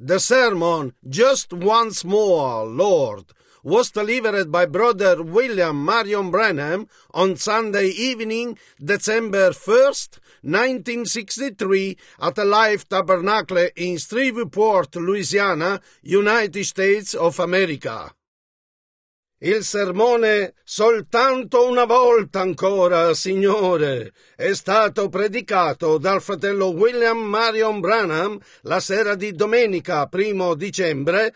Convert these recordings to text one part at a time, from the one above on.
The sermon, Just Once More, Lord, was delivered by Brother William Marion Branham on Sunday evening, December 1st, 1963, at the Life Tabernacle in Shreveport, Louisiana, United States of America. Il sermone "Soltanto una volta ancora, Signore" è stato predicato dal fratello William Marion Branham la sera di domenica 1 dicembre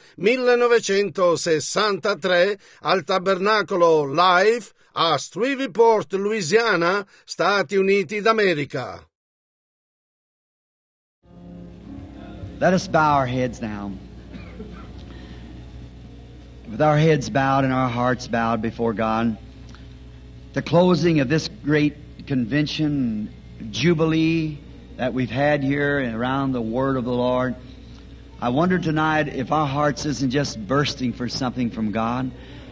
1963 al Tabernacolo Life a Shreveport, Louisiana, Stati Uniti d'America. Let us bow our heads now. With our heads bowed and our hearts bowed before God, the closing of this great convention, jubilee that we've had here and around the Word of the Lord, I wonder tonight if our hearts isn't just bursting for something from God.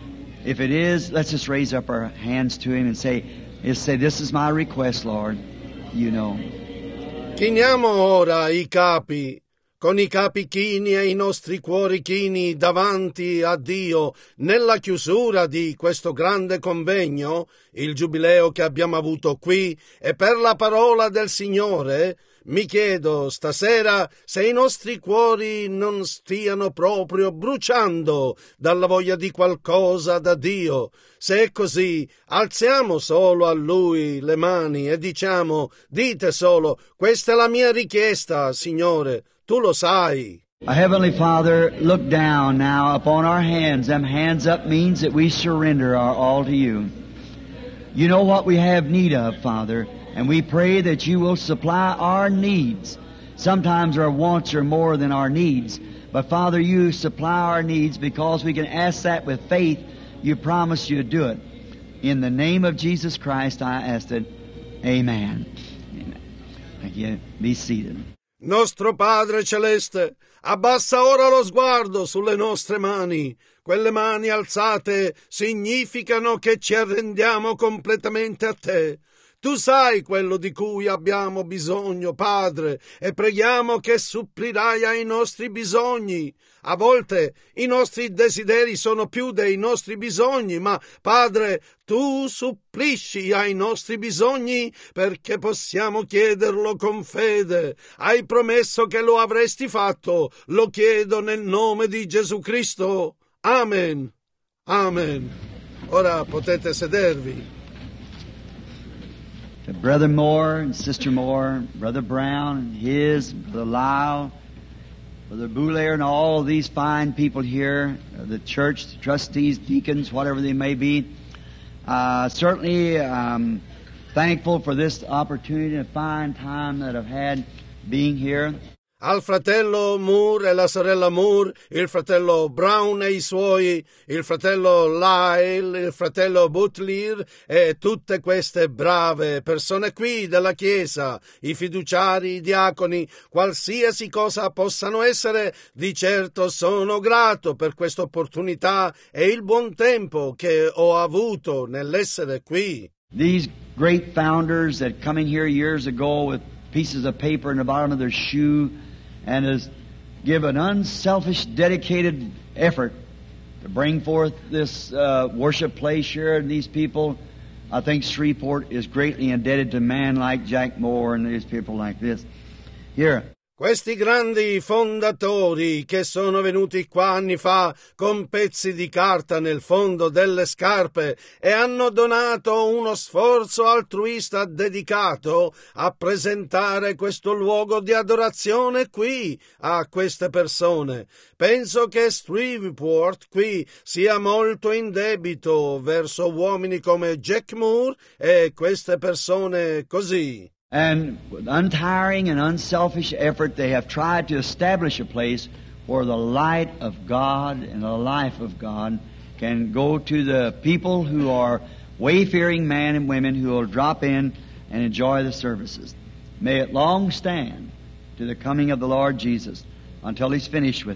If it is, let's just raise up our hands to Him and say, "This is my request, Lord, you know." Chiniamo ora i capi, con i capi chini e i nostri cuori chini davanti a Dio nella chiusura di questo grande convegno, il giubileo che abbiamo avuto qui, e per la parola del Signore. Mi chiedo stasera se i nostri cuori non stiano proprio bruciando dalla voglia di qualcosa da Dio. Se è così, alziamo solo a Lui le mani e dite solo: questa è la mia richiesta, Signore, tu lo sai. Heavenly Father, look down now upon our hands. Them hands up means that we surrender our all to You. You know what we have need of, Father, and we pray that You will supply our needs. Sometimes our wants are more than our needs, but Father, You supply our needs because we can ask that with faith. You promise You'd do it. In the name of Jesus Christ, I ask it. Amen. Amen. Thank you. Be seated. Nostro Padre Celeste, abbassa ora lo sguardo sulle nostre mani. Quelle mani alzate significano che ci arrendiamo completamente a Te. Tu sai quello di cui abbiamo bisogno, Padre, e preghiamo che supplirai ai nostri bisogni. A volte i nostri desideri sono più dei nostri bisogni, ma, Padre, Tu supplisci ai nostri bisogni perché possiamo chiederlo con fede. Hai promesso che lo avresti fatto. Lo chiedo nel nome di Gesù Cristo. Amen. Amen. Ora potete sedervi. To Brother Moore and Sister Moore, Brother Brown and Brother Lyle, Brother Boulaire, and all of these fine people here, the church, the trustees, deacons, whatever they may be. Certainly thankful for this opportunity and a fine time that I've had being here. Al fratello Moore e la sorella Moore, il fratello Brown e i suoi, il fratello Lyle, il fratello Butler e tutte queste brave persone qui della Chiesa, i fiduciari, i diaconi, qualsiasi cosa possano essere, di certo sono grato per questa opportunità e il buon tempo che ho avuto nell'essere qui. These great founders that coming here years ago with pieces of paper in the bottom of their shoe and has given unselfish, dedicated effort to bring forth this worship place here and these people. I think Shreveport is greatly indebted to man like Jack Moore and these people like this. Here. Questi grandi fondatori che sono venuti qua anni fa con pezzi di carta nel fondo delle scarpe e hanno donato uno sforzo altruista dedicato a presentare questo luogo di adorazione qui a queste persone. Penso che Shreveport qui sia molto in debito verso uomini come Jack Moore e queste persone così. And with untiring and unselfish effort, they have tried to establish a place where the light of God and the life of God can go to the people who are wayfaring men and women who will drop in and enjoy the services. May it long stand to the coming of the Lord Jesus until He's finished with it.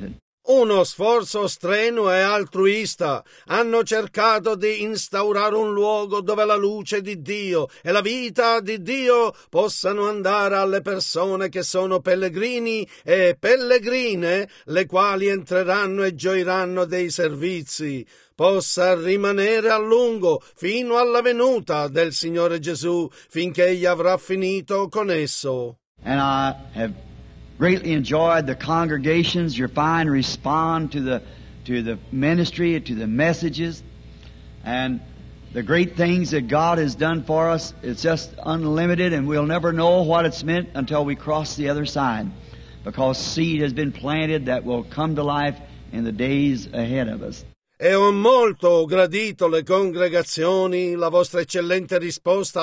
Uno sforzo strenuo e altruista. Hanno cercato di instaurare un luogo dove la luce di Dio e la vita di Dio possano andare alle persone che sono pellegrini e pellegrine, le quali entreranno e gioiranno dei servizi. Possa rimanere a lungo fino alla venuta del Signore Gesù, finché egli avrà finito con esso. And I have greatly enjoyed the congregations, your fine respond to the ministry, to the messages, and the great things that God has done for us. It's just unlimited, and we'll never know what it's meant until we cross the other side, because seed has been planted that will come to life in the days ahead of us. E ho molto gradito le congregazioni, la vostra eccellente risposta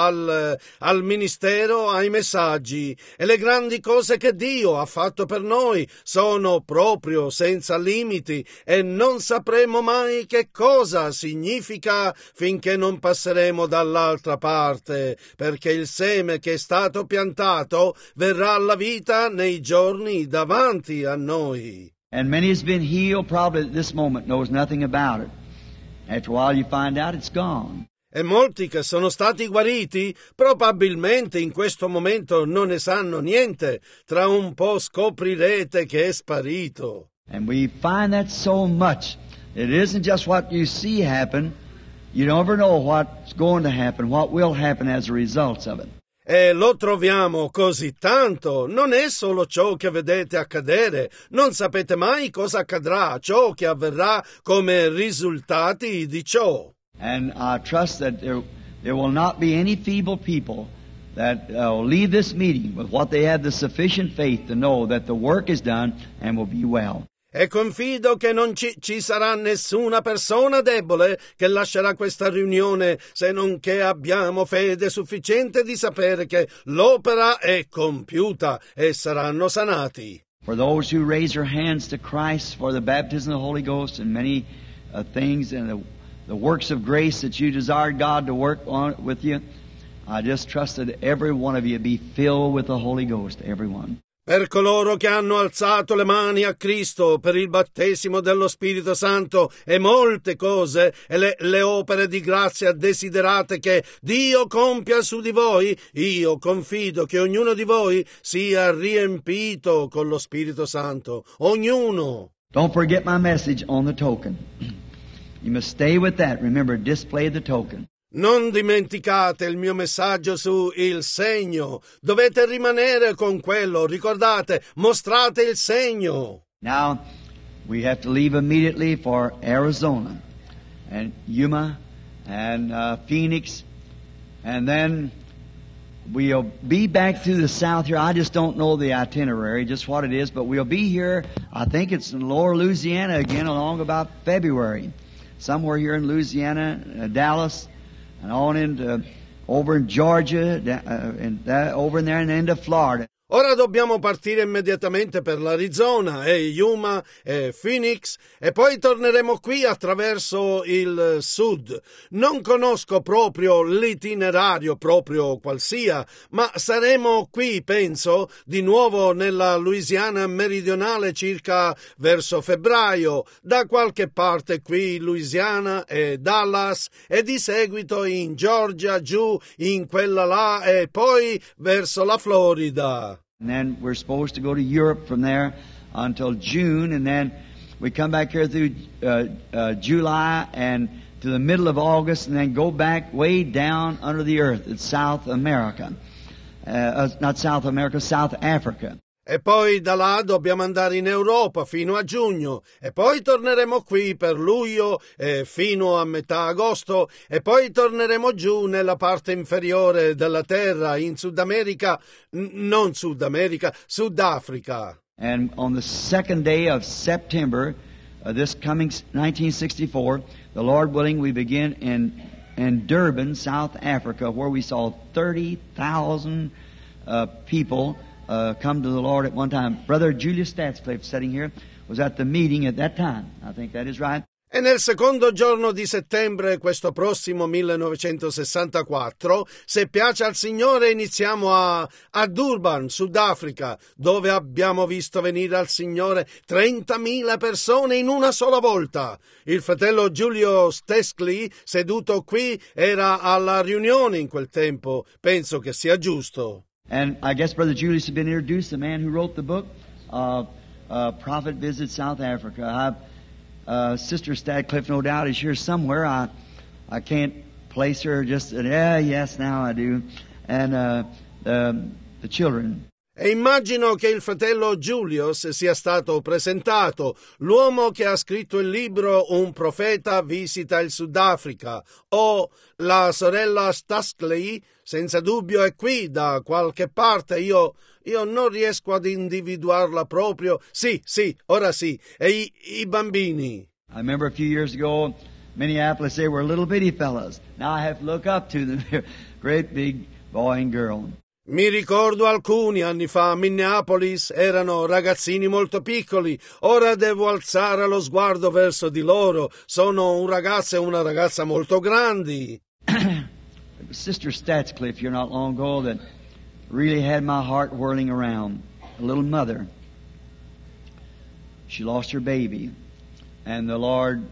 al ministero, ai messaggi, e le grandi cose che Dio ha fatto per noi sono proprio senza limiti, e non sapremo mai che cosa significa finché non passeremo dall'altra parte, perché il seme che è stato piantato verrà alla vita nei giorni davanti a noi. And many has been healed, probably at this moment knows nothing about it. After a while you find out it's gone. E molti che sono stati guariti probabilmente in questo momento non ne sanno niente. Tra un po' scoprirete che è sparito. And we find that so much. It isn't just what you see happen. You never know what's going to happen, what will happen as a result of it. E lo troviamo così tanto. Non è solo ciò che vedete accadere. Non sapete mai cosa accadrà, ciò che avverrà come risultati di ciò. And I trust that there will not be any feeble people that will leave this meeting with what they have the sufficient faith to know that the work is done and will be well. E confido che non ci sarà nessuna persona debole che lascerà questa riunione se non che abbiamo fede sufficiente di sapere che l'opera è compiuta e saranno sanati. For those who raise their hands to Christ for the baptism of the Holy Ghost and many things and the works of grace that you desired God to work on with you, I just trust that every one of you be filled with the Holy Ghost, everyone. Per coloro che hanno alzato le mani a Cristo per il battesimo dello Spirito Santo e molte cose e le opere di grazia desiderate che Dio compia su di voi, io confido che ognuno di voi sia riempito con lo Spirito Santo. Ognuno. Don't forget my message on the token. You must stay with that. Remember, display the token. Non dimenticate il mio messaggio su il segno. Dovete rimanere con quello. Ricordate, mostrate il segno. Now, we have to leave immediately for Arizona and Yuma and Phoenix. And then we'll be back to the south here. I just don't know the itinerary, just what it is. But we'll be here, I think it's in lower Louisiana again along about February. Somewhere here in Louisiana, Dallas. And on into over in Georgia, over in there and into Florida. Ora dobbiamo partire immediatamente per l'Arizona e Yuma e Phoenix e poi torneremo qui attraverso il sud. Non conosco proprio l'itinerario proprio qual sia, ma saremo qui, penso, di nuovo nella Louisiana meridionale circa verso febbraio, da qualche parte qui in Louisiana e Dallas e di seguito in Georgia, giù in quella là e poi verso la Florida. And then we're supposed to go to Europe from there until June, and then we come back here through July and to the middle of August, and then go back way down under the earth in South America. Not South America, South Africa. E poi da là dobbiamo andare in Europa fino a giugno e poi torneremo qui per luglio e fino a metà agosto e poi torneremo giù nella parte inferiore della terra in Sudafrica. And on the second day of September, this coming 1964, the Lord willing, we begin in Durban, South Africa, where we saw 30,000 people come to the Lord at one time. Brother Julius Statscliffe, sitting here, was at the meeting at that time. I think that is right. E nel secondo giorno di settembre, questo prossimo 1964, se piace al Signore, iniziamo a Durban, Sudafrica, dove abbiamo visto venire al Signore 30.000 persone in una sola volta. Il fratello Giulio Steskley, seduto qui, era alla riunione in quel tempo. Penso che sia giusto. And I guess Brother Julius has been introduced, the man who wrote the book, Prophet Visits South Africa. Sister Stadcliffe, no doubt, is here somewhere. I can't place her. Just yes, now I do. And the children. E immagino che il fratello Julius sia stato presentato, l'uomo che ha scritto il libro Un profeta visita il Sudafrica, o la sorella Stadcliffe, senza dubbio è qui da qualche parte. Io non riesco ad individuarla proprio. Sì, ora sì. E i bambini. I remember a few years ago, Minneapolis, they were little bitty fellas. Now I have to look up to them. They're great big boy and girl. Mi ricordo alcuni anni fa a Minneapolis erano ragazzini molto piccoli. Ora devo alzare lo sguardo verso di loro. Sono un ragazzo e una ragazza molto grandi. Sister Stadcliffe here not long ago that really had my heart whirling around. A little mother. She lost her baby, and the Lord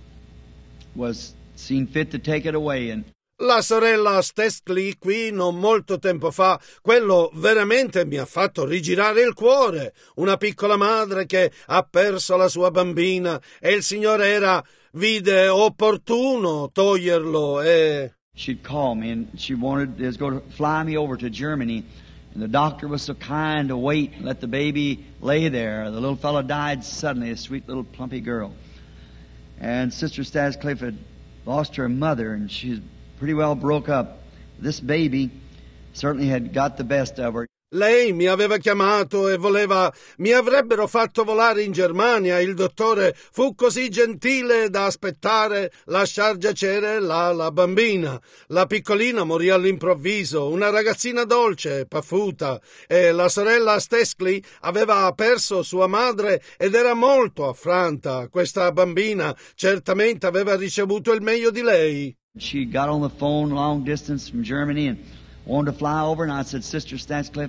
was seen fit to take it away. And la sorella Steskley qui non molto tempo fa, quello veramente mi ha fatto rigirare il cuore. Una piccola madre che ha perso la sua bambina e il Signore vide opportuno toglierlo e... She'd call me and she wanted to go to fly me over to Germany, and the doctor was so kind to wait and let the baby lay there. The little fellow died suddenly, a sweet little plumpy girl. And Sister Stadcliffe had lost her mother, and she's pretty well broke up. This baby certainly had got the best of her. Lei mi aveva chiamato e mi avrebbero fatto volare in Germania. Il dottore fu così gentile da aspettare, lasciar giacere la bambina. La piccolina morì all'improvviso, una ragazzina dolce, paffuta, e la sorella Steskley aveva perso sua madre ed era molto affranta. Questa bambina certamente aveva ricevuto il meglio di lei. She got on the phone long distance from Germany and wanted to fly over, and I said, Sister Stadcliffe,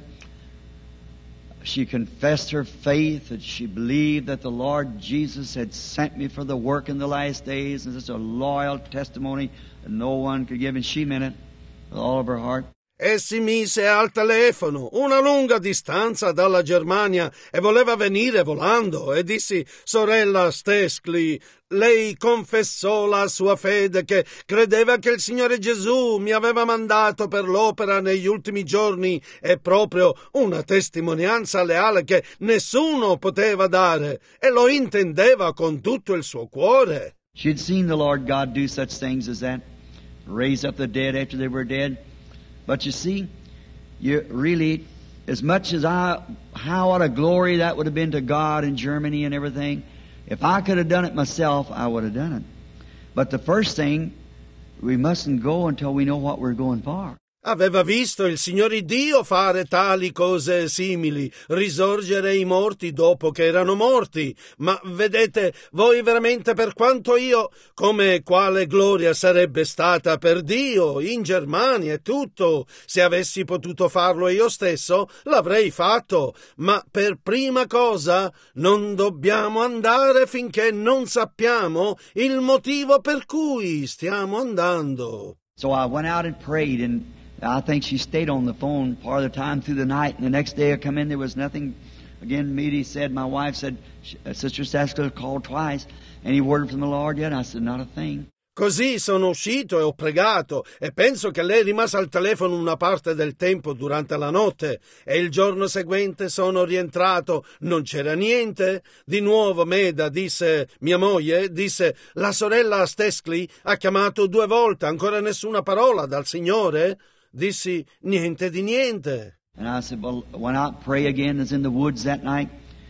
she confessed her faith, that she believed that the Lord Jesus had sent me for the work in the last days, and such a loyal testimony that no one could give, and she meant it with all of her heart. E si mise al telefono, una lunga distanza dalla Germania, e voleva venire volando, e dissi, sorella Steskley, lei confessò la sua fede, che credeva che il Signore Gesù mi aveva mandato per l'opera negli ultimi giorni, è proprio una testimonianza leale che nessuno poteva dare, e lo intendeva con tutto il suo cuore. She'd seen the Lord God do such things as that, raise up the dead after they were dead. But you see, you really, as much as what a glory that would have been to God in Germany and everything, if I could have done it myself, I would have done it. But the first thing, we mustn't go until we know what we're going for. Aveva visto il Signore Dio fare tali cose simili, risorgere i morti dopo che erano morti. Ma vedete, voi veramente, per quanto io, come quale gloria sarebbe stata per Dio in Germania e tutto, se avessi potuto farlo io stesso, l'avrei fatto. Ma per prima cosa non dobbiamo andare finché non sappiamo il motivo per cui stiamo andando. So I went out and prayed, and I think she stayed on the phone part of the time through the night, and the next day I come in, there was nothing. Again, Meady said, my wife said, Sister Stadcliffe called twice. Any word from the Lord yet? I said, not a thing. Così sono uscito e ho pregato, e penso che lei rimase al telefono una parte del tempo durante la notte, e il giorno seguente sono rientrato, non c'era niente. Di nuovo Meda mia moglie disse, la sorella Steskley ha chiamato 2 volte, ancora nessuna parola dal Signore? Dissi, niente di niente. And I said, well, I went out and pray again. I was in the woods that night.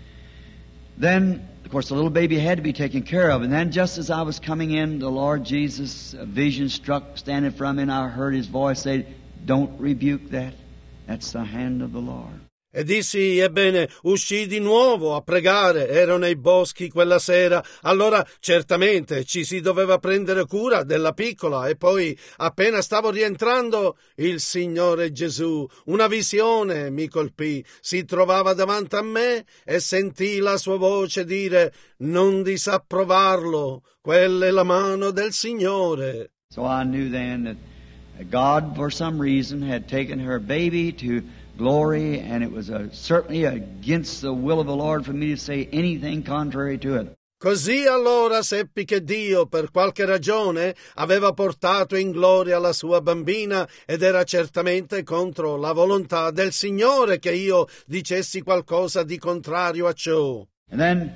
Then, of course, the little baby had to be taken care of. And then just as I was coming in, the Lord Jesus, a vision struck standing from me, and I heard His voice say, don't rebuke that. That's the hand of the Lord. E dissi, ebbene, uscii di nuovo a pregare, ero nei boschi quella sera, allora certamente ci si doveva prendere cura della piccola e poi, appena stavo rientrando, il Signore Gesù, una visione mi colpì, si trovava davanti a me e sentii la sua voce dire, non disapprovarlo, quella è la mano del Signore. So I knew then that God, for some reason, had taken her baby to glory, and it was certainly against the will of the Lord for me to say anything contrary to it. Così allora seppi che Dio, per qualche ragione, aveva portato in gloria la sua bambina ed era certamente contro la volontà del Signore che io dicessi qualcosa di contrario a ciò. And then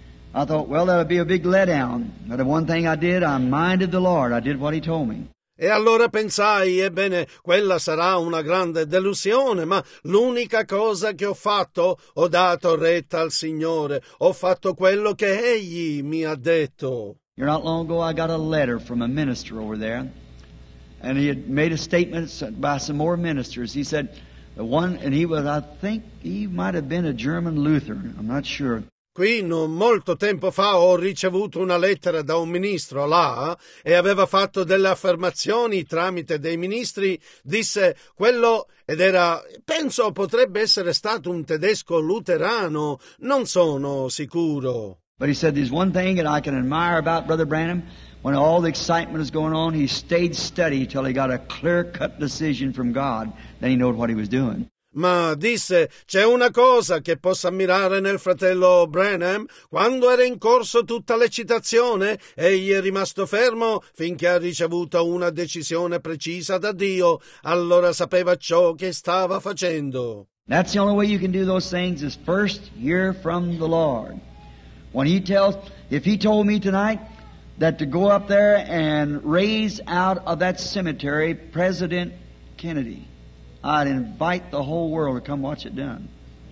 I thought, well, that would be a big letdown. But the one thing I did, I minded the Lord. I did what He told me. E allora pensai, ebbene, quella sarà una grande delusione, ma l'unica cosa che ho fatto, ho dato retta al Signore, ho fatto quello che Egli mi ha detto. Here not long ago I got a letter from a minister over there, and he had made a statement by some more ministers. He said, the one, and he was, I think he might have been a German Lutheran, I'm not sure. Qui non molto tempo fa ho ricevuto una lettera da un ministro là e aveva fatto delle affermazioni tramite dei ministri, disse quello, ed era, penso potrebbe essere stato un tedesco luterano, non sono sicuro. But he said there's one thing that I can admire about Brother Branham. When all the excitement is going on, he stayed steady till he got a clear-cut decision from God. Then he knew what he was doing. Ma disse, c'è una cosa che posso ammirare nel fratello Branham, quando era in corso tutta l'eccitazione, egli è rimasto fermo finché ha ricevuto una decisione precisa da Dio, allora sapeva ciò che stava facendo. That's the only way you can do those things is first hear from the Lord. When He tells, if He told me tonight that to go up there and raise out of that cemetery President Kennedy, I'd invite the whole world to come watch it done.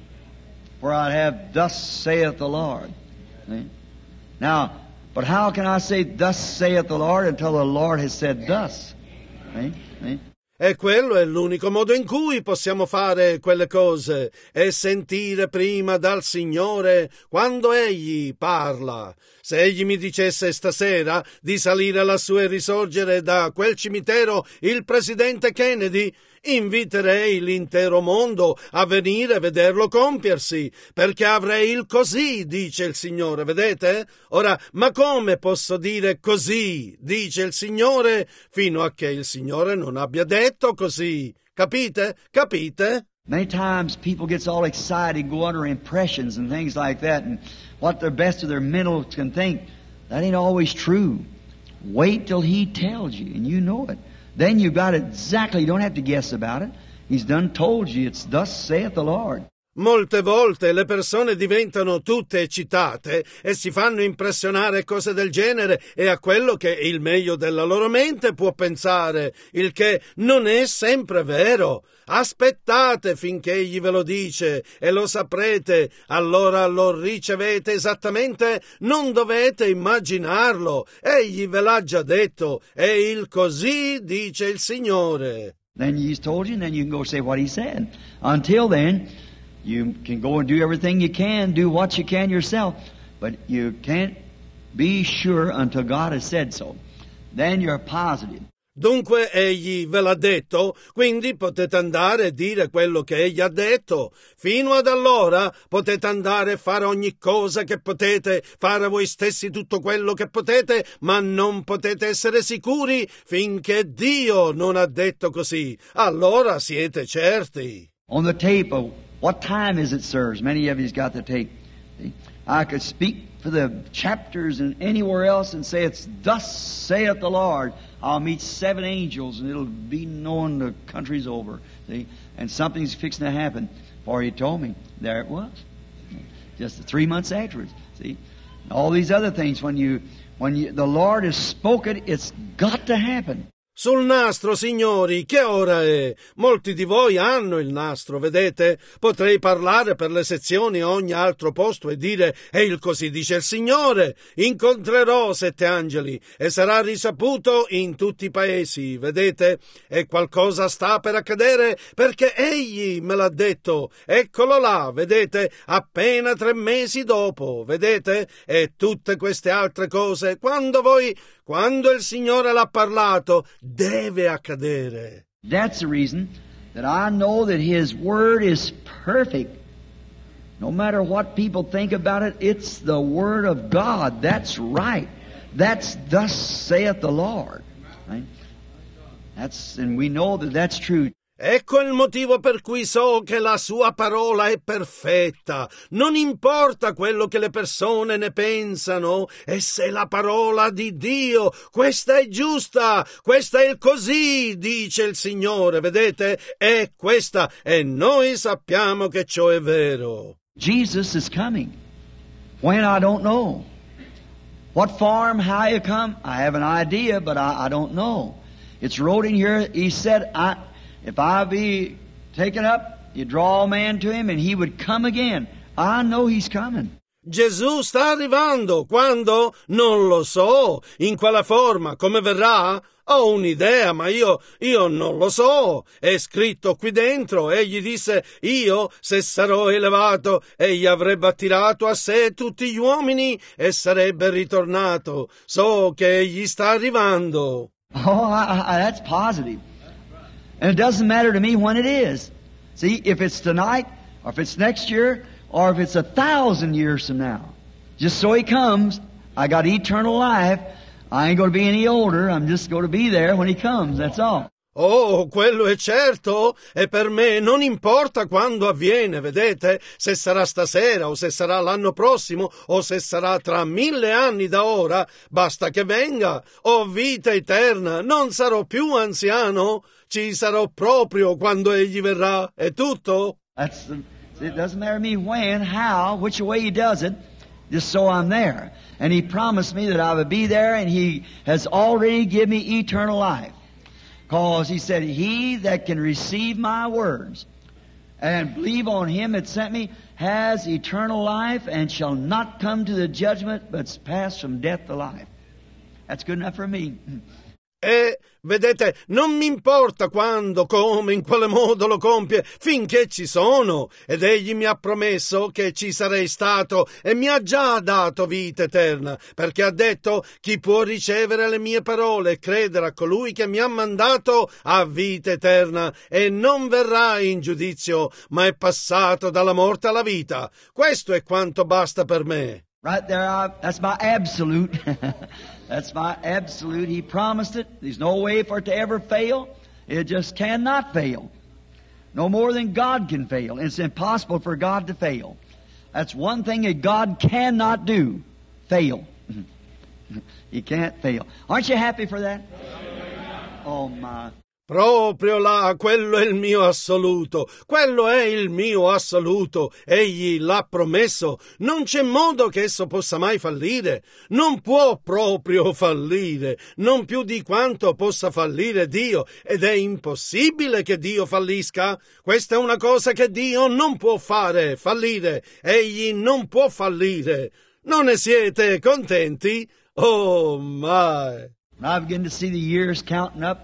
For I'd have, thus saith the Lord. See? Now, but how can I say, thus saith the Lord, until the Lord has said thus? See? See? E quello è l'unico modo in cui possiamo fare quelle cose, è sentire prima dal Signore quando Egli parla. Se Egli mi dicesse stasera di salire lassù e risorgere da quel cimitero il presidente Kennedy, inviterei l'intero mondo a venire a vederlo compiersi, perché avrei il così, dice il Signore, vedete? Ora, ma come posso dire così, dice il Signore, fino a che il Signore non abbia detto così? Capite? Capite? Many times people gets all excited, go under impressions and things like that, and what the best of their mental can think. That ain't always true. Wait till He tells you, and you know it. Then you got it exactly. You don't have to guess about it. He's done told you. It's thus saith the Lord. Molte volte le persone diventano tutte eccitate e si fanno impressionare cose del genere e a quello che il meglio della loro mente può pensare, il che non è sempre vero. Aspettate finché egli ve lo dice e lo saprete, allora lo ricevete esattamente, non dovete immaginarlo, egli ve l'ha già detto, e il così dice il Signore. Then He's told you, and then you can go say what He said. Until then, you can go and do everything you can, do what you can yourself, but you can't be sure until God has said so. Then you're positive. Dunque egli ve l'ha detto, quindi potete andare e dire quello che egli ha detto. Fino ad allora potete andare e fare ogni cosa che potete, fare voi stessi tutto quello che potete, ma non potete essere sicuri finché Dio non ha detto così. Allora siete certi. On the tape of what time is it, sirs? Many of you's got the tape. See? I could speak for the chapters and anywhere else and say it's thus saith the Lord. I'll meet 7 angels and it'll be known the country's over. See? And something's fixing to happen. For He told me. There it was. Just 3 months afterwards. See? And all these other things, when the Lord has spoken, it's got to happen. Sul nastro, signori, che ora è? Molti di voi hanno il nastro, vedete? Potrei parlare per le sezioni a ogni altro posto e dire, e il così dice il Signore, incontrerò 7 angeli e sarà risaputo in tutti i paesi, vedete? E qualcosa sta per accadere perché egli me l'ha detto, eccolo là, vedete? Appena 3 mesi dopo, vedete? E tutte queste altre cose, quando il Signore l'ha parlato, deve accadere. That's the reason that I know that His Word is perfect. No matter what people think about it, it's the Word of God. That's right. That's thus saith the Lord. Right? And we know that that's true. Ecco il motivo per cui so che la sua parola è perfetta. Non importa quello che le persone ne pensano, e se la parola di Dio, questa è giusta, questa è il così, dice il Signore, vedete? È questa, e noi sappiamo che ciò è vero. Jesus is coming. When, I don't know. What form, how you come, I have an idea, but I don't know. It's wrote in here, He said, if I be taken up, you draw a man to Him and He would come again. I know He's coming. Gesù sta arrivando. Quando? Non lo so. In quale forma? Come verrà? Ho un'idea, ma io non lo so. È scritto qui dentro. Egli disse, io, se sarò elevato, egli avrebbe attirato a sé tutti gli uomini e sarebbe ritornato. So che egli sta arrivando. Oh, that's positive. And it doesn't matter to me when it is. See, if it's tonight, or if it's next year, or if it's 1,000 years from now. Just so He comes, I got eternal life. I ain't going to be any older. I'm just going to be there when He comes. That's all. Oh, quello è certo, e per me non importa quando avviene, vedete? Se sarà stasera, o se sarà l'anno prossimo, o se sarà tra 1000 anni da ora, basta che venga. Ho vita eterna, non sarò più anziano, ci sarò proprio quando Egli verrà, è tutto. It doesn't matter to me when, how, which way He does it, just so I'm there. And He promised me that I would be there, and He has already given me eternal life. Because He said, He that can receive my words and believe on Him that sent me has eternal life and shall not come to the judgment, but pass from death to life. That's good enough for me. E, vedete, non mi importa quando, come, in quale modo lo compie, finché ci sono. Ed Egli mi ha promesso che ci sarei stato e mi ha già dato vita eterna, perché ha detto, chi può ricevere le mie parole e credere a colui che mi ha mandato ha vita eterna e non verrà in giudizio, ma è passato dalla morte alla vita. Questo è quanto basta per me. Right there, that's my absolute. That's my absolute. He promised it. There's no way for it to ever fail. It just cannot fail. No more than God can fail. It's impossible for God to fail. That's one thing that God cannot do. Fail. He can't fail. Aren't you happy for that? Oh my. Proprio là, quello è il mio assoluto, quello è il mio assoluto, egli l'ha promesso, non c'è modo che esso possa mai fallire, non può proprio fallire, non più di quanto possa fallire Dio, ed è impossibile che Dio fallisca, questa è una cosa che Dio non può fare, fallire, egli non può fallire, non ne siete contenti? Oh my! I begin to see the years counting up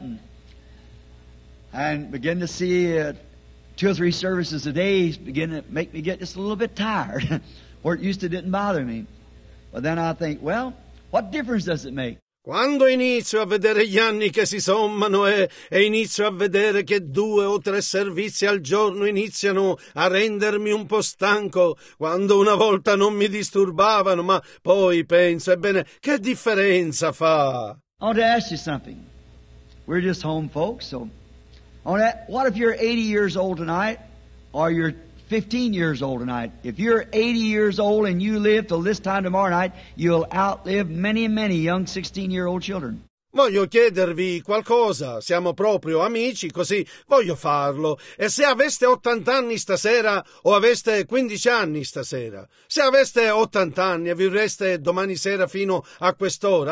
and begin to see 2 or 3 services a day begin to make me get just a little bit tired, where it used to didn't bother me. But then I think, well, what difference does it make? Quando inizio a vedere gli anni che si sommano e inizio a vedere che 2 o 3 servizi al giorno iniziano a rendermi un po' stanco, quando una volta non mi disturbavano, ma poi penso, ebbene, che differenza fa? I want to ask you something. We're just home folks, so what if you're 80 years old tonight, or you're 15 years old tonight? If you're 80 years old and you live till this time tomorrow night, you'll outlive many, many young 16-year-old children. Voglio chiedervi qualcosa, siamo proprio amici, così voglio farlo. E se aveste 80 anni stasera o aveste 15 anni stasera, se aveste 80 anni e vivreste domani sera fino a quest'ora,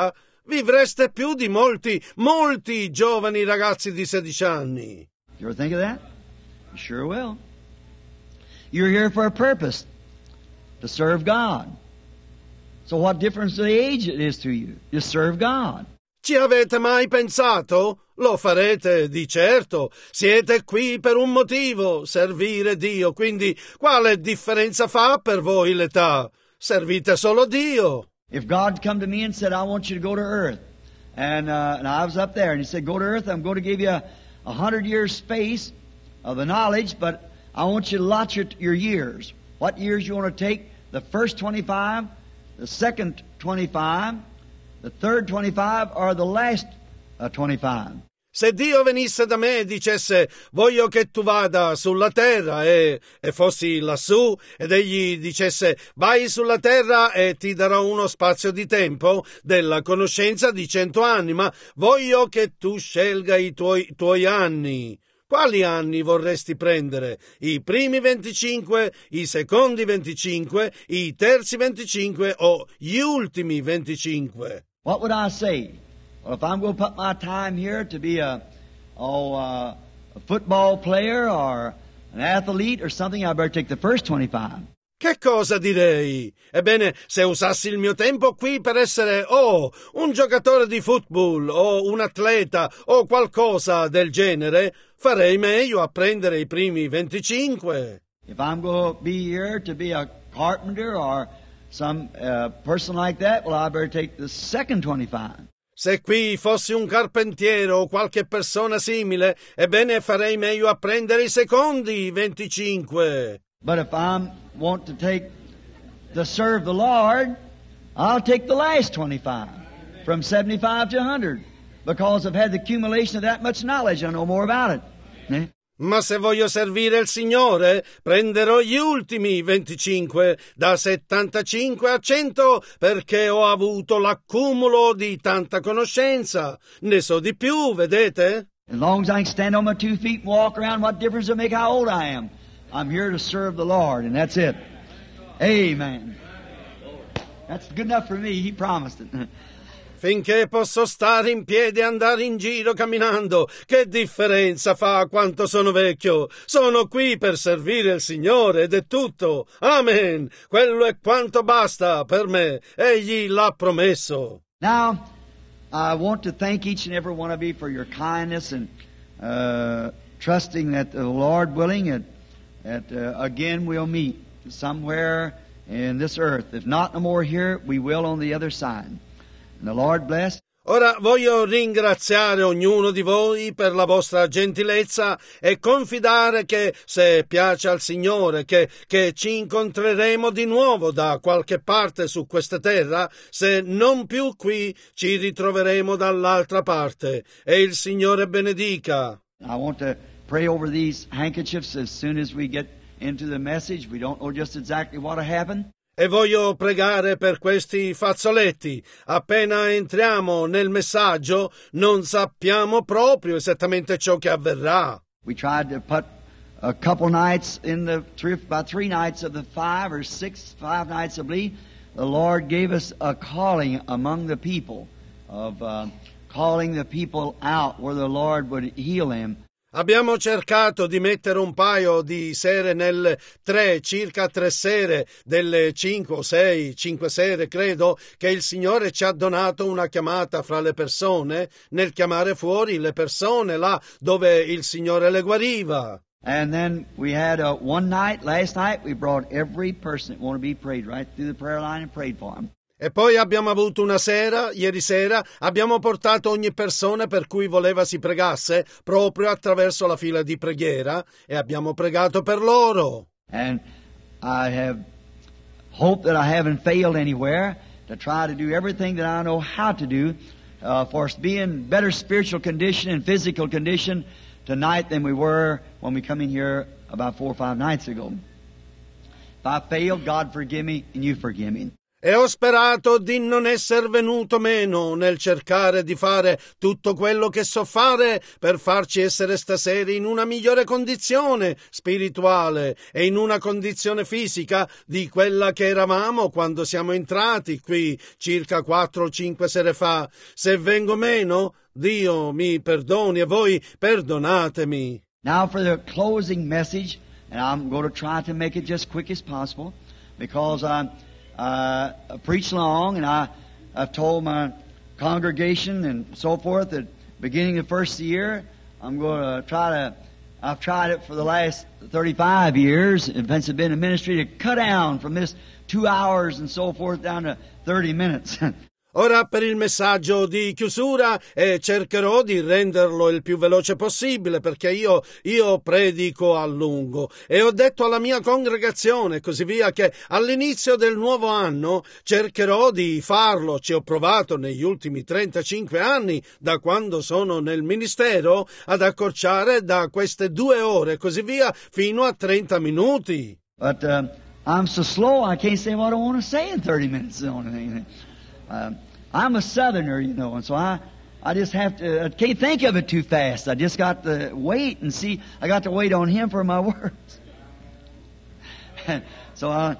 vivreste più di molti giovani ragazzi di 16 anni. You ever think of that? You sure will. You're here for a purpose, to serve God. So what difference the age it is to you? You serve God. Ci avete mai pensato? Lo farete di certo. Siete qui per un motivo, servire Dio. Quindi quale differenza fa per voi l'età? Servite solo Dio. If God come to me and said, I want you to go to earth, and I was up there, and He said, go to earth, I'm going to give you 100 years space of the knowledge, but I want you to lot your years. What years you want to take? The first 25, the second 25, the third 25, or the last 25. Se Dio venisse da me e dicesse voglio che tu vada sulla terra e fossi lassù ed egli dicesse vai sulla terra e ti darò uno spazio di tempo della conoscenza di 100 anni, ma voglio che tu scelga i tuoi anni. Quali anni vorresti prendere? I primi 25, i secondi 25, i terzi 25 o gli ultimi 25? What would I say? Well, if I'm going to put my time here to be a football player or an athlete or something, I better take the first 25. Che cosa direi? Ebbene, se usassi il mio tempo qui per essere un giocatore di football o un atleta o qualcosa del genere, farei meglio a prendere i primi 25. If I'm going to be here to be a carpenter or some person like that, well, I better take the second 25. Se qui fossi un carpentiere o qualche persona simile, ebbene farei meglio a prendere i secondi 25. But if I want to serve the Lord, I'll take the last 25, from 75 to 100, because I've had the accumulation of that much knowledge. I know more about it. Ma se voglio servire il Signore, prenderò gli ultimi 25, da 75 a 100, perché ho avuto l'accumulo di tanta conoscenza. Ne so di più, vedete? As long as I can stand on my 2 feet and walk around, what difference does it make how old I am? I'm here to serve the Lord, and that's it. Amen. That's good enough for me. He promised it. Finché posso stare in piedi e andare in giro camminando, che differenza fa quanto sono vecchio? Sono qui per servire il Signore ed è tutto. Amen. Quello è quanto basta per me. Egli l'ha promesso. Now, I want to thank each and every one of you for your kindness and trusting that the Lord willing that again we'll meet somewhere in this earth. If not no more here, we will on the other side. And the Lord bless. Ora voglio ringraziare ognuno di voi per la vostra gentilezza e confidare che, se piace al Signore, che ci incontreremo di nuovo da qualche parte su questa terra, se non più qui ci ritroveremo dall'altra parte. E il Signore benedica. I want to pray over these handkerchiefs as soon as we get into the message. We don't know just exactly what will happen. E voglio pregare per questi fazzoletti. Appena entriamo nel messaggio, non sappiamo proprio esattamente ciò che avverrà. We tried to put a couple nights in about 3 nights of the 5 nights, I believe. The Lord gave us a calling among the people of calling the people out where the Lord would heal them. Abbiamo cercato di mettere un paio di sere circa 3 sere, delle 5 sere, credo, che il Signore ci ha donato una chiamata fra le persone, nel chiamare fuori le persone là dove il Signore le guariva. And then we had one night, last night, we brought every person that wanted to be prayed right through the prayer line and prayed for them. E poi abbiamo avuto una sera, ieri sera, abbiamo portato ogni persona per cui voleva si pregasse proprio attraverso la fila di preghiera e abbiamo pregato per loro. And I have hope that I haven't failed anywhere to try to do everything that I know how to do for us to be in better spiritual condition and physical condition tonight than we were when we come in here about 4 or 5 nights ago. If I failed, God forgive me and you forgive me. E ho sperato di non esser venuto meno nel cercare di fare tutto quello che so fare per farci essere stasera in una migliore condizione spirituale e in una condizione fisica di quella che eravamo quando siamo entrati qui circa 4 o 5 sere fa. Se vengo meno, Dio mi perdoni e voi perdonatemi. Now for the closing message, and I'm going to try to make it just quick as possible, because I preach long, and I've told my congregation and so forth that beginning of the first year, I'm going to I've tried it for the last 35 years, since I've been in ministry, to cut down from this 2 hours and so forth down to 30 minutes. Ora per il messaggio di chiusura cercherò di renderlo il più veloce possibile, perché io predico a lungo e ho detto alla mia congregazione e così via che all'inizio del nuovo anno cercherò di farlo. Ci ho provato negli ultimi 35 anni da quando sono nel ministero ad accorciare da queste 2 ore e così via fino a 30 minuti. But I'm so slow I can't say what I want to say in 30 minutes. I'm a Southerner, you know, and so I just have to, I can't think of it too fast. I just got to wait and see. I got to wait on Him for my words. So I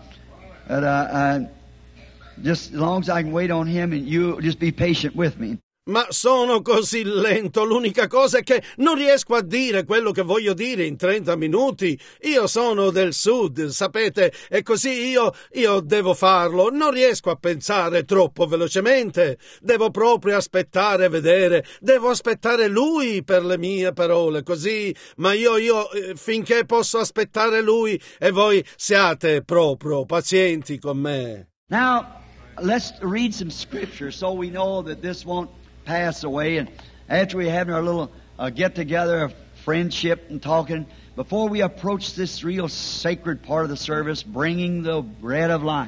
just as long as I can wait on Him, and you just be patient with me. Ma sono così lento, l'unica cosa è che non riesco a dire quello che voglio dire in 30 minuti. Io sono del sud, sapete, e così io devo farlo. Non riesco a pensare troppo velocemente. Devo proprio aspettare e vedere. Devo aspettare Lui per le mie parole, così. Ma io finché posso aspettare Lui e voi siate proprio pazienti con me. Now, let's read some scripture so we know that this won't pass away, and after we have our little get-together of friendship and talking, before we approach this real sacred part of the service, bringing the bread of life,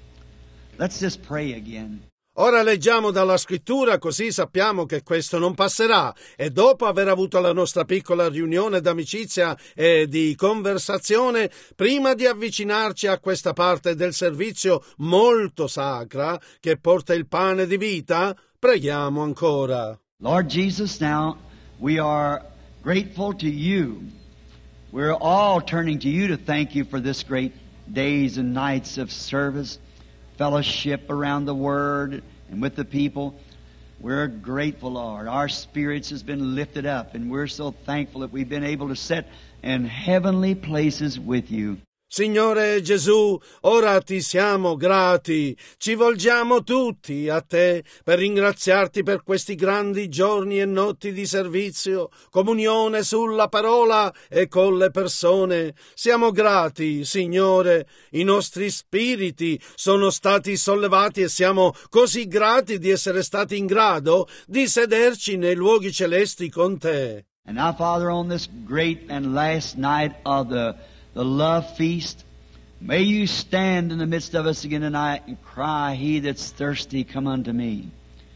let's just pray again. Ora leggiamo dalla scrittura, così sappiamo che questo non passerà, e dopo aver avuto la nostra piccola riunione d'amicizia e di conversazione, prima di avvicinarci a questa parte del servizio molto sacra che porta il pane di vita, preghiamo ancora. Lord Jesus, now we are grateful to you. We're all turning to you to thank you for this great days and nights of service, fellowship around the Word and with the people. We're grateful, Lord. Our spirits has been lifted up, and we're so thankful that we've been able to sit in heavenly places with you. Signore Gesù, ora ti siamo grati, ci volgiamo tutti a te per ringraziarti per questi grandi giorni e notti di servizio, comunione sulla parola e con le persone. Siamo grati, Signore, i nostri spiriti sono stati sollevati e siamo così grati di essere stati in grado di sederci nei luoghi celesti con te. And now, Father, on this great and last night of the love feast, may you stand in the midst of us again tonight and cry, "He that's thirsty, come unto me."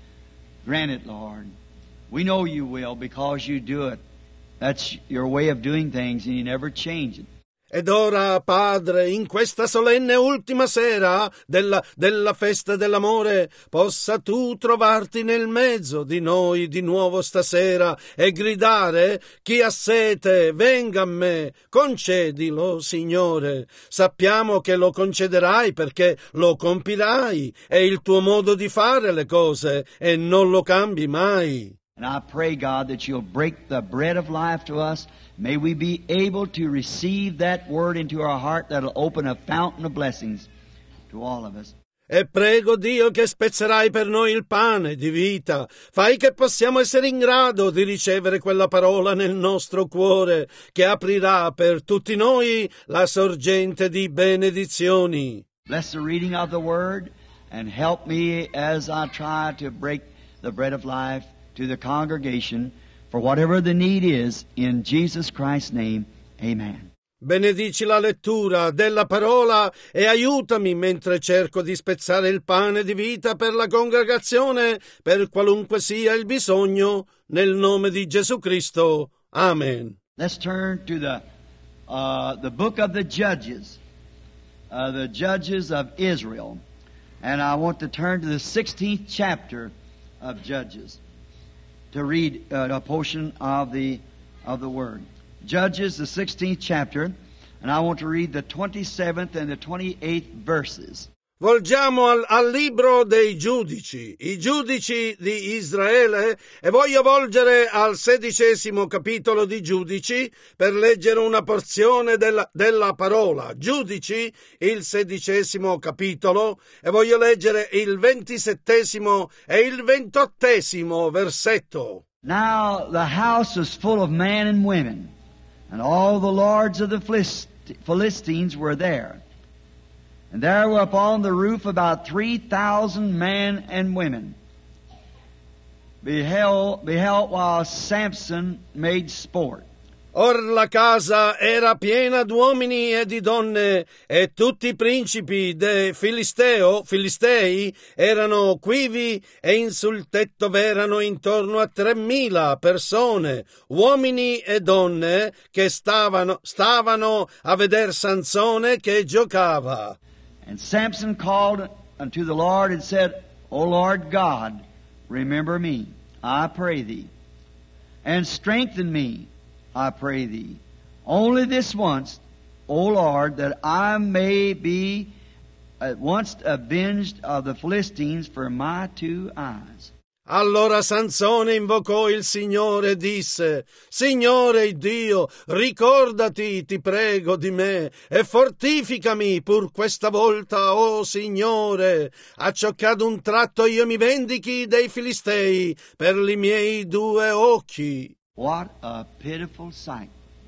Grant it, Lord. We know you will, because you do it. That's your way of doing things, and you never change it. Ed ora, Padre, in questa solenne ultima sera della festa dell'amore, possa tu trovarti nel mezzo di noi di nuovo stasera e gridare: chi ha sete, venga a me, concedilo, Signore. Sappiamo che lo concederai perché lo compirai, è il tuo modo di fare le cose e non lo cambi mai. And I pray, God, that you'll break the bread of life to us. May we be able to receive that word into our heart that'll open a fountain of blessings to all of us. E prego, Dio, che spezzerai per noi il pane di vita. Fai che possiamo essere in grado di ricevere quella parola nel nostro cuore, che aprirà per tutti noi la sorgente di benedizioni. Bless the reading of the word and help me as I try to break the bread of life to the congregation for whatever the need is, in Jesus Christ's name. Amen. Benedici la lettura della parola e aiutami mentre cerco di spezzare il pane di vita per la congregazione, per qualunque sia il bisogno, nel nome di Gesù Cristo. Amen. Let's turn to the book of the Judges of Israel. And I want to turn to the 16th chapter of Judges to read a portion of the Word. Judges, the 16th chapter, and I want to read the 27th and the 28th verses. Volgiamo al libro dei giudici, i giudici di Israele, e voglio volgere al 16° capitolo di Giudici per leggere una porzione della parola. Giudici, il 16° capitolo, e voglio leggere il 27° e il 28° versetto. Now the house was full of men and women, and all the lords of the Philistines were there. And there were upon the roof about 3,000 men and women, beheld while Samson made sport. Or la casa era piena d'uomini e di donne, e tutti i principi dei Filistei erano quivi, e in sul tetto v'erano intorno a 3.000 persone, uomini e donne, che stavano a veder Sansone che giocava. And Samson called unto the Lord and said, O Lord God, remember me, I pray thee, and strengthen me, I pray thee, only this once, O Lord, that I may be at once avenged of the Philistines for my 2 eyes. Allora Sansone invocò il Signore e disse: Signore Dio, ricordati, ti prego, di me e fortificami pur questa volta, o Signore, acciò che ad un tratto io mi vendichi dei Filistei per i miei 2 occhi. What a pitiful sight.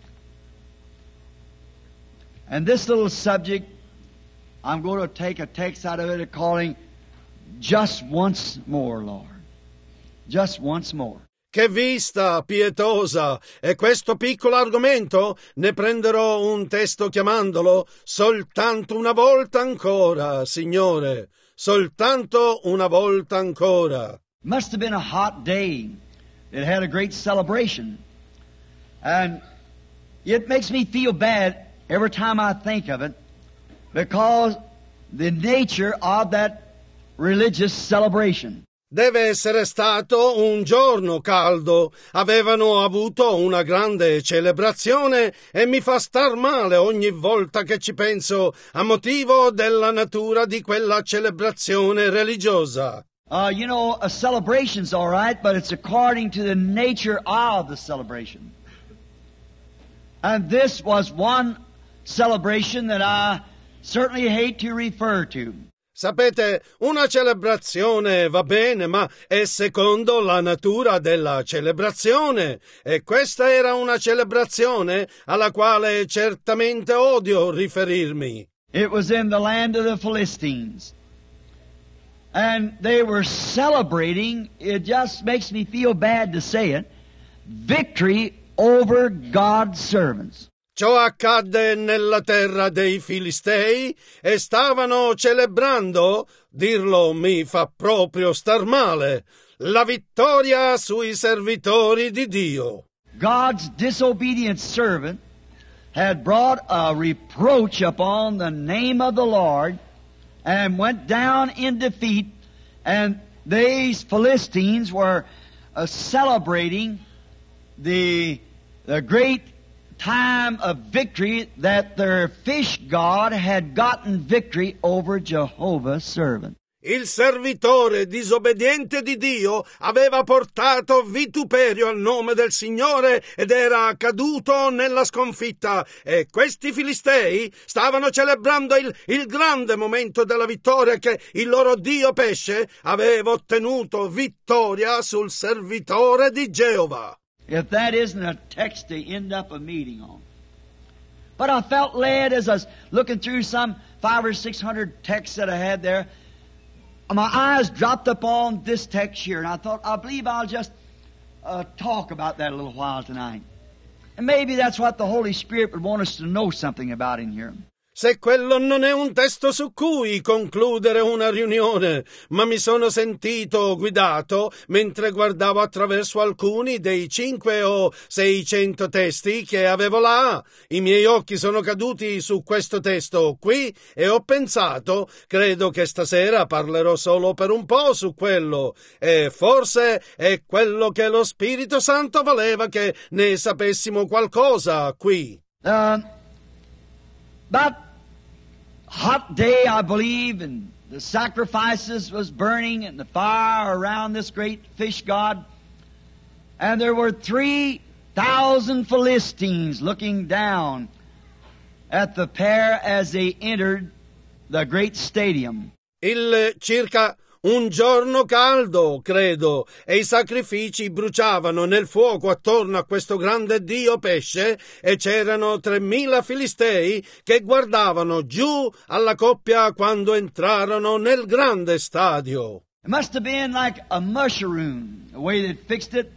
And this little subject, I'm going to take a text out of it calling Just Once More, Lord. Just once more. Che vista pietosa! E questo piccolo argomento ne prenderò un testo chiamandolo Soltanto una volta ancora, Signore, soltanto una volta ancora. Must have been a hot day. It had a great celebration. And it makes me feel bad every time I think of it, because the nature of that religious celebration. Deve essere stato un giorno caldo, avevano avuto una grande celebrazione e mi fa star male ogni volta che ci penso a motivo della natura di quella celebrazione religiosa. You know, a celebration's all right, but it's according to the nature of the celebration. And this was one celebration that I certainly hate to refer to. Sapete, una celebrazione va bene, ma è secondo la natura della celebrazione, e questa era una celebrazione alla quale certamente odio riferirmi. It was in the land of the Philistines. And they were celebrating, it just makes me feel bad to say it, victory over God's servants. Ciò accadde nella terra dei Filistei e stavano celebrando, dirlo mi fa proprio star male, la vittoria sui servitori di Dio. God's disobedient servant had brought a reproach upon the name of the Lord and went down in defeat, and these Philistines were celebrating the great time of victory that their fish god had gotten victory over Jehovah's servant. Il servitore disobbediente di Dio aveva portato vituperio al nome del Signore ed era caduto nella sconfitta, e questi Filistei stavano celebrando il grande momento della vittoria che il loro Dio pesce aveva ottenuto vittoria sul servitore di Geova. If that isn't a text to end up a meeting on. But I felt led as I was looking through some 500 or 600 texts that I had there. My eyes dropped upon this text here, and I thought, I believe I'll just talk about that a little while tonight. And maybe that's what the Holy Spirit would want us to know something about in here. Se quello non è un testo su cui concludere una riunione, ma mi sono sentito guidato mentre guardavo attraverso alcuni dei 500 o 600 testi che avevo là. I miei occhi sono caduti su questo testo qui e ho pensato, credo che stasera parlerò solo per un po' su quello, e forse è quello che lo Spirito Santo voleva che ne sapessimo qualcosa qui. About hot day, I believe, and the sacrifices was burning and the fire around this great fish god. And there were 3,000 Philistines looking down at the pair as they entered the great stadium. Circa un giorno caldo, credo, e i sacrifici bruciavano nel fuoco attorno a questo grande dio pesce e c'erano 3.000 filistei che guardavano giù alla coppia quando entrarono nel grande stadio. It must have been like a mushroom, the way they fixed it,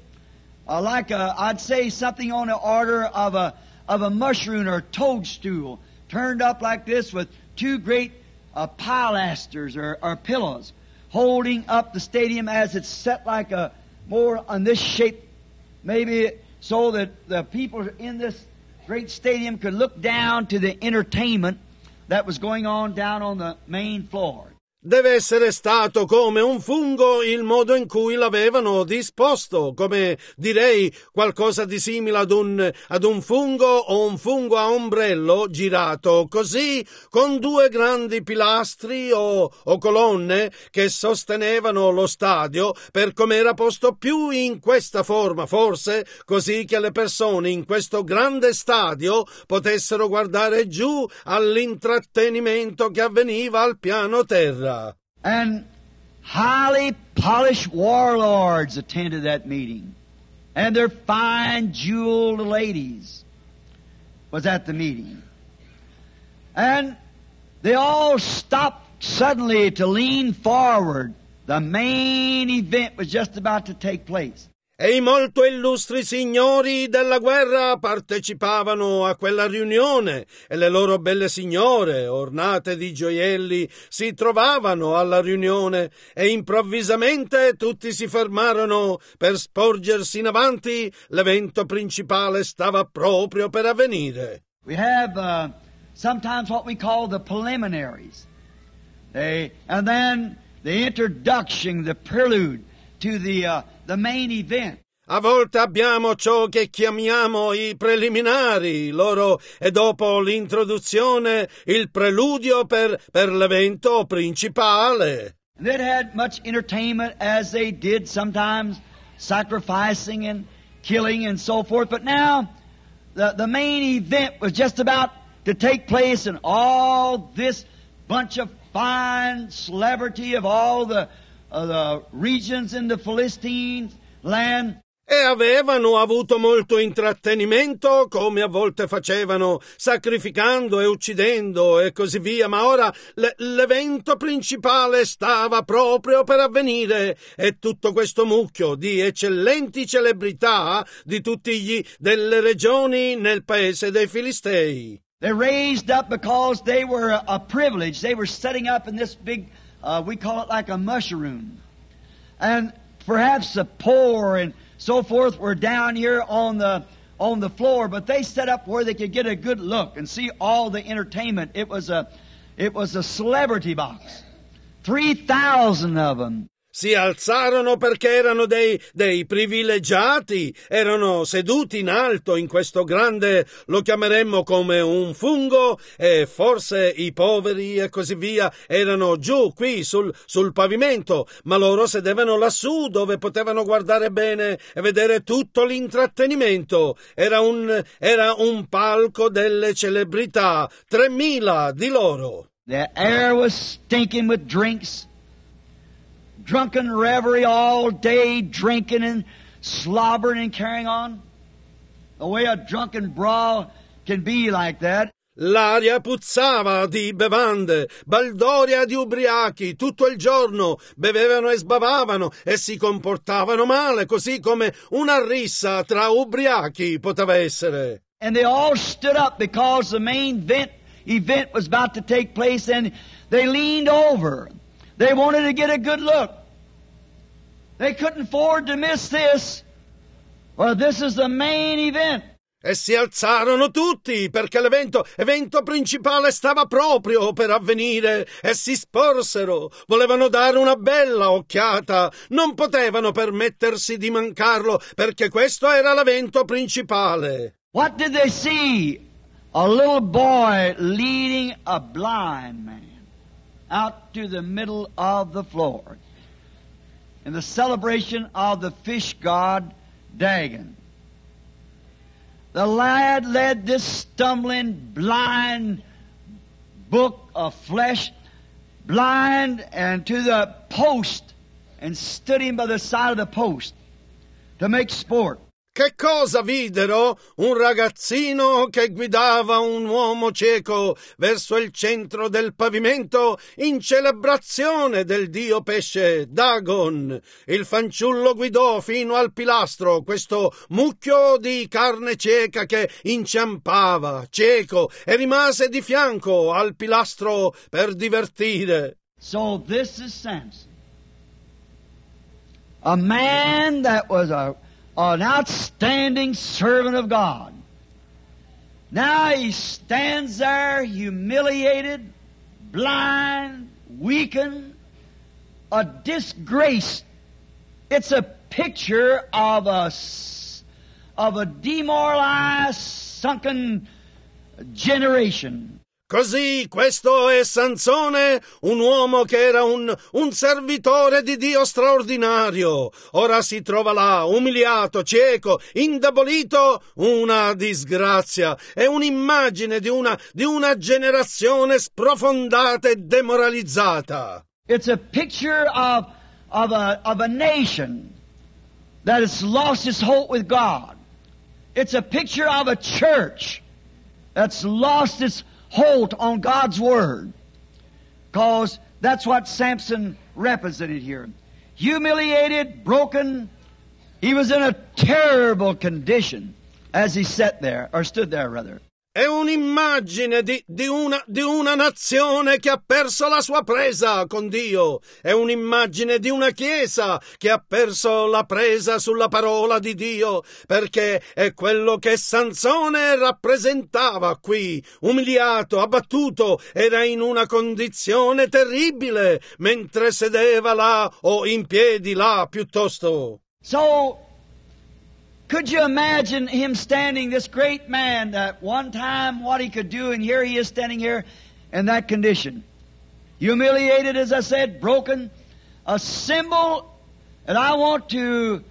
I'd say something on the order of a mushroom or toadstool, turned up like this with two great pilasters or pillows, holding up the stadium as it's set like a more on this shape, maybe so that the people in this great stadium could look down to the entertainment that was going on down on the main floor. Deve essere stato come un fungo il modo in cui l'avevano disposto, come direi qualcosa di simile ad un fungo o un fungo a ombrello girato così, con due grandi pilastri o colonne che sostenevano lo stadio per come era posto più in questa forma, forse così che le persone in questo grande stadio potessero guardare giù all'intrattenimento che avveniva al piano terra. And highly polished warlords attended that meeting. And their fine jeweled ladies was at the meeting. And they all stopped suddenly to lean forward. The main event was just about to take place. E i molto illustri signori della guerra partecipavano a quella riunione e le loro belle signore, ornate di gioielli, si trovavano alla riunione e improvvisamente tutti si fermarono per sporgersi in avanti. L'evento principale stava proprio per avvenire. We have sometimes what we call the preliminaries. And then the introduction, the prelude to the main event. A volte abbiamo ciò che chiamiamo i preliminari, e dopo l'introduzione, il preludio per l'evento principale. And they had much entertainment as they did sometimes, sacrificing and killing and so forth. But now, the main event was just about to take place, and all this bunch of fine celebrity of all the regions in the Philistine land. E avevano avuto molto intrattenimento, come a volte facevano, sacrificando e uccidendo e così via, ma ora l'evento principale stava proprio per avvenire e tutto questo mucchio di eccellenti celebrità di tutti delle regioni nel paese dei Filistei. They raised up because they were a privilege. They were setting up in this big we call it like a mushroom. And perhaps the poor and so forth were down here on the floor, but they set up where they could get a good look and see all the entertainment. It was a celebrity box. 3,000 of them. Si alzarono perché erano dei privilegiati, erano seduti in alto in questo grande, lo chiameremmo come un fungo, e forse i poveri e così via erano giù qui sul pavimento, ma loro sedevano lassù dove potevano guardare bene e vedere tutto l'intrattenimento. Era un palco delle celebrità, 3.000 di loro. The air was stinking with drinks. Drunken revelry all day, drinking and slobbering and carrying on. The way a drunken brawl can be like that. L'aria puzzava di bevande, baldoria di ubriachi, tutto il giorno bevevano e sbavavano e si comportavano male, così come una rissa tra ubriachi poteva essere. And they all stood up because the main event was about to take place, and they leaned over. They wanted to get a good look. They couldn't afford to miss this. Well, this is the main event. E si alzarono tutti perché evento principale stava proprio per avvenire, e si sporsero. Volevano dare una bella occhiata. Non potevano permettersi di mancarlo perché questo era l'evento principale. What did they see? A little boy leading a blind man out to the middle of the floor in the celebration of the fish god Dagon. The lad led this stumbling, blind book of flesh, blind, and to the post, and stood him by the side of the post to make sport. Che cosa videro? Un ragazzino che guidava un uomo cieco verso il centro del pavimento in celebrazione del dio pesce Dagon. Il fanciullo guidò fino al pilastro questo mucchio di carne cieca che inciampava, cieco, e rimase di fianco al pilastro per divertire. So this is Samson. A man that was an outstanding servant of God. Now he stands there humiliated, blind, weakened, a disgrace. It's a picture of a demoralized, sunken generation. Così questo è Sansone, un uomo che era un servitore di Dio straordinario. Ora si trova là, umiliato, cieco, indebolito, una disgrazia. È un'immagine di una generazione sprofondata e demoralizzata. It's a picture of a nation that has lost its hope with God. It's a picture of a church that's lost its hold on God's Word. Because that's what Samson represented here. Humiliated, broken. He was in a terrible condition as he sat there, or stood there rather. È un'immagine di una nazione che ha perso la sua presa con Dio. È un'immagine di una chiesa che ha perso la presa sulla parola di Dio, perché è quello che Sansone rappresentava qui. Umiliato, abbattuto, era in una condizione terribile, mentre sedeva là o in piedi là piuttosto. So, could you imagine him standing, this great man, that one time what he could do, and here he is standing here in that condition. Humiliated, as I said, broken, a symbol, and I want to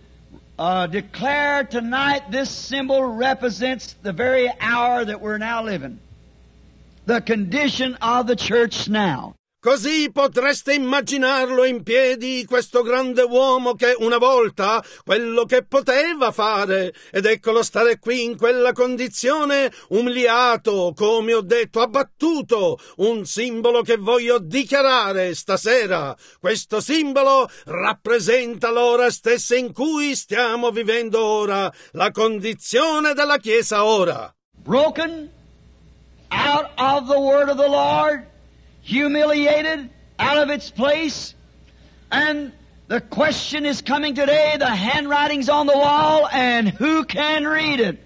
declare tonight this symbol represents the very hour that we're now living. The condition of the church now. Così potreste immaginarlo in piedi, questo grande uomo che una volta quello che poteva fare, ed eccolo stare qui in quella condizione, umiliato, come ho detto, abbattuto, un simbolo che voglio dichiarare stasera. Questo simbolo rappresenta l'ora stessa in cui stiamo vivendo ora, la condizione della Chiesa ora. Broken out of the word of the Lord, humiliated out of its place, and the question is coming today, the handwriting's on the wall, and who can read it?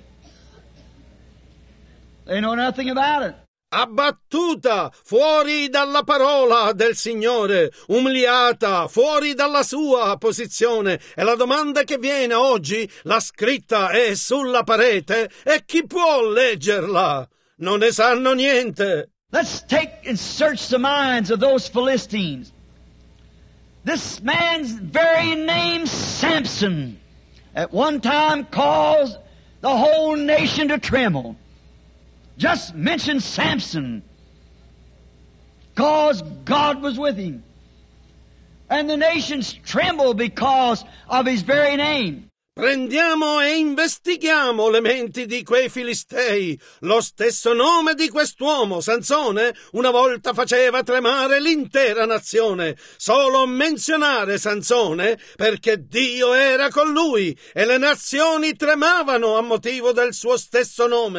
They know nothing about it. Abbattuta, fuori dalla parola del Signore, umiliata, fuori dalla sua posizione, e la domanda che viene oggi, la scritta è sulla parete, e chi può leggerla? Non ne sanno niente. Let's take and search the minds of those Philistines. This man's very name, Samson, at one time caused the whole nation to tremble. Just mention Samson, because God was with him. And the nations trembled because of his very name. Prendiamo e investighiamo le menti di quei filistei. Lo stesso nome di quest'uomo, Sansone, una volta faceva tremare l'intera nazione. Solo menzionare Sansone, perché Dio era con lui e le nazioni tremavano a motivo del suo stesso nome.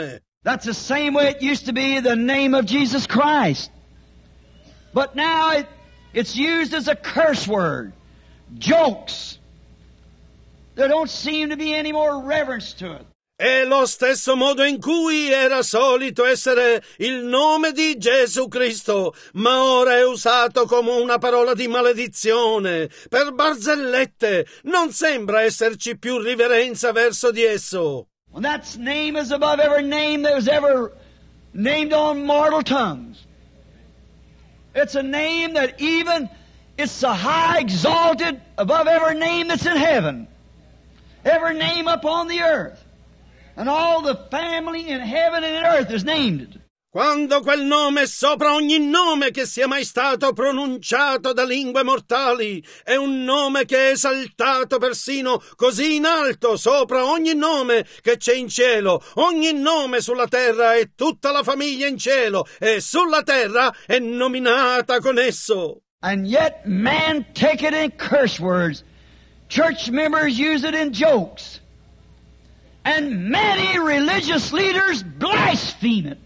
That's the same way it used to be the name of Jesus Christ. But now it's used as a curse word. Jokes. There don't seem to be any more reverence to it. È lo stesso modo in cui era solito essere il nome di Gesù Cristo, ma ora è usato come una parola di maledizione, per barzellette. Non sembra esserci più riverenza verso di esso. Well, that name is above every name that was ever named on mortal tongues. It's a name that it's the high exalted above every name that's in heaven, every name upon the earth. And all the family in heaven and in earth is named it. Quando quel nome è sopra ogni nome che sia mai stato pronunciato da lingue mortali, è un nome che è esaltato persino così in alto sopra ogni nome che c'è in cielo, ogni nome sulla terra e tutta la famiglia in cielo e sulla terra è nominata con esso. And yet man take it in curse words. Church members use it in jokes. And many religious leaders blaspheme it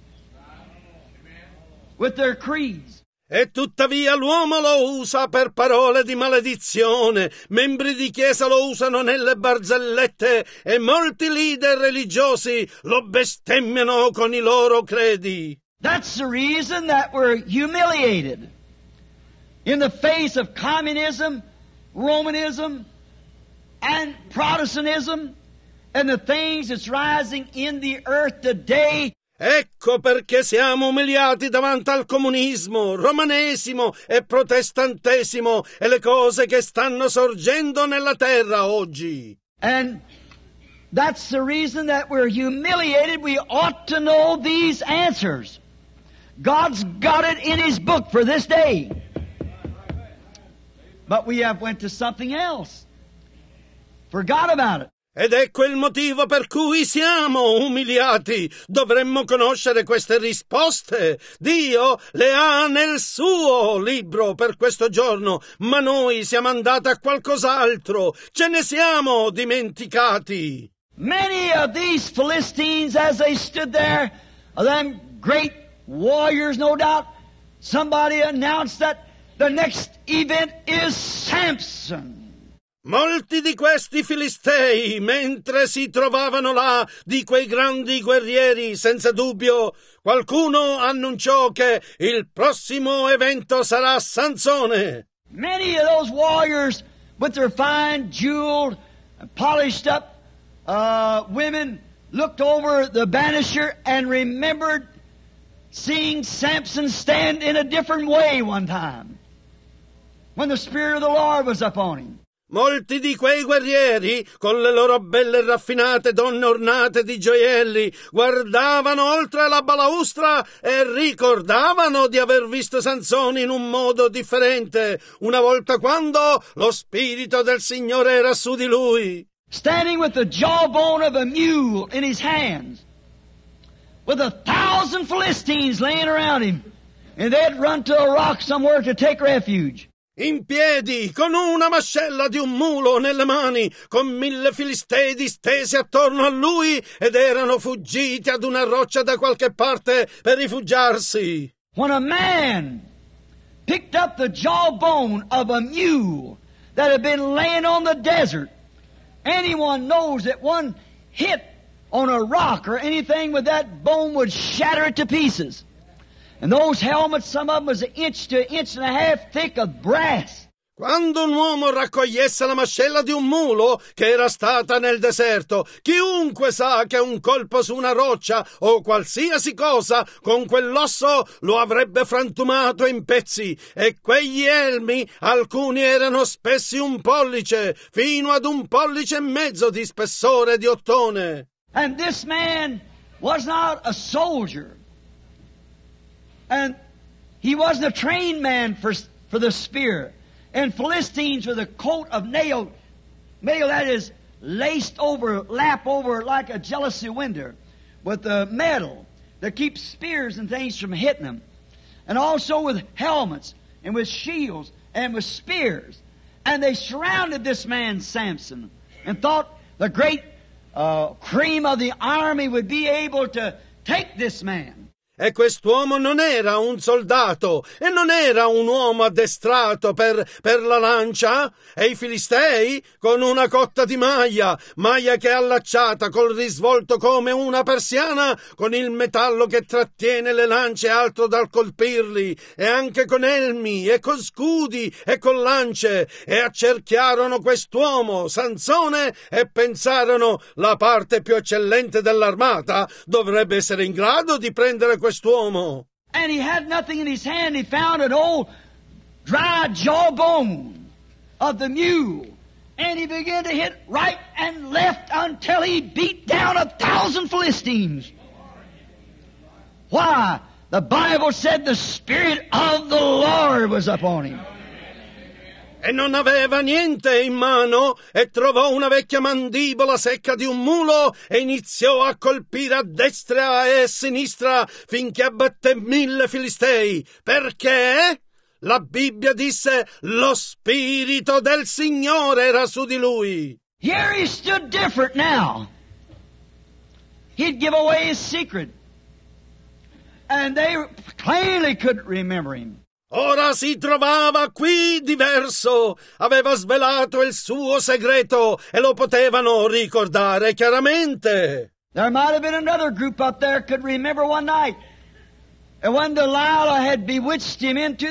with their creeds. E tuttavia l'uomo lo usa per parole di maledizione, membri di chiesa lo usano nelle barzellette e molti leader religiosi lo bestemmiano con i loro credi. That's the reason that we're humiliated in the face of communism, Romanism, and Protestantism, and the things that's rising in the earth today. Ecco perché siamo umiliati davanti al comunismo, romanesimo e protestantesimo e le cose che stanno sorgendo nella terra oggi. And that's the reason that we're humiliated. We ought to know these answers. God's got it in His book for this day. But we have went to something else. Forgot about it. Ed ecco il motivo per cui siamo umiliati. Dovremmo conoscere queste risposte. Dio le ha nel suo libro per questo giorno, ma noi siamo andati a qualcos'altro. Ce ne siamo dimenticati. Many of these Philistines, as they stood there, them great warriors, no doubt, somebody announced that the next event is Samson. Molti di questi filistei, mentre si trovavano là, di quei grandi guerrieri, senza dubbio, qualcuno annunciò che il prossimo evento sarà Sansone. Many of those warriors, with their fine, jeweled, polished up women, looked over the banisher and remembered seeing Samson stand in a different way one time, when the Spirit of the Lord was upon him. Molti di quei guerrieri, con le loro belle e raffinate donne ornate di gioielli, guardavano oltre la balaustra e ricordavano di aver visto Sansone in un modo differente, una volta quando lo Spirito del Signore era su di lui. Standing with the jawbone of a mule in his hands, with 1,000 Philistines laying around him, and they'd run to a rock somewhere to take refuge. In piedi, con una mascella di un mulo nelle mani, con 1.000 filistei distesi attorno a lui ed erano fuggiti ad una roccia da qualche parte per rifugiarsi. When a man picked up the jawbone of a mule that had been laying on the desert, anyone knows that one hit on a rock or anything with that bone would shatter it to pieces. And those helmets, some of them was 1 inch to 1.5 inches thick of brass. Quando un uomo raccogliesse la mascella di un mulo che era stata nel deserto, chiunque sa che un colpo su una roccia o qualsiasi cosa con quell'osso lo avrebbe frantumato in pezzi, e quegli elmi, alcuni erano spessi 1 pollice, fino ad 1,5 pollici di spessore di ottone. And this man was not a soldier. And he wasn't a trained man for the spear. And Philistines with a coat of mail that is laced over, lap over like a jealousy window, with the metal that keeps spears and things from hitting them. And also with helmets and with shields and with spears. And they surrounded this man Samson and thought the great cream of the army would be able to take this man. E quest'uomo non era un soldato e non era un uomo addestrato per la lancia. E i Filistei, con una cotta di maglia che è allacciata col risvolto come una persiana, con il metallo che trattiene le lance altro dal colpirli, e anche con elmi e con scudi e con lance, e accerchiarono quest'uomo, Sansone, e pensarono: la parte più eccellente dell'armata dovrebbe essere in grado di prendere quest'uomo. And he had nothing in his hand. He found an old dry jawbone of the mule. And he began to hit right and left until he beat down 1,000 Philistines. Why? The Bible said the Spirit of the Lord was upon him. E non aveva niente in mano, e trovò una vecchia mandibola secca di un mulo e iniziò a colpire a destra e a sinistra finché abbatté 1000 Filistei. Perché? La Bibbia disse: lo Spirito del Signore era su di lui. Here he stood different now. He'd give away his secret. And they plainly couldn't remember him. Ora si trovava qui diverso, aveva svelato il suo segreto e lo potevano ricordare chiaramente. There might have been another group up there could remember one night, and when Delilah had bewitched him into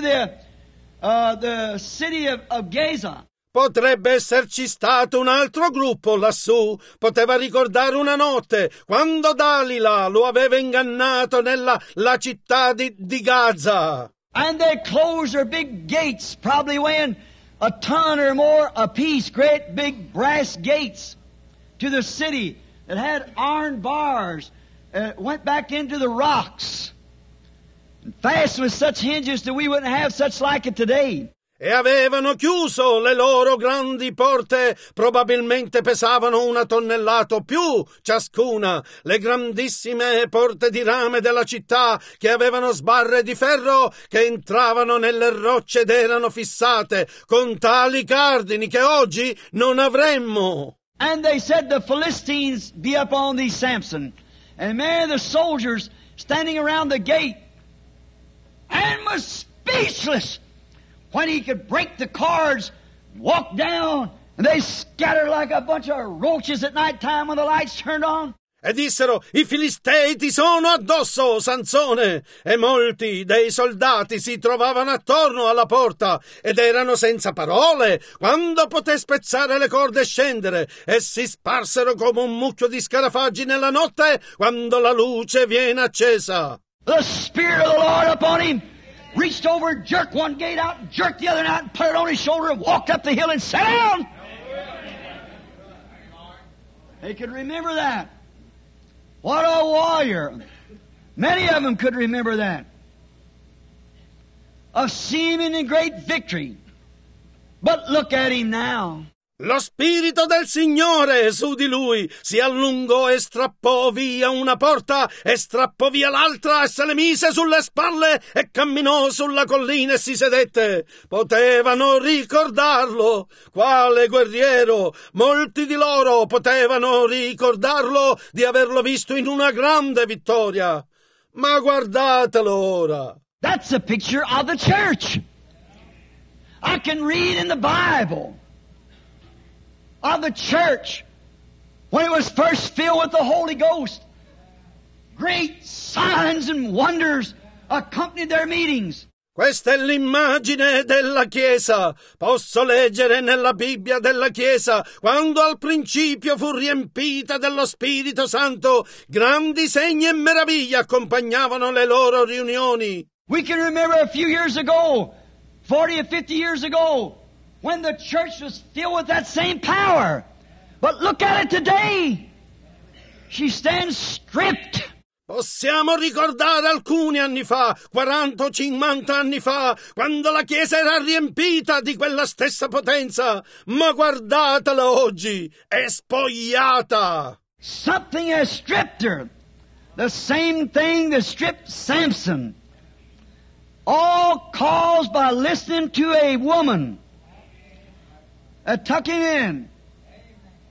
the city of Gaza. Potrebbe esserci stato un altro gruppo lassù, poteva ricordare una notte, quando Dalila lo aveva ingannato nella città di Gaza. And they closed their big gates, probably weighing a ton or more apiece, great big brass gates to the city that had iron bars, went back into the rocks, and fastened with such hinges that we wouldn't have such like it today. E avevano chiuso le loro grandi porte, probabilmente pesavano 1 tonnellata o più ciascuna, le grandissime porte di rame della città, che avevano sbarre di ferro che entravano nelle rocce ed erano fissate con tali cardini che oggi non avremmo. And they said the Philistines be up on thee, Samson, and many of the soldiers standing around the gate, and was speechless when he could break the cords, walk down, and they scattered like a bunch of roaches at night time when the lights turned on. E dissero: i Filistei ti sono addosso, Sansone! E molti dei soldati si trovavano attorno alla porta ed erano senza parole quando poté spezzare le corde e scendere, e si sparsero come un mucchio di scarafaggi nella notte quando la luce viene accesa. The Spirit of the Lord upon him reached over, jerked one gate out, jerked the other out, and put it on his shoulder, and walked up the hill and sat down. They could remember that. What a warrior. Many of them could remember that. A seeming and great victory. But look at him now. Lo Spirito del Signore su di lui si allungò e strappò via una porta e strappò via l'altra e se le mise sulle spalle e camminò sulla collina e si sedette. Potevano ricordarlo. Quale guerriero! Molti di loro potevano ricordarlo di averlo visto in una grande vittoria. Ma guardatelo ora. That's a picture of the church. I can read in the Bible of the church when it was first filled with the Holy Ghost. Great signs and wonders accompanied their meetings. Questa è l'immagine della Chiesa. Posso leggere nella Bibbia della Chiesa, quando al principio fu riempita dello Spirito Santo, grandi segni e meraviglie accompagnavano le loro riunioni. We can remember a few years ago, 40 or 50 years ago, when the church was filled with that same power. But look at it today. She stands stripped. Possiamo ricordare alcuni anni fa, 40 o 50 anni fa, quando la Chiesa era riempita di quella stessa potenza, ma guardatela oggi, è spogliata. Something has stripped her. The same thing that stripped Samson. All caused by listening to a woman. Tuck him in.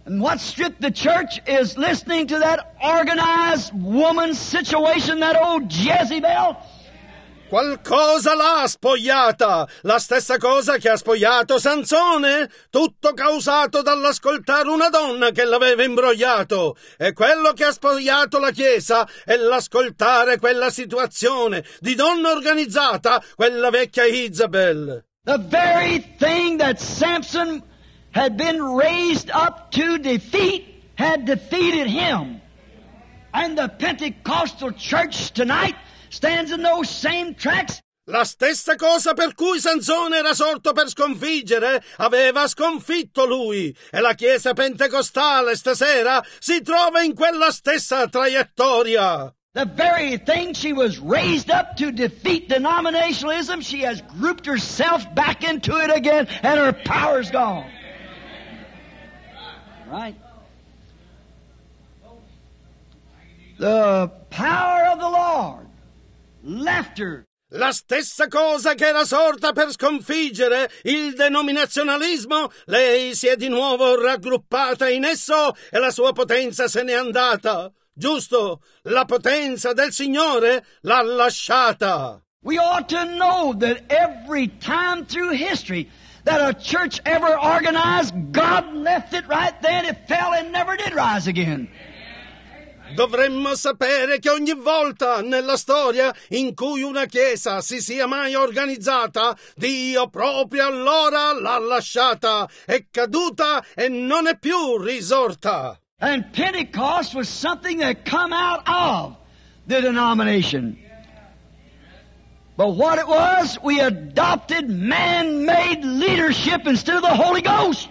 And what stripped the church is listening to that organized woman situation, that old Jezebel. Qualcosa l'ha spogliata, la stessa cosa che ha spogliato Sansone, tutto causato dall'ascoltare una donna che l'aveva imbrogliato. E quello che ha spogliato la Chiesa è l'ascoltare quella situazione di donna organizzata, quella vecchia Isabel. The very thing that Samson had been raised up to defeat had defeated him. And the Pentecostal church tonight stands in those same tracks. La stessa cosa per cui Sansone era sorto per sconfiggere aveva sconfitto lui, e la Chiesa pentecostale stasera si trova in quella stessa traiettoria. The very thing she was raised up to defeat denominationalism, she has grouped herself back into it again, and her power's gone. Right? The power of the Lord left her. La stessa cosa che era sorta per sconfiggere il denominazionalismo, lei si è di nuovo raggruppata in esso e la sua potenza se n'è andata. Giusto, la potenza del Signore l'ha lasciata. We ought to know that every time through history that a church ever organized, God left it right then, it fell and never did rise again. Dovremmo sapere che ogni volta nella storia in cui una chiesa si sia mai organizzata, Dio proprio allora l'ha lasciata, è caduta e non è più risorta. And Pentecost was something that come out of the denomination. But what it was, we adopted man-made leadership instead of the Holy Ghost.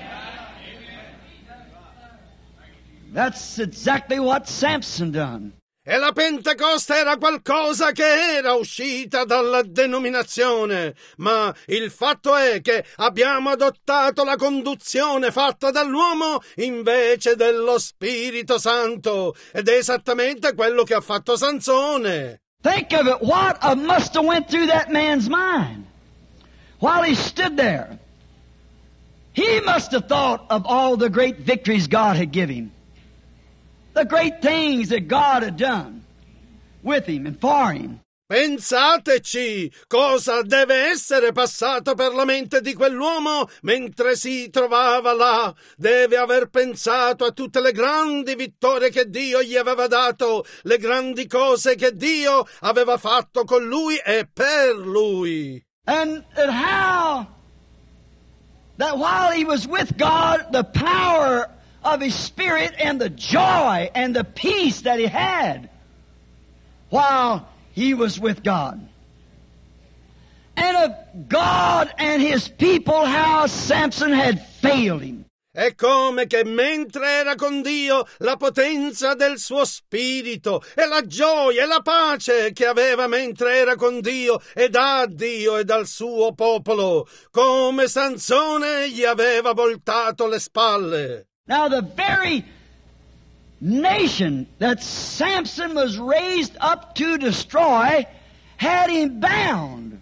That's exactly what Samson done. E la Pentecoste era qualcosa che era uscita dalla denominazione, ma il fatto è che abbiamo adottato la conduzione fatta dall'uomo invece dello Spirito Santo, ed è esattamente quello che ha fatto Sansone. Think of it, what must have went through that man's mind while he stood there. He must have thought of all the great victories God had given him. The great things that God had done with him and for him. Pensateci cosa deve essere passato per la mente di quell'uomo mentre si trovava là. Deve aver pensato a tutte le grandi vittorie che Dio gli aveva dato, le grandi cose che Dio aveva fatto con lui e per lui. And how that while he was with God, the power of his Spirit and the joy and the peace that he had while he was with God. And of God and his people, how Samson had failed him. È come che mentre era con Dio, la potenza del suo spirito e la gioia e la pace che aveva mentre era con Dio e da Dio e dal suo popolo, come Sansone gli aveva voltato le spalle. Now the very nation that Samson was raised up to destroy had him bound.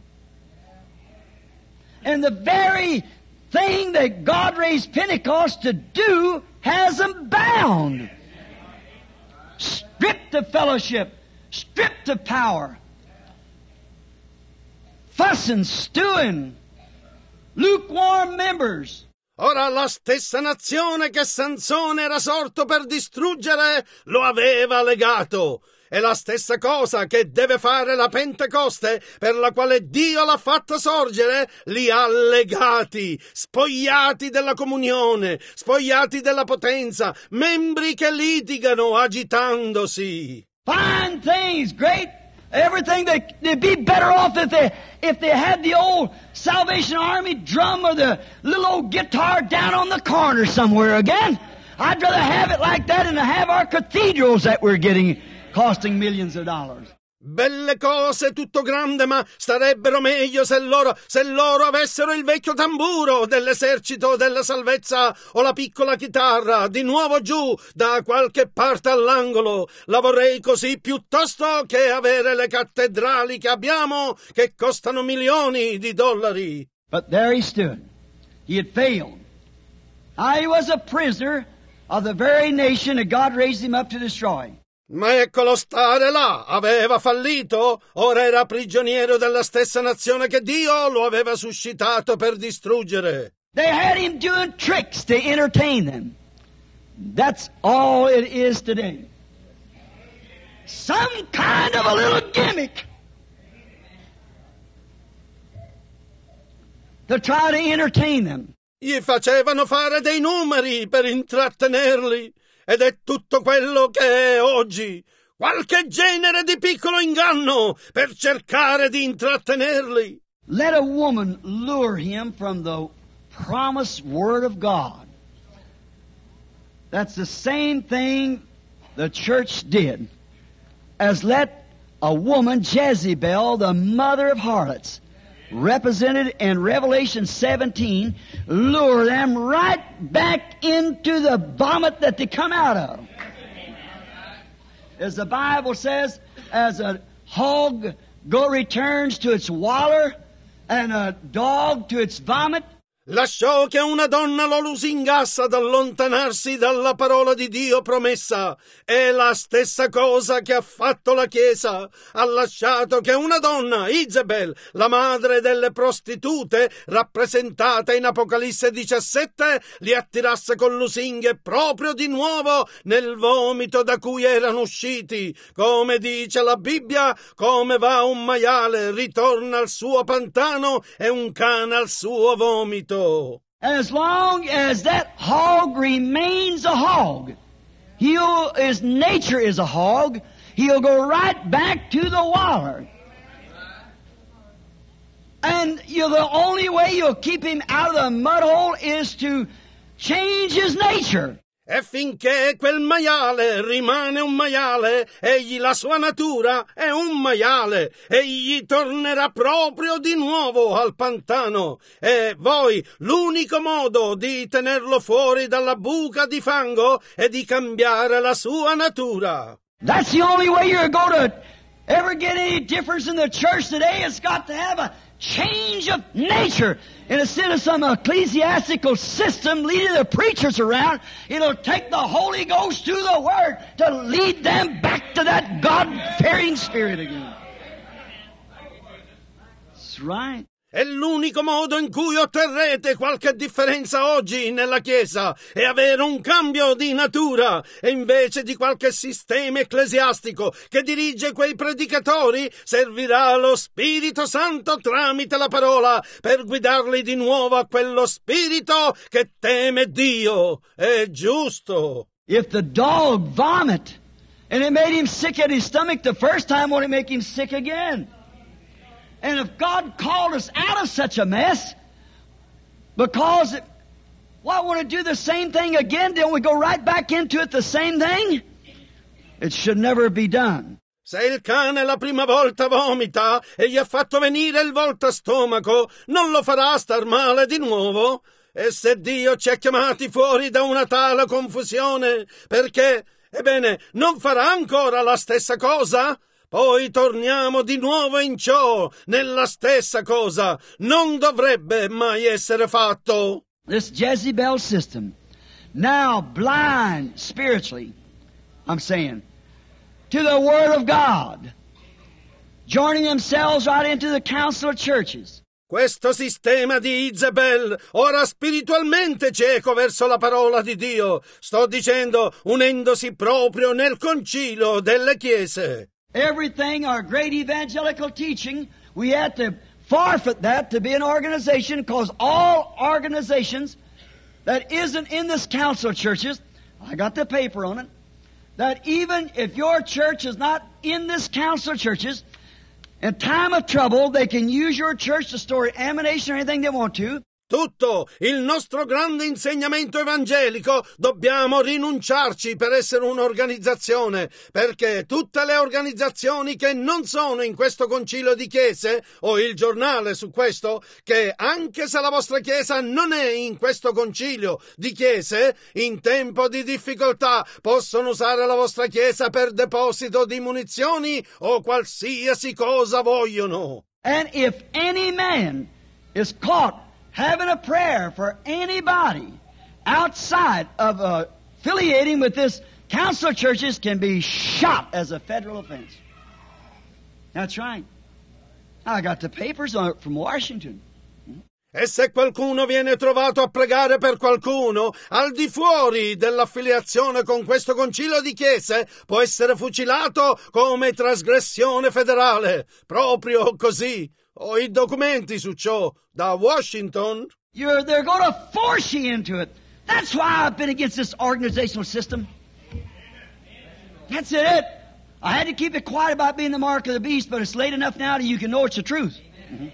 And the very thing that God raised Pentecost to do has him bound. Stripped of fellowship, stripped of power. Fussing, stewing, lukewarm members. Ora la stessa nazione che Sansone era sorto per distruggere lo aveva legato. È la stessa cosa che deve fare la Pentecoste, per la quale Dio l'ha fatta sorgere, li ha legati, spogliati della comunione, spogliati della potenza, membri che litigano agitandosi. Fine things, great, everything they'd be better off if they had the old Salvation Army drum or the little old guitar down on the corner somewhere again. I'd rather have it like that than to have our cathedrals that we're getting costing millions of dollars. Belle cose, tutto grande, ma starebbero meglio se loro avessero il vecchio tamburo dell'esercito della salvezza o la piccola chitarra di nuovo giù da qualche parte all'angolo. La vorrei così piuttosto che avere le cattedrali che abbiamo che costano milioni di dollari. But there he stood. He had failed. He was a prisoner of the very nation that God raised him up to destroy. Ma eccolo stare là, aveva fallito, ora era prigioniero della stessa nazione che Dio lo aveva suscitato per distruggere. They had him doing tricks to entertain them. That's all it is today. Some kind of a little gimmick to try to entertain them. Gli facevano fare dei numeri per intrattenerli, ed è tutto quello che è oggi. Qualche genere di piccolo inganno per cercare di intrattenerli. Let a woman lure him from the promised Word of God. That's the same thing the church did, as let a woman, Jezebel, the mother of harlots, represented in Revelation 17, lure them right back into the vomit that they come out of. As the Bible says, as a hog returns to its waller and a dog to its vomit, Lasciò che una donna lo lusingasse ad allontanarsi dalla parola di Dio promessa. È la stessa cosa che ha fatto la Chiesa. Ha lasciato che una donna, Isabel, la madre delle prostitute, rappresentata in Apocalisse 17, li attirasse con lusinghe proprio di nuovo nel vomito da cui erano usciti. Come dice la Bibbia, come va un maiale, ritorna al suo pantano e un cane al suo vomito. As long as that hog remains a hog, his nature is a hog, he'll go right back to the waller. And the only way you'll keep him out of the mud hole is to change his nature. E finché quel maiale rimane un maiale, egli la sua natura è un maiale, egli tornerà proprio di nuovo al pantano. E voi, l'unico modo di tenerlo fuori dalla buca di fango è di cambiare la sua natura. That's the only way you're going to ever get any difference in the church today. It's got to have a change of nature. Instead of some ecclesiastical system leading the preachers around, it'll take the Holy Ghost to the Word to lead them back to that God-fearing spirit again. That's right. È l'unico modo in cui otterrete qualche differenza oggi nella Chiesa, è avere un cambio di natura, e invece di qualche sistema ecclesiastico che dirige quei predicatori, servirà lo Spirito Santo tramite la parola per guidarli di nuovo a quello spirito che teme Dio. È giusto. If the dog vomit and it made him sick at his stomach the first time, won't it make him sick again? And if God called us out of such a mess, because want to do the same thing again, don't we go right back into it the same thing? It should never be done. Se il cane la prima volta vomita e gli ha fatto venire il voltastomaco, non lo farà star male di nuovo? E se Dio ci ha chiamati fuori da una tale confusione, perché, ebbene, non farà ancora la stessa cosa? Poi torniamo di nuovo in ciò, nella stessa cosa. Non dovrebbe mai essere fatto. This Jezebel system, now blind spiritually, I'm saying, to the Word of God, joining themselves right into the council of churches. Questo sistema di Isabel, ora spiritualmente cieco verso la parola di Dio, sto dicendo, unendosi proprio nel concilio delle chiese. Everything, our great evangelical teaching, we had to forfeit that to be an organization, because all organizations that isn't in this council of churches, I got the paper on it, that even if your church is not in this council of churches, in time of trouble, they can use your church to store ammunition or anything they want to. Tutto il nostro grande insegnamento evangelico dobbiamo rinunciarci per essere un'organizzazione, perché tutte le organizzazioni che non sono in questo concilio di chiese, o il giornale su questo, che anche se la vostra chiesa non è in questo concilio di chiese, in tempo di difficoltà possono usare la vostra chiesa per deposito di munizioni o qualsiasi cosa vogliono. And if any man is caught having a prayer for anybody outside of affiliating with this council of churches can be shot as a federal offense. That's right. I got the papers on it from Washington. E se qualcuno viene trovato a pregare per qualcuno al di fuori dell'affiliazione con questo concilio di chiese, può essere fucilato come trasgressione federale. Proprio così. Ho i documenti su ciò da Washington. They're going to force you into it. That's why I've been against this organizational system. That's it. I had to keep it quiet about being the mark of the beast, but it's late enough now that you can know it's the truth. Mm-hmm.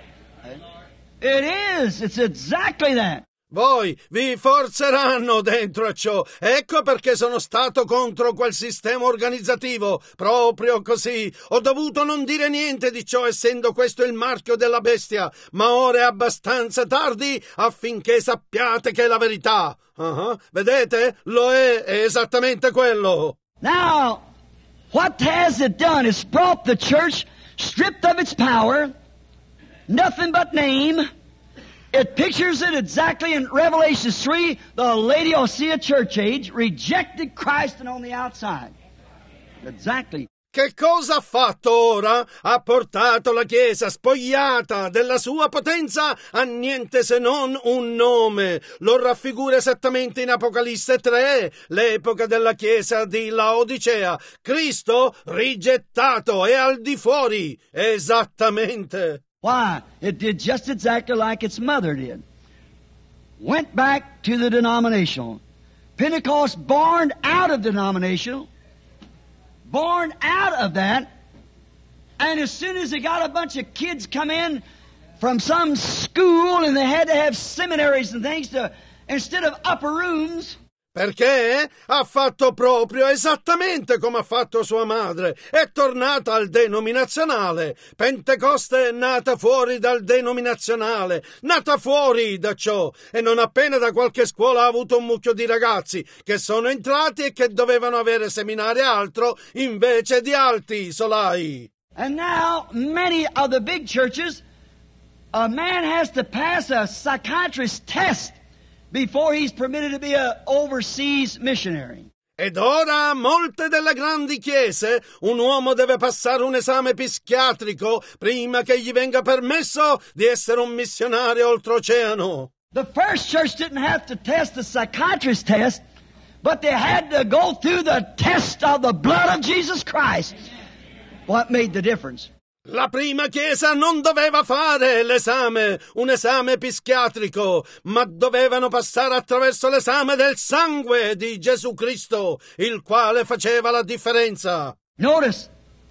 It is. It's exactly that. Voi vi forzeranno dentro a ciò. Ecco perché sono stato contro quel sistema organizzativo. Proprio così. Ho dovuto non dire niente di ciò, essendo questo il marchio della bestia. Ma ora è abbastanza tardi affinché sappiate che è la verità. Vedete? Lo è esattamente quello. Now, what has it done? It's brought the church stripped of its power, nothing but name. It pictures it exactly in Revelation 3, the Laodicea church age, rejected Christ and on the outside. Exactly. Che cosa ha fatto ora? Ha portato la Chiesa spogliata della sua potenza a niente se non un nome. Lo raffigura esattamente in Apocalisse 3, l'epoca della Chiesa di Laodicea. Cristo rigettato e al di fuori. Esattamente. Why? It did just exactly like its mother did. Went back to the denominational. Pentecost born out of denominational. Born out of that. And as soon as they got a bunch of kids come in from some school and they had to have seminaries and things to, instead of upper rooms. Perché ha fatto proprio esattamente come ha fatto sua madre. È tornata al denominazionale. Pentecoste è nata fuori dal denominazionale, nata fuori da ciò. E non appena da qualche scuola ha avuto un mucchio di ragazzi che sono entrati e che dovevano avere seminari altro invece di alti solai. And now many of the big churches, a man has to pass a psychiatrist test before he's permitted to be an overseas missionary. Ed ora, molte delle grandi chiese, un uomo deve passare un esame psichiatrico prima che gli venga permesso di essere un missionario oltreoceano. The first church didn't have to test the psychiatrist test, but they had to go through the test of the blood of Jesus Christ. What made the difference? La prima chiesa non doveva fare l'esame, un esame psichiatrico, ma dovevano passare attraverso l'esame del sangue di Gesù Cristo, il quale faceva la differenza. Notice,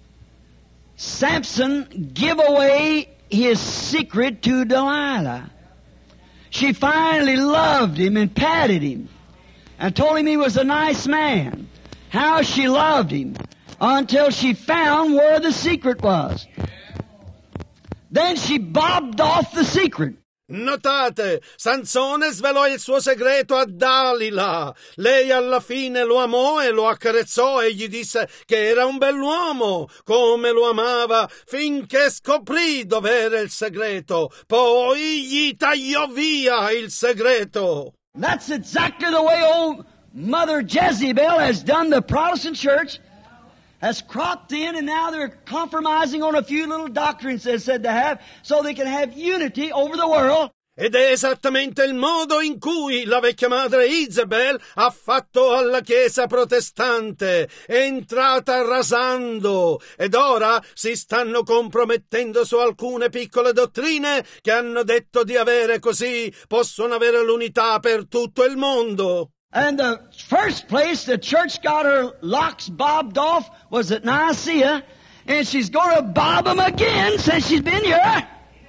Samson gave away his secret to Delilah. She finally loved him and patted him and told him he was a nice man. How she loved him until she found where the secret was. Then she bobbed off the secret. Notate, Sansone svelò il suo segreto a Dalila. Lei alla fine lo amò e lo accarezzò e gli disse che era un bell'uomo, come lo amava, finché scoprì dov'era il segreto. Poi gli tagliò via il segreto. That's exactly the way old Mother Jezebel has done the Protestant church. Has cropped in, and now they're compromising on a few little doctrines they said to have, so they can have unity over the world. Ed è esattamente il modo in cui la vecchia madre Isabel ha fatto alla Chiesa protestante, è entrata rasando, ed ora si stanno compromettendo su alcune piccole dottrine che hanno detto di avere, così possono avere l'unità per tutto il mondo. And the first place the church got her locks bobbed off was at Nicaea, and she's going to bob them again since she's been here.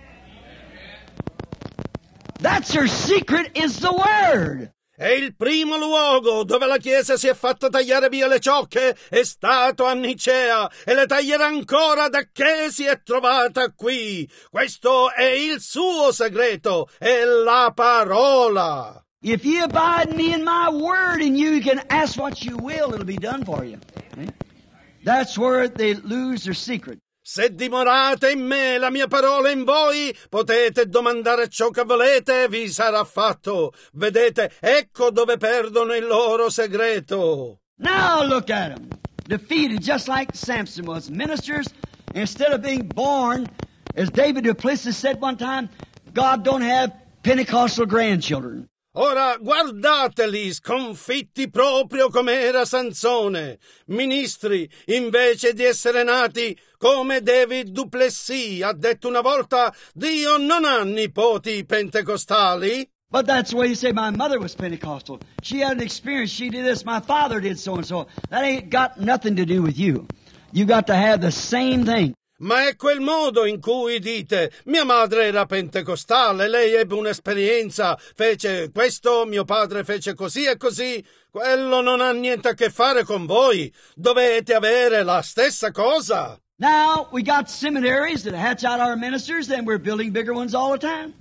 That's her secret, is the Word. E il primo luogo dove la Chiesa si è fatta tagliare via le ciocche è stato a Nicea, e le taglierà ancora da che si è trovata qui. Questo è il suo segreto, è la parola. If ye abide in me and my word in you, can ask what you will, it'll be done for you. That's where they lose their secret. Se dimorate in me, la mia parola in voi, potete domandare ciò che volete e vi sarà fatto. Vedete, ecco dove perdono il loro segreto. Now look at them. Defeated just like Samson was. Ministers, instead of being born, as David Duplessis said one time, God don't have Pentecostal grandchildren. Ora guardateli, sconfitti proprio come era Sansone. Ministri, invece di essere nati come David Duplessis ha detto una volta, Dio non ha nipoti pentecostali. But that's the way you say, my mother was Pentecostal. She had an experience. She did this. My father did so and so. That ain't got nothing to do with you. You got to have the same thing. Ma è quel modo in cui dite, mia madre era pentecostale, lei ebbe un'esperienza, fece questo, mio padre fece così e così. Quello non ha niente a che fare con voi. Dovete avere la stessa cosa. Now, we got seminaries that hatch out our ministers, and we're building bigger ones all the time.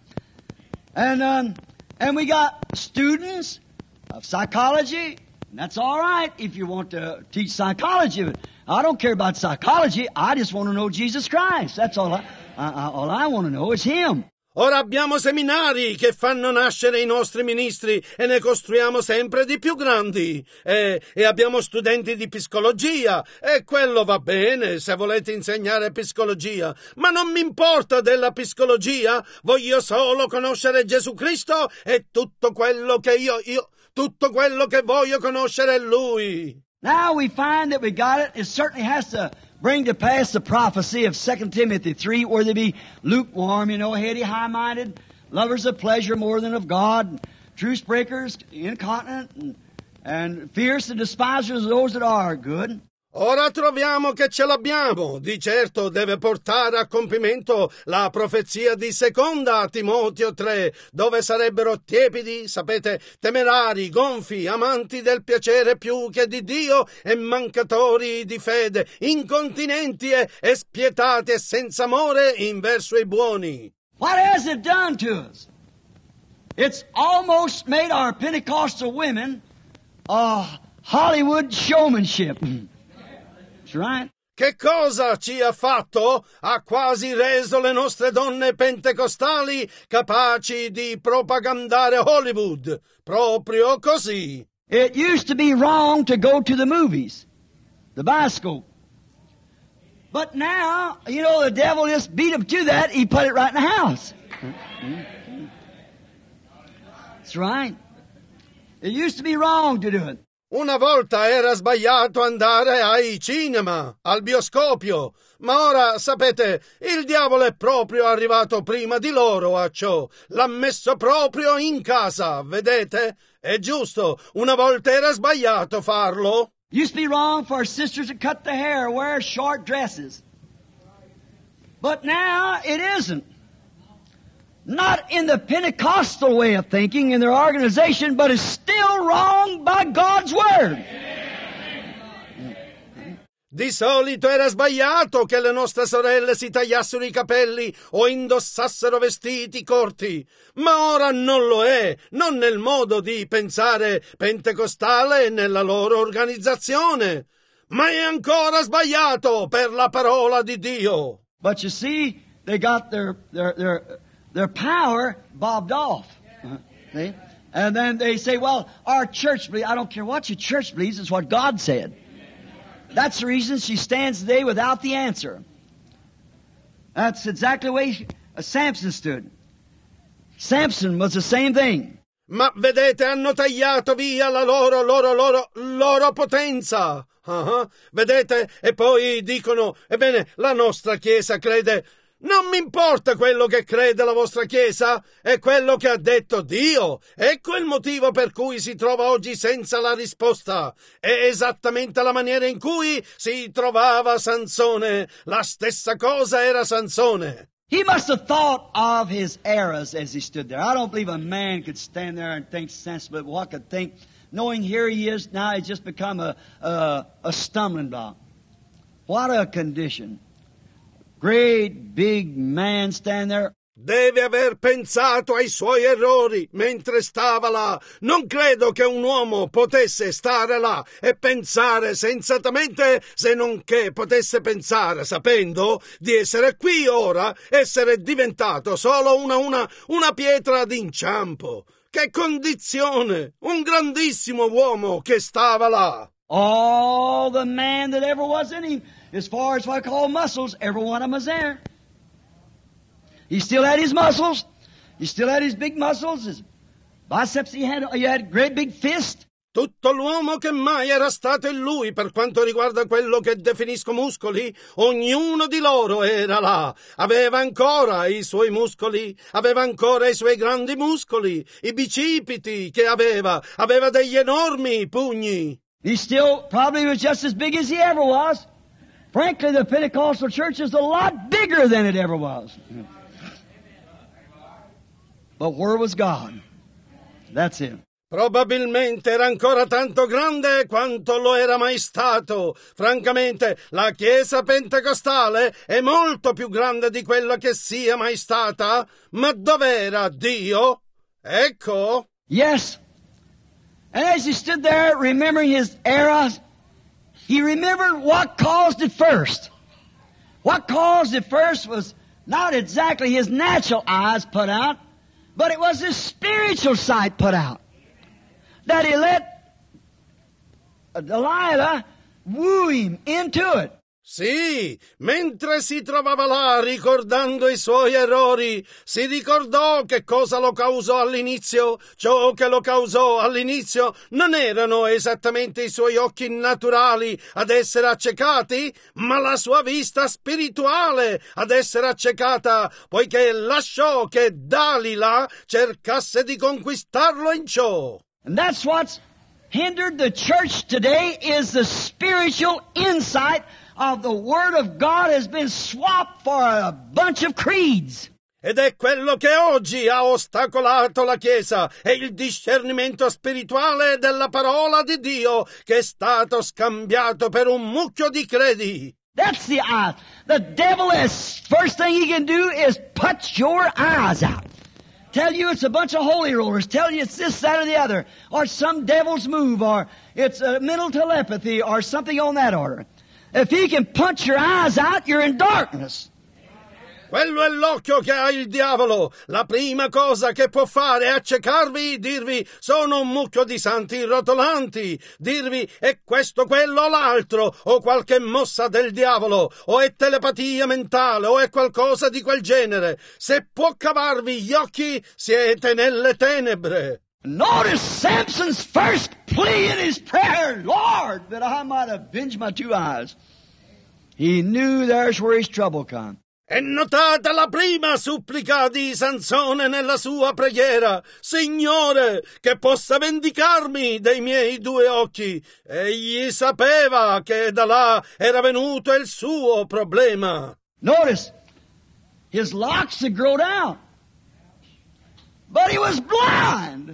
And we got students of psychology. And that's all right if you want to teach psychology. But I don't care about psychology. I just want to know Jesus Christ. That's all I want to know is Him. Ora abbiamo seminari che fanno nascere i nostri ministri e ne costruiamo sempre di più grandi. E abbiamo studenti di psicologia e quello va bene se volete insegnare psicologia. Ma non mi importa della psicologia, voglio solo conoscere Gesù Cristo e tutto quello che tutto quello che voglio conoscere è Lui. Now we find that we got it. It certainly has to bring to pass the prophecy of 2 Timothy 3, where they be lukewarm, heady, high-minded, lovers of pleasure more than of God, truce breakers, incontinent, and fierce and despisers of those that are good. Ora troviamo che ce l'abbiamo. Di certo deve portare a compimento la profezia di 2 Timoteo 3, dove sarebbero tiepidi, sapete, temerari, gonfi, amanti del piacere più che di Dio e mancatori di fede, incontinenti e spietati e senza amore in verso ai buoni. What has it done to us? It's almost made our Pentecostal women Hollywood showmanship. Right. Che cosa ci ha fatto? Ha quasi reso le nostre donne pentecostali capaci di propagandare Hollywood. Proprio così. It used to be wrong to go to the movies, the bioscope. But now, the devil just beat him to that. He put it right in the house. That's right. It used to be wrong to do it. Una volta era sbagliato andare ai cinema, al bioscopio, ma ora, sapete, il diavolo è proprio arrivato prima di loro a ciò. L'ha messo proprio in casa, vedete? È giusto, una volta era sbagliato farlo. Used to be wrong for sisters to cut the hair or wear short dresses. But now it isn't. Not in the Pentecostal way of thinking in their organization, but it's still wrong by God's Word. Di solito era sbagliato che le nostre sorelle si tagliassero i capelli o indossassero vestiti corti, ma ora non lo è, non nel modo di pensare pentecostale e nella loro organizzazione, ma è ancora sbagliato per la parola di Dio. But you see, they got their power bobbed off. See? And then they say, well, our church believes. I don't care what your church believes, it's what God said. That's the reason she stands today without the answer. That's exactly the way Samson stood. Samson was the same thing. Ma vedete, hanno tagliato via la loro potenza. Uh-huh. Vedete? E poi dicono, ebbene, la nostra Chiesa crede. Non mi importa quello che crede la vostra Chiesa, è quello che ha detto Dio. Ecco il motivo per cui si trova oggi senza la risposta. È esattamente la maniera in cui si trovava Sansone. La stessa cosa era Sansone. He must have thought of his errors as he stood there. I don't believe a man could stand there and think sensibly, what could think, knowing here he is, now he's just become a stumbling block. What a condition. Great big man standing there. Deve aver pensato ai suoi errori mentre stava là. Non credo che un uomo potesse stare là e pensare sensatamente, se non che potesse pensare, sapendo di essere qui ora, essere diventato solo una pietra d'inciampo. Che condizione! Un grandissimo uomo che stava là. All the man that ever was in him, as far as what I call muscles, every one of them was there. He still had his muscles. He still had his big muscles, his biceps. He had great big fist. Tutto l'uomo che mai era stato in lui, per quanto riguarda quello che definisco muscoli, ognuno di loro era là. Aveva ancora i suoi muscoli, aveva ancora i suoi grandi muscoli, i bicipiti che aveva degli enormi pugni. He still probably was just as big as he ever was. Frankly, the Pentecostal church is a lot bigger than it ever was. But where was God? That's it. Probabilmente era ancora tanto grande quanto lo era mai stato. Francamente, la Chiesa pentecostale è molto più grande di quella che sia mai stata. Ma dov'era Dio? Ecco. Yes. And as he stood there remembering his era, he remembered what caused it first. What caused it first was not exactly his natural eyes put out, but it was his spiritual sight put out. That he let Delilah woo him into it. Sì, mentre si trovava là ricordando i suoi errori, si ricordò che cosa lo causò all'inizio. Ciò che lo causò all'inizio non erano esattamente i suoi occhi naturali ad essere accecati, ma la sua vista spirituale ad essere accecata, poiché lasciò che Dalila cercasse di conquistarlo in ciò. And that's what's hindered the church today, is the spiritual insight of the Word of God has been swapped for a bunch of creeds. Ed è quello che oggi ha ostacolato la Chiesa, è il discernimento spirituale della parola di Dio che è stato scambiato per un mucchio di credi. That's the eye. The devil is, first thing he can do is put your eyes out. Tell you it's a bunch of holy rollers. Tell you it's this, that, or the other. Or some devil's move. Or it's a mental telepathy. Or something on that order. If he can punch your eyes out, you're in darkness. Quello è l'occhio che ha il diavolo. La prima cosa che può fare è accecarvi, dirvi sono un mucchio di santi rotolanti, dirvi è questo, quello o l'altro, o qualche mossa del diavolo, o è telepatia mentale, o è qualcosa di quel genere. Se può cavarvi gli occhi, siete nelle tenebre. Notice Samson's first plea in his prayer, Lord, that I might avenge my two eyes. He knew there's where his trouble come. E notate la prima supplica di Sansone nella sua preghiera: Signore, che possa vendicarmi dei miei due occhi. Egli sapeva che da là era venuto il suo problema. Notice, his locks had grown out, but he was blind.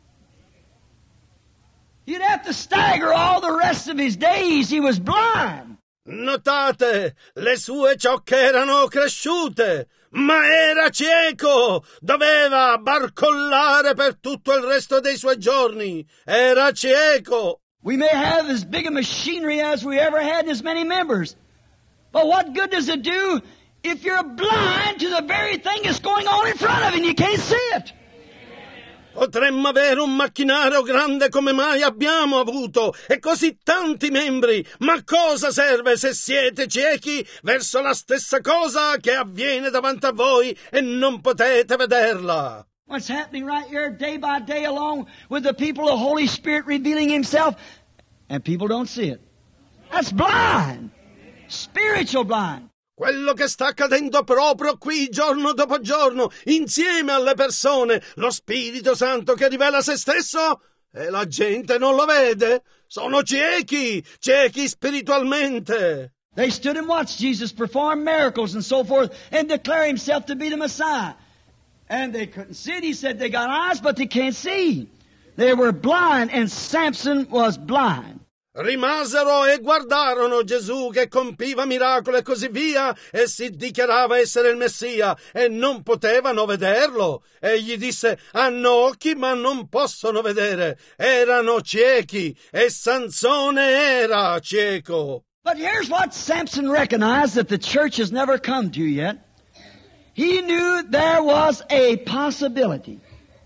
He'd have to stagger all the rest of his days. He was blind. Notate, le sue ciocche erano cresciute, ma era cieco, doveva barcollare per tutto il resto dei suoi giorni, era cieco. We may have as big a machinery as we ever had and as many members, but what good does it do if you're blind to the very thing that's going on in front of you and you can't see it? Potremmo avere un macchinario grande come mai abbiamo avuto e così tanti membri, ma cosa serve se siete ciechi verso la stessa cosa che avviene davanti a voi e non potete vederla? What's happening right here day by day along with the people, the Holy Spirit revealing Himself, and people don't see it. That's blind. Spiritual blind. Quello che sta accadendo proprio qui giorno dopo giorno, insieme alle persone, lo Spirito Santo che rivela se stesso, e la gente non lo vede. Sono ciechi spiritualmente. They stood and watched Jesus perform miracles and so forth and declare Himself to be the Messiah. And they couldn't see it. He said they got eyes, but they can't see. They were blind, and Samson was blind. Rimasero e guardarono Gesù che compiva miracoli e così via e si dichiarava essere il Messia e non potevano vederlo. Egli disse: hanno occhi ma non possono vedere. Erano ciechi e Sansone era cieco. But here's what Samson recognized that the church has never come to yet. He knew there was a possibility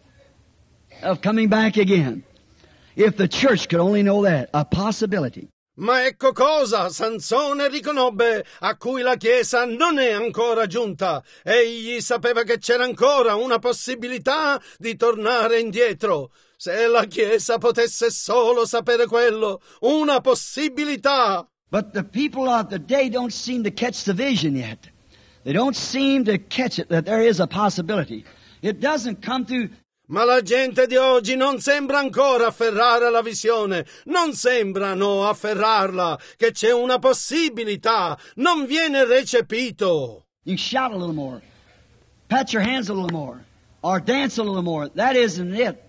of coming back again. If the church could only know that, a possibility. Ma ecco cosa Sansone riconobbe, a cui la Chiesa non è ancora giunta. Egli sapeva che c'era ancora una possibilità di tornare indietro. Se la Chiesa potesse solo sapere quello, una possibilità. But the people of the day don't seem to catch the vision yet. They don't seem to catch it that there is a possibility. It doesn't come through. Ma la gente di oggi non sembra ancora afferrare la visione, non sembrano afferrarla, che c'è una possibilità, non viene recepito. You shout a little more, pat your hands a little more, or dance a little more. That isn't it.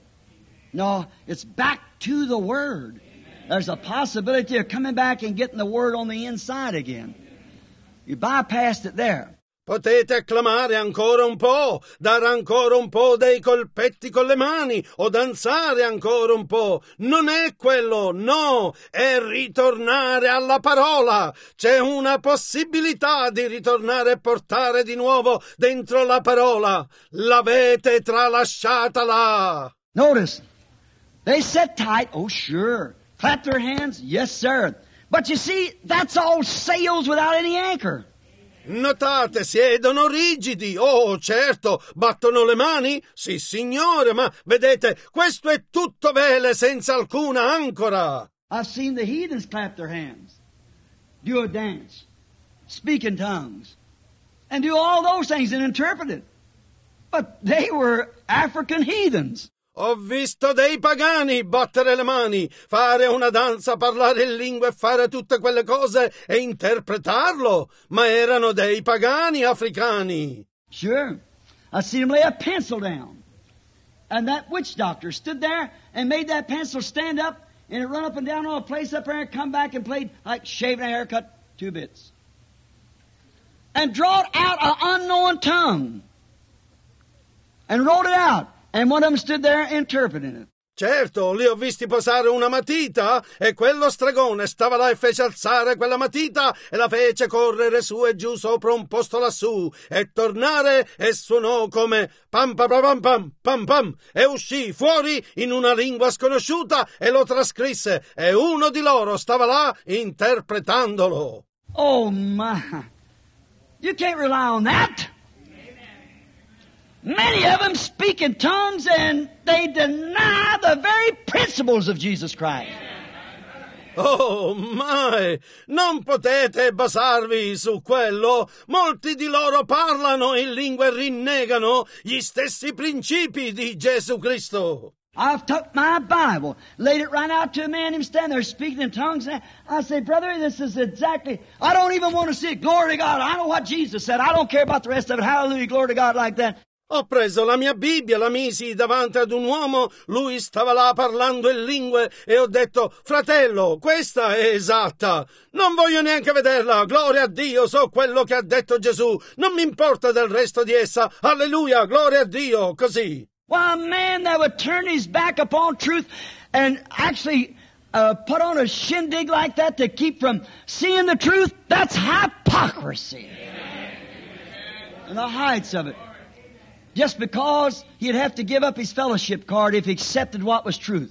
No, it's back to the Word. There's a possibility of coming back and getting the Word on the inside again. You bypassed it there. Potete acclamare ancora un po', dare ancora un po' dei colpetti con le mani o danzare ancora un po'. Non è quello, no, è ritornare alla parola. C'è una possibilità di ritornare e portare di nuovo dentro la parola. L'avete tralasciata là. Notice, they sat tight. Oh, sure. Clap their hands. Yes, sir. But you see, that's all sails without any anchor. Notate, siedono rigidi. Oh, certo, battono le mani? Sì, signore, ma vedete, questo è tutto vele senza alcuna ancora. I've seen the heathens clap their hands, do a dance, speak in tongues, and do all those things and interpret it. But they were African heathens. Ho visto dei pagani battere le mani, fare una danza, parlare in lingua e fare tutte quelle cose e interpretarlo, ma erano dei pagani africani. Sure. I seen them lay a pencil down. And that witch doctor stood there and made that pencil stand up, and it run up and down on a place up there and come back and played like shaving a haircut 2 bits. And drawed out an unknown tongue. And wrote it out. And one of them stood there interpreting it. Certo, li ho visti posare una matita e quello stregone stava là e fece alzare quella matita e la fece correre su e giù sopra un posto lassù e tornare e suonò come pam pam pam pam pam pam e uscì fuori in una lingua sconosciuta e lo trascrisse e uno di loro stava là interpretandolo. Oh my! You can't rely on that. Many of them speak in tongues and they deny the very principles of Jesus Christ. Oh, mai! Non potete basarvi su quello. Molti di loro parlano in lingue e rinnegano gli stessi principi di Gesù Cristo. I've took my Bible, laid it right out to a man, him standing there speaking in tongues. And I say, brother, this is exactly, I don't even want to see it. Glory to God. I know what Jesus said. I don't care about the rest of it. Hallelujah, glory to God like that. Ho preso la mia Bibbia, la misi davanti ad un uomo, lui stava là parlando in lingue e ho detto, fratello, questa è esatta, non voglio neanche vederla, gloria a Dio, so quello che ha detto Gesù, non mi importa del resto di essa, alleluia, gloria a Dio, così. Well, a man that would turn his back upon truth and actually put on a shindig like that to keep from seeing the truth, that's hypocrisy. And the heights of it. Just because he'd have to give up his fellowship card if he accepted what was truth.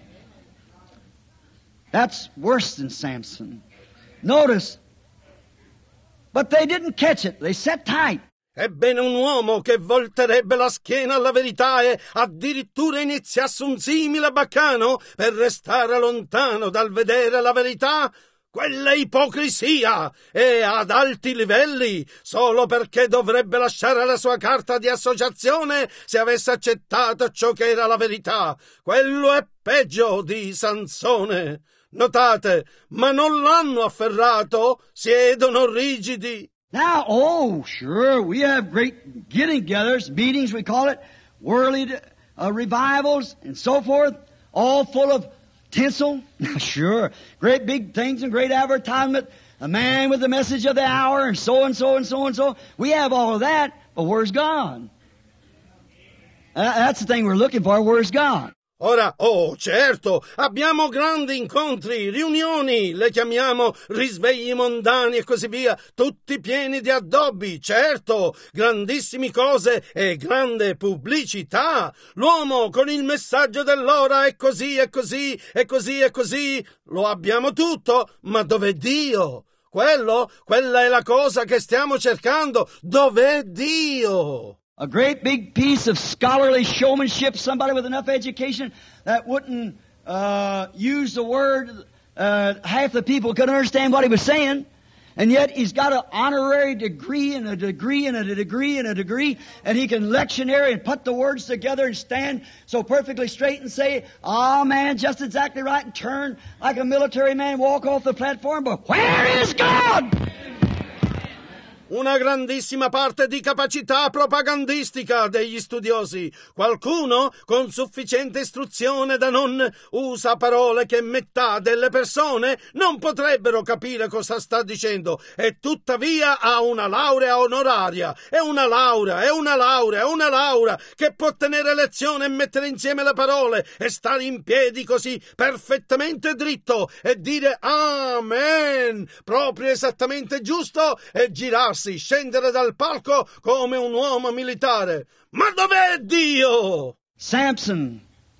That's worse than Samson. Notice, but they didn't catch it. They sat tight. Ebbene, un uomo che volterebbe la schiena alla verità e addirittura iniziasse un simile baccano per restare lontano dal vedere la verità, quella ipocrisia è ad alti livelli, solo perché dovrebbe lasciare la sua carta di associazione se avesse accettato ciò che era la verità. Quello è peggio di Sansone. Notate, ma non l'hanno afferrato, siedono rigidi. Now, oh, sure, we have great get-togethers, meetings, we call it, worldly revivals, and so forth, all full of Tinsel? Sure. Great big things and great advertisement. A man with the message of the hour and so and so and so and so. We have all of that, but where's God? That's the thing we're looking for. Where's God? Ora, certo, abbiamo grandi incontri, riunioni, le chiamiamo risvegli mondani e così via, tutti pieni di addobbi, certo, grandissime cose e grande pubblicità. L'uomo con il messaggio dell'ora è così, è così, è così, è così. Lo abbiamo tutto, ma dov'è Dio? Quella è la cosa che stiamo cercando. Dov'è Dio? A great big piece of scholarly showmanship, somebody with enough education that wouldn't use the word, half the people could understand what he was saying, and yet he's got an honorary degree and a degree and a degree and a degree, and he can lectionary and put the words together and stand so perfectly straight and say, man, just exactly right, and turn like a military man, walk off the platform, but where is God? Una grandissima parte di capacità propagandistica degli studiosi. Qualcuno con sufficiente istruzione da non usa parole che metà delle persone non potrebbero capire cosa sta dicendo, e tuttavia ha una laurea onoraria. È una laurea che può tenere lezione e mettere insieme le parole e stare in piedi così perfettamente dritto e dire Amen, proprio esattamente giusto, e girarsi, scendere dal palco come un uomo militare. Ma dov'è Dio? Samson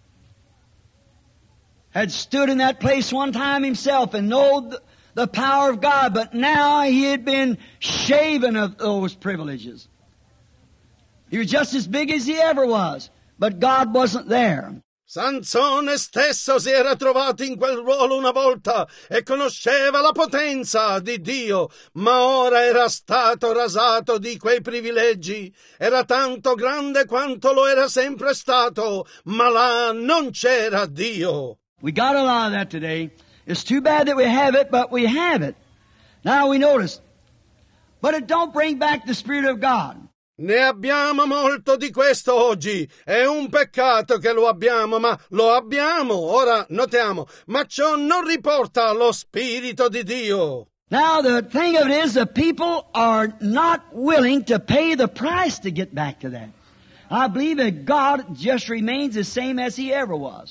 had stood in that place one time himself and know the power of God, but now he had been shaven of those privileges. He was just as big as he ever was, but God wasn't there. Sansone stesso si era trovato in quel ruolo una volta e conosceva la potenza di Dio, ma ora era stato rasato di quei privilegi. Era tanto grande quanto lo era sempre stato, ma là non c'era Dio. We got a lot of that today. It's too bad that we have it, but we have it. Now we notice. But it don't bring back the Spirit of God. Ne abbiamo molto di questo oggi. È un peccato che lo abbiamo, ma lo abbiamo. Ora notiamo, ma ciò non riporta lo Spirito di Dio. Now the thing of it is, the people are not willing to pay the price to get back to that. I believe that God just remains the same as He ever was.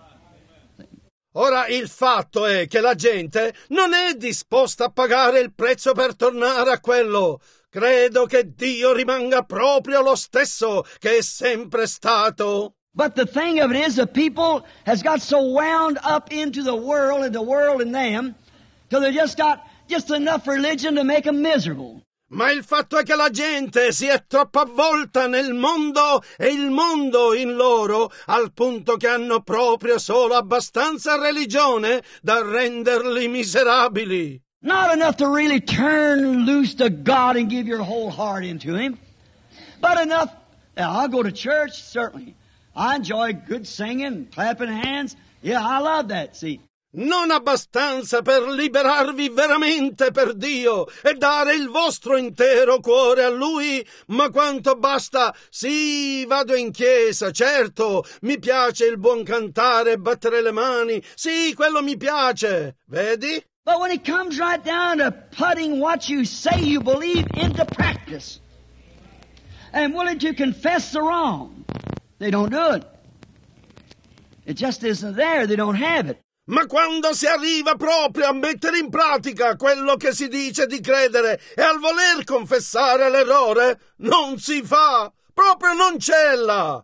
Ora il fatto è che la gente non è disposta a pagare il prezzo per tornare a quello. Credo che Dio rimanga proprio lo stesso che è sempre stato. But the thing of it is, the people has got so wound up into the world and the world in them, till they just got just enough religion to make them miserable. Ma il fatto è che la gente si è troppo avvolta nel mondo e il mondo in loro, al punto che hanno proprio solo abbastanza religione da renderli miserabili. Not enough to really turn loose to God and give your whole heart into Him, but enough. I'll go to church, certainly. I enjoy good singing, clapping hands. Yeah, I love that, see. Non abbastanza per liberarvi veramente per Dio e dare il vostro intero cuore a Lui, ma quanto basta. Sì, vado in chiesa, certo, mi piace il buon cantare e battere le mani, sì, quello mi piace, vedi? But when it comes right down to putting what you say you believe into practice and willing to confess the wrong, they don't do it. It just isn't there. They don't have it. Ma quando si arriva proprio a mettere in pratica quello che si dice di credere e al voler confessare l'errore, non si fa. Proprio non ce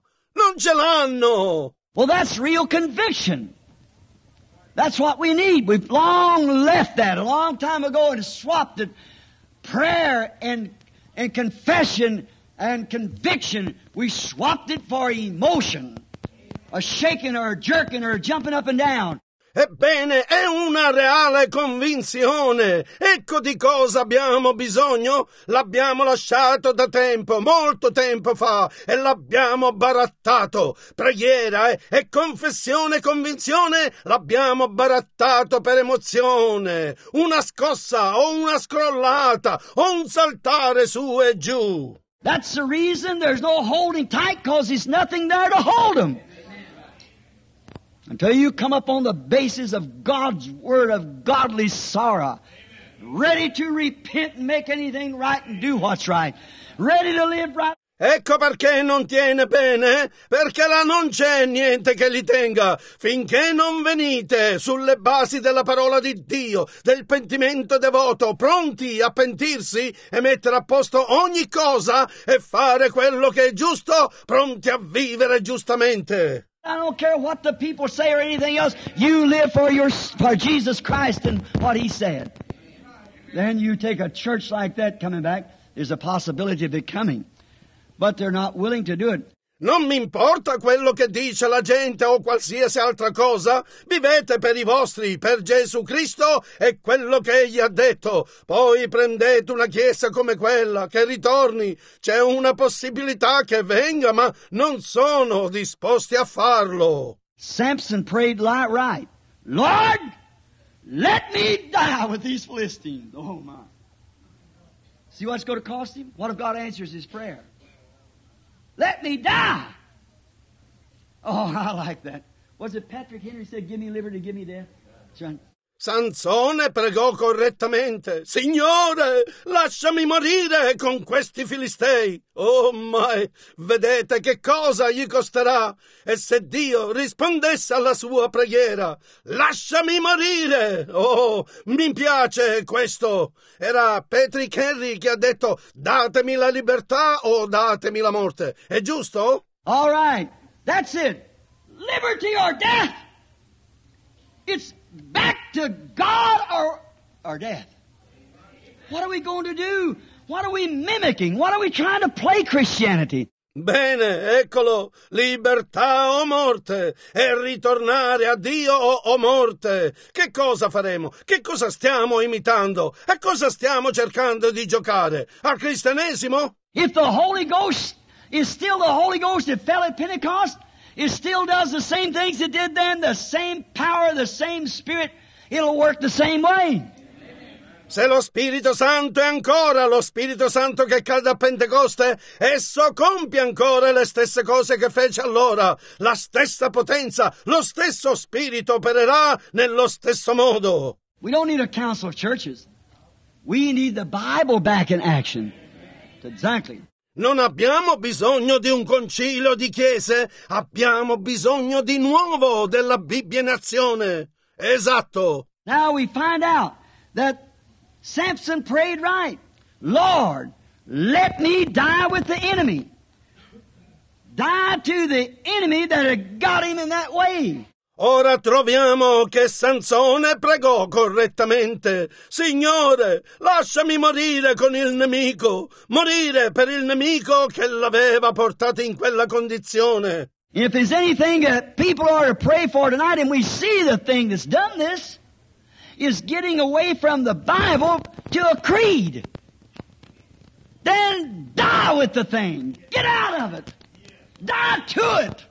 l'hanno. Well, that's real conviction. That's what we need. We've long left that a long time ago and swapped it. Prayer and confession and conviction, we swapped it for emotion. A shaking or a jerking or a jumping up and down. Ebbene, è una reale convinzione. Ecco di cosa abbiamo bisogno. L'abbiamo lasciato da tempo, molto tempo fa, e l'abbiamo barattato. Preghiera e confessione e convinzione l'abbiamo barattato per emozione. Una scossa o una scrollata o un saltare su e giù. That's the reason there's no holding tight, because there's nothing there to hold them. Until you come up on the basis of God's Word, of godly sorrow, ready to repent and make anything right and do what's right, ready to live right. Ecco perché non tiene bene, perché là non c'è niente che li tenga, finché non venite sulle basi della parola di Dio, del pentimento devoto, pronti a pentirsi e mettere a posto ogni cosa e fare quello che è giusto, pronti a vivere giustamente. I don't care what the people say or anything else. You live for Jesus Christ and what He said. Then you take a church like that coming back, there's a possibility of it coming. But they're not willing to do it. Non mi importa quello che dice la gente o qualsiasi altra cosa, vivete per i vostri, per Gesù Cristo e quello che Egli ha detto. Poi prendete una chiesa come quella, che ritorni, c'è una possibilità che venga, ma non sono disposti a farlo. Samson prayed right. Lord, let me die with these Philistines. Oh my. See what's going to cost him? What if God answers his prayer? Let me die. Oh, I like that. Was it Patrick Henry said, give me liberty, give me death? Right. Sansone pregò correttamente. Signore, lasciami morire con questi filistei. Oh, mai, vedete che cosa gli costerà? E se Dio rispondesse alla sua preghiera, lasciami morire. Oh, mi piace questo. Era Patrick Henry che ha detto, datemi la libertà o datemi la morte. È giusto? All right, that's it. Liberty or death. It's back to God or death. What are we going to do? What are we mimicking? What are we trying to play Christianity? Bene, eccolo, libertà o morte, e ritornare a Dio o morte. Che cosa faremo? Che cosa stiamo imitando? A cosa stiamo cercando di giocare? Al cristianesimo? If the Holy Ghost is still the Holy Ghost that fell at Pentecost, it still does the same things it did then, the same power, the same Spirit, it'll work the same way. Se lo Spirito Santo è ancora lo Spirito Santo che cade a Pentecoste, esso compie ancora le stesse cose che fece allora. La stessa potenza, lo stesso Spirito opererà nello stesso modo. We don't need a council of churches. We need the Bible back in action. Exactly. Non abbiamo bisogno di un concilio di chiese, abbiamo bisogno di nuovo della Bibbia in azione. Esatto. Now we find out that Samson prayed right. Lord, let me die with the enemy. Die to the enemy that had got him in that way. Ora troviamo che Sansone pregò correttamente. Signore, lasciami morire con il nemico, morire per il nemico che l'aveva portato in quella condizione. If there's anything that people are to pray for tonight, and we see the thing that's done this, is getting away from the Bible to a creed. Then die with the thing. Get out of it. Die to it.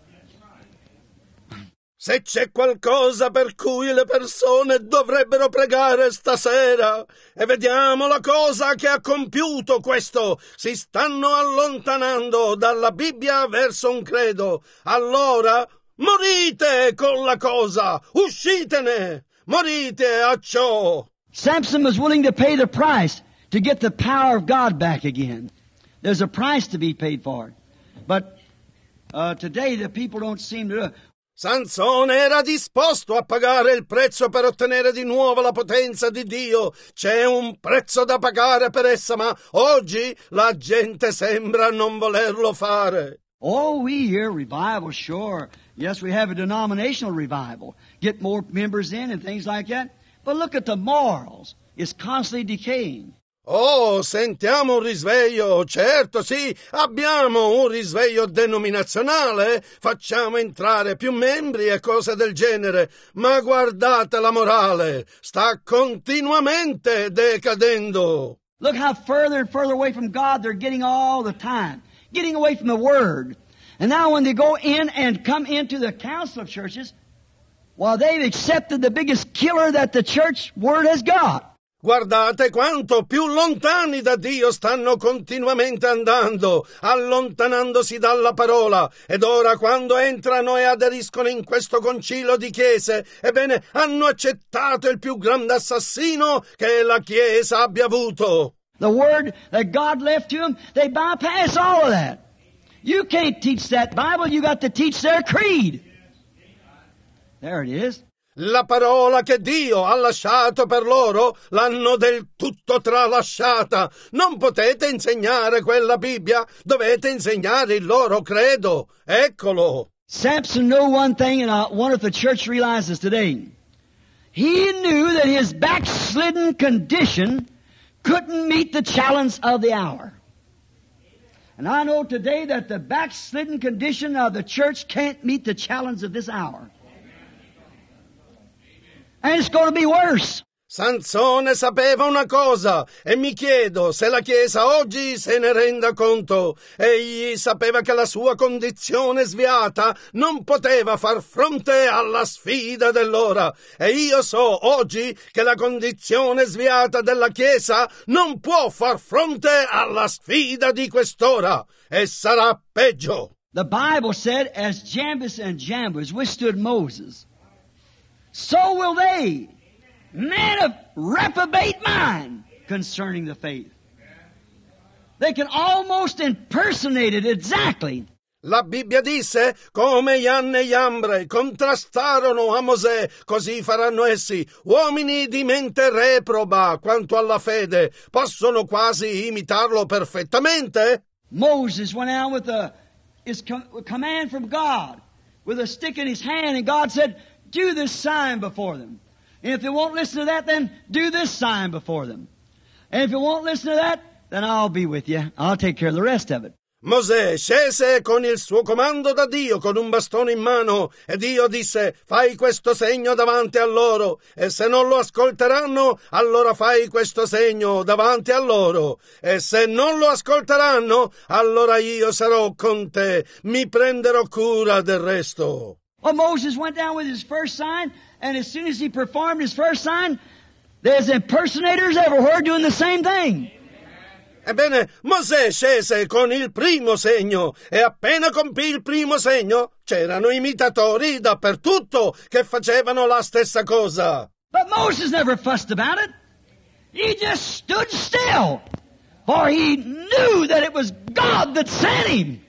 Se c'è qualcosa per cui le persone dovrebbero pregare stasera, e vediamo la cosa che ha compiuto questo, si stanno allontanando dalla Bibbia verso un credo, allora morite con la cosa, uscitene, morite a ciò. Samson was willing to pay the price to get the power of God back again. There's a price to be paid for it. But today the people don't seem to do it. Sansone era disposto a pagare il prezzo per ottenere di nuovo la potenza di Dio. C'è un prezzo da pagare per essa, ma oggi la gente sembra non volerlo fare. Oh, we hear revival, sure. Yes, we have a denominational revival. Get more members in and things like that. But look at the morals. It's constantly decaying. Oh, sentiamo un risveglio, certo sì, abbiamo un risveglio denominazionale, facciamo entrare più membri e cose del genere, ma guardate la morale, sta continuamente decadendo. Look how further and further away from God they're getting all the time, getting away from the Word. And now when they go in and come into the council of churches, well, they've accepted the biggest killer that the church Word has got. Guardate quanto più lontani da Dio stanno continuamente andando, allontanandosi dalla parola, ed ora quando entrano e aderiscono in questo concilio di chiese, ebbene, hanno accettato il più grande assassino che la Chiesa abbia avuto. The word that God left to them, they bypass all of that. You can't teach that Bible, you got to teach their creed. There it is. La parola che Dio ha lasciato per loro l'hanno del tutto tralasciata. Non potete insegnare quella Bibbia, dovete insegnare il loro credo. Eccolo. Samson knew one thing, and I wonder if the church realizes today. He knew that his backslidden condition couldn't meet the challenge of the hour. And I know today that the backslidden condition of the church can't meet the challenge of this hour. And it's going to be worse. Sansone sapeva una cosa, e mi chiedo se la Chiesa oggi se ne renda conto. Egli sapeva che la sua condizione sviata non poteva far fronte alla sfida dell'ora. E io so oggi che la condizione sviata della Chiesa non può far fronte alla sfida di quest'ora. E sarà peggio. The Bible said, as Jambres and Jambres withstood Moses, so will they, men of reprobate mind concerning the faith. They can almost impersonate it exactly. La Bibbia disse, come Janne e Jambre contrastarono a Mosè, così faranno essi. Uomini di mente reproba quanto alla fede, possono quasi imitarlo perfettamente. Moses went out with his command from God, with a stick in his hand, and God said, do this sign before them. And if they won't listen to that, then do this sign before them. And if you won't listen to that, then I'll be with you. I'll take care of the rest of it. Mosè scese con il suo comando da Dio, con un bastone in mano, e Dio disse, fai questo segno davanti a loro, e se non lo ascolteranno, allora fai questo segno davanti a loro, e se non lo ascolteranno, allora io sarò con te, mi prenderò cura del resto. Well, Moses went down with his first sign, and as soon as he performed his first sign, there's impersonators everywhere doing the same thing. Ebbene, Mosè scese con il primo segno, e appena compì il primo segno, c'erano imitatori dappertutto che facevano la stessa cosa. But Moses never fussed about it. He just stood still, for he knew that it was God that sent him.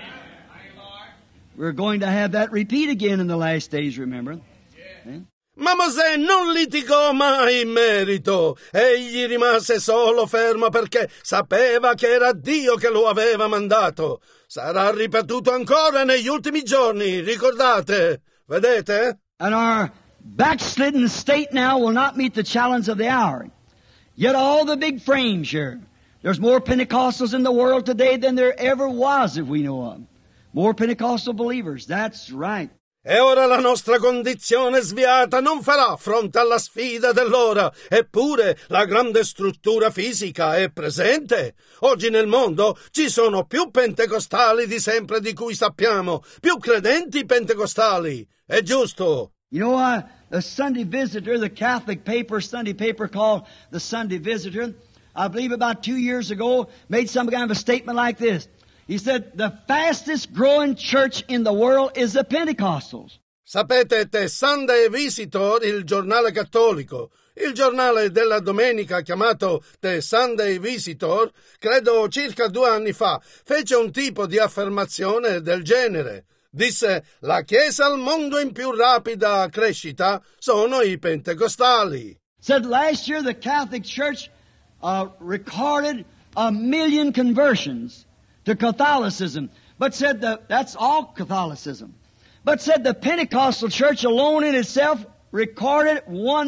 We're going to have that repeat again in the last days, remember? Ma Mosè non litigò mai in merito. Egli rimase solo fermo perché sapeva che era Dio che lo aveva mandato. Sarà ripetuto ancora negli ultimi giorni, ricordate? Vedete? And our backslidden state now will not meet the challenge of the hour. Yet all the big frames here. There's more Pentecostals in the world today than there ever was, if we know of. More Pentecostal believers, that's right. E ora la nostra condizione sviata non farà fronte alla sfida dell'ora, eppure la grande struttura fisica è presente. Oggi nel mondo ci sono più pentecostali di sempre di cui sappiamo, più credenti pentecostali. È giusto. You know, the Sunday Visitor, the Catholic paper, Sunday paper called the Sunday Visitor, I believe about 2 years ago, made some kind of a statement like this. He said, the fastest growing church in the world is the Pentecostals. Sapete, The Sunday Visitor, il giornale cattolico, il giornale della domenica chiamato The Sunday Visitor, credo circa 2 anni fa, fece un tipo di affermazione del genere. Disse, la Chiesa al mondo in più rapida crescita sono i pentecostali. Said last year the Catholic Church recorded 1 million conversions to Catholicism, but said that's all Catholicism. But said the Pentecostal Church alone in itself recorded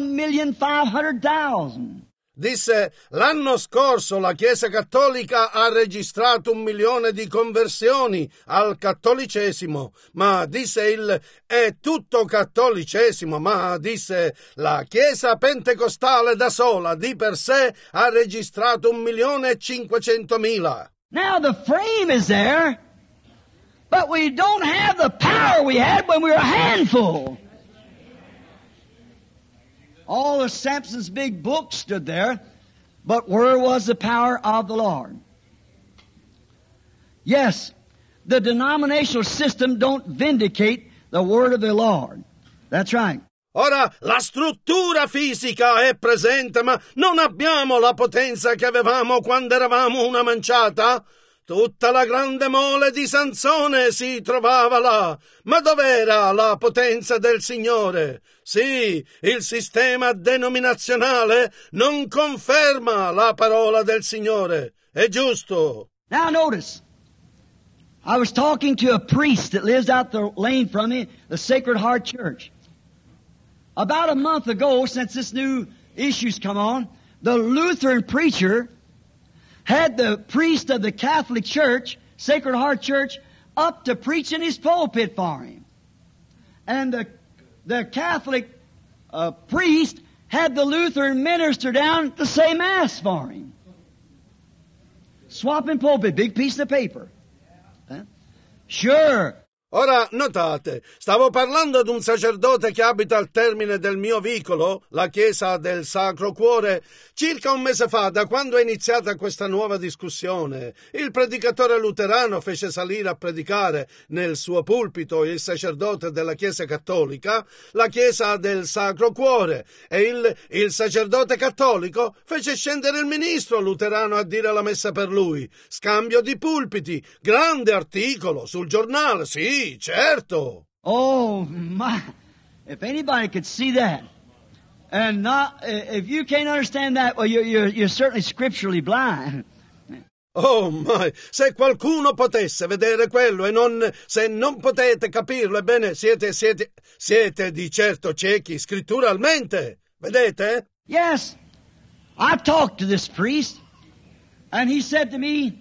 1,500,000. Disse, l'anno scorso la Chiesa Cattolica ha registrato 1 milione di conversioni al cattolicesimo, ma disse è tutto cattolicesimo, ma disse la Chiesa Pentecostale da sola, di per sé, ha registrato 1.500.000. Now the frame is there, but we don't have the power we had when we were a handful. All of Samson's big books stood there, but where was the power of the Lord? Yes, the denominational system don't vindicate the word of the Lord. That's right. Ora, la struttura fisica è presente, ma non abbiamo la potenza che avevamo quando eravamo una manciata? Tutta la grande mole di Sansone si trovava là. Ma dov'era la potenza del Signore? Sì, il sistema denominazionale non conferma la parola del Signore. È giusto. Now notice, I was talking to a priest that lives out the lane from me, the Sacred Heart Church. About a month ago, since this new issue's come on, the Lutheran preacher had the priest of the Catholic Church, Sacred Heart Church, up to preach in his pulpit for him. And the Catholic priest had the Lutheran minister down to say Mass for him. Swapping pulpit, big piece of paper. Huh? Sure. Ora, notate, stavo parlando ad un sacerdote che abita al termine del mio vicolo, la chiesa del Sacro Cuore, circa un mese fa, da quando è iniziata questa nuova discussione. Il predicatore luterano fece salire a predicare nel suo pulpito il sacerdote della Chiesa Cattolica, la chiesa del Sacro Cuore, e il sacerdote cattolico fece scendere il ministro luterano a dire la messa per lui. Scambio di pulpiti, grande articolo sul giornale, sì. Certo. Oh my! If anybody could see that, and not, if you can't understand that, well, you're certainly scripturally blind. Oh my! Se qualcuno potesse vedere quello se non potete capirlo, ebbene siete di certo ciechi scritturalmente. Vedete? Yes, I talked to this priest, and he said to me,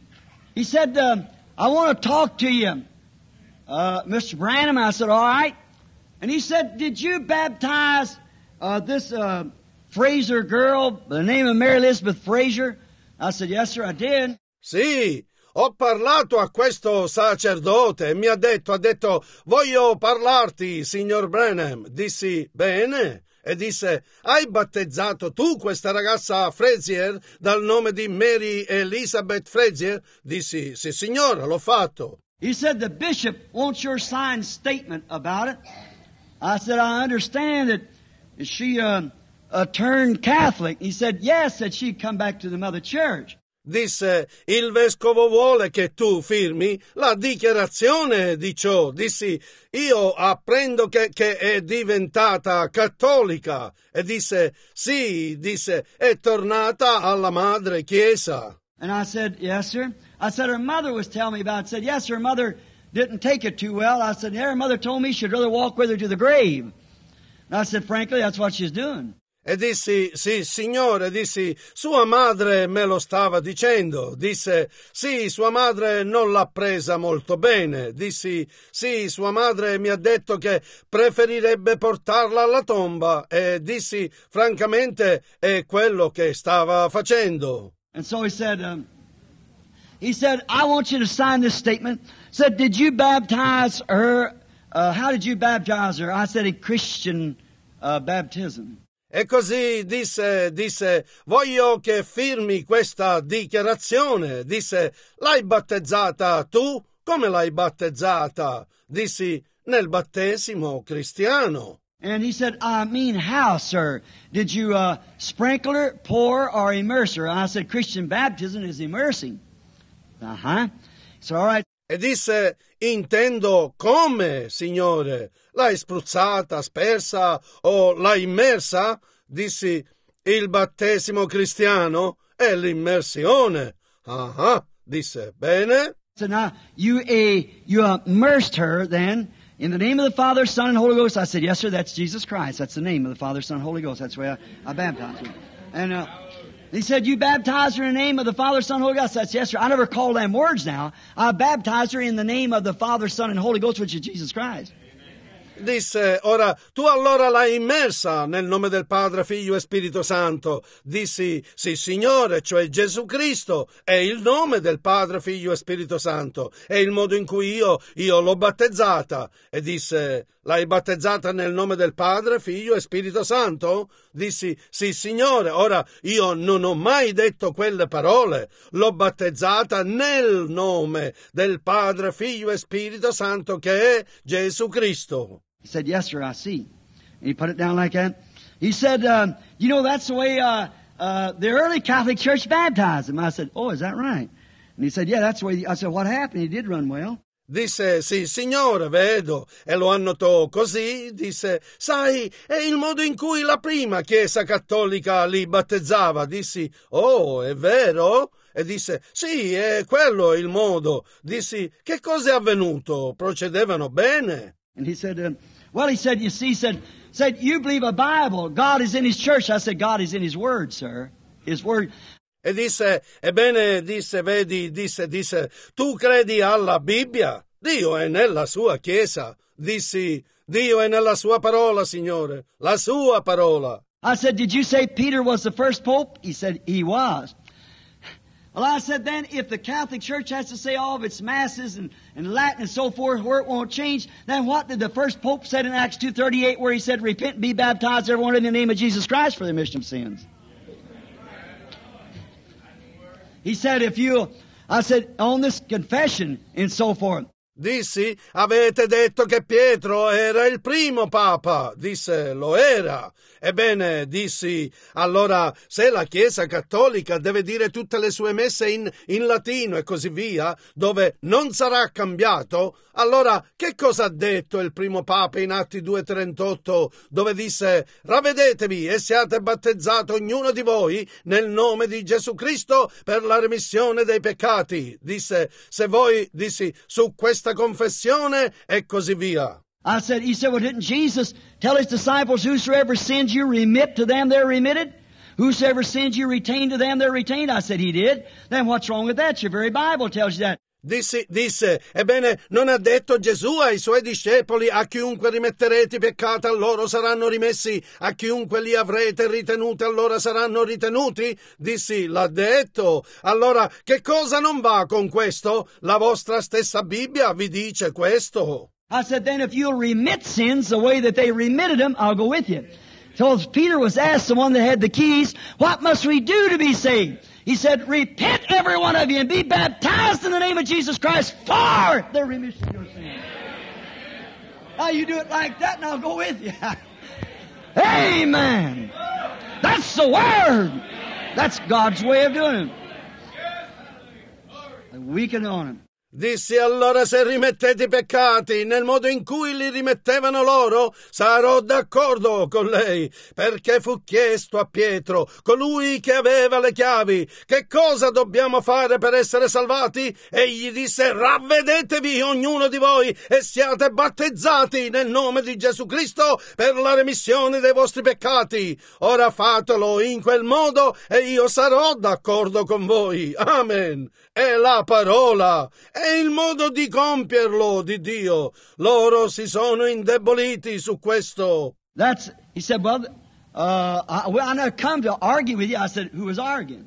I want to talk to you. Mr. Branham, I said, all right. And he said, did you baptize this Fraser girl by the name of Mary Elizabeth Fraser? I said, yes, sir, I did. Sì, ho parlato a questo sacerdote e mi ha detto, voglio parlarti, signor Branham. Dissi, bene. E disse, hai battezzato tu questa ragazza Frazier dal nome di Mary Elizabeth Frazier? Dissi, sì, signora, l'ho fatto. He said, the bishop wants your signed statement about it. I said, I understand that she turned Catholic. He said, yes, that she'd come back to the Mother Church. Disse, il vescovo vuole che tu firmi la dichiarazione di ciò. Dissi, io apprendo che è diventata cattolica. E disse, sì, è tornata alla madre chiesa. And I said, yes, sir. I said, her mother was telling me about it. I said, yes, her mother didn't take it too well. I said, her mother told me she'd rather walk with her to the grave. And I said, frankly, that's what she's doing. E dissi, sì, signore, sua madre me lo stava dicendo. Disse, sì, sua madre non l'ha presa molto bene. Dissi, sì, sua madre mi ha detto che preferirebbe portarla alla tomba. E dissi, francamente, è quello che stava facendo. And so he said, I want you to sign this statement. Said, did you baptize her? How did you baptize her? I said, in Christian baptism. E così disse, voglio che firmi questa dichiarazione. Disse, l'hai battezzata tu? Come l'hai battezzata? Dissi, nel battesimo cristiano. And he said, I mean, how, sir? Did you sprinkle her, pour, or immerse her? And I said, Christian baptism is immersing. Uh-huh. So, all right. E disse, intendo come, signore? L'hai spruzzata, aspersa o l'hai immersa? Dissi, il battesimo cristiano è l'immersione. Ah, disse, bene. So now, you immersed her then in the name of the Father, Son, and Holy Ghost. I said, yes, sir, that's Jesus Christ. That's the name of the Father, Son, and Holy Ghost. That's the way I baptized her. And he said, you baptized her in the name of the Father, Son, and Holy Ghost. That's yes, sir. I never call them words now. I baptized her in the name of the Father, Son, and Holy Ghost, which is Jesus Christ. Disse, ora, tu allora l'hai immersa nel nome del Padre, Figlio e Spirito Santo. Dissi, sì, Signore, cioè Gesù Cristo, è il nome del Padre, Figlio e Spirito Santo, è il modo in cui io l'ho battezzata. E disse, l'hai battezzata nel nome del Padre, Figlio e Spirito Santo? Dissi, sì, Signore. Ora, io non ho mai detto quelle parole. L'ho battezzata nel nome del Padre, Figlio e Spirito Santo, che è Gesù Cristo. He said, yes, sir, I see. And he put it down like that. He said, you know, that's the way the early Catholic Church baptized him. I said, oh, is that right? And he said, yeah, that's the way. I said, what happened? He did run well. Disse, sì, Signore, vedo, e lo annotò così. Disse, sai, è il modo in cui la prima Chiesa cattolica li battezzava. Dissi, oh, è vero? E disse, sì, è quello il modo. Dissi, che cosa è avvenuto? Procedevano bene? And he said, well, he said, you see, said, you believe a Bible. God is in His church. I said, God is in His Word, sir. His Word. E disse, ebbene, disse, vedi, disse, tu credi alla Bibbia? Dio è nella sua Chiesa. Dissi, Dio è nella sua parola, Signore, la sua parola. I said, did you say Peter was the first pope? He said, he was. Well, I said, then, if the Catholic Church has to say all of its masses and Latin and so forth where it won't change, then what did the first pope say in Acts 2:38 where he said, repent and be baptized, everyone in the name of Jesus Christ for the remission of sins? He said, I said, on this confession and so forth. Dissi, avete detto che Pietro era il primo papa. Disse, lo era. Ebbene, dissi, allora, se la Chiesa cattolica deve dire tutte le sue messe in latino e così via, dove non sarà cambiato, allora che cosa ha detto il primo papa in Atti 2:38, dove disse, ravvedetevi e siate battezzati ognuno di voi nel nome di Gesù Cristo per la remissione dei peccati. Disse, se voi, dissi, su questa confessione e così via. He said, well, didn't Jesus tell His disciples, whosoever sins you remit to them, they're remitted? Whosoever sins you retain to them, they're retained? I said, He did. Then what's wrong with that? Your very Bible tells you that. Disse, ebbene, non ha detto Gesù ai Suoi discepoli, a chiunque rimetterete i peccati, a loro saranno rimessi, a chiunque li avrete ritenuti, allora saranno ritenuti? Dissi, l'ha detto. Allora, che cosa non va con questo? La vostra stessa Bibbia vi dice questo. I said, then if you'll remit sins the way that they remitted them, I'll go with you. So Peter was asked, the one that had the keys, what must we do to be saved? He said, repent every one of you and be baptized in the name of Jesus Christ for the remission of your sins. Now you do it like that and I'll go with you. Amen. That's the Word. That's God's way of doing it. Weaken on Him. Dissi, allora se rimettete i peccati nel modo in cui li rimettevano loro, sarò d'accordo con lei, perché fu chiesto a Pietro, colui che aveva le chiavi, che cosa dobbiamo fare per essere salvati? Egli disse, ravvedetevi ognuno di voi e siate battezzati nel nome di Gesù Cristo per la remissione dei vostri peccati. Ora fatelo in quel modo e io sarò d'accordo con voi. Amen. È la parola. È il modo di compierlo di Dio. Loro si sono indeboliti su questo. He said, well, I never come to argue with you. I said, who was arguing?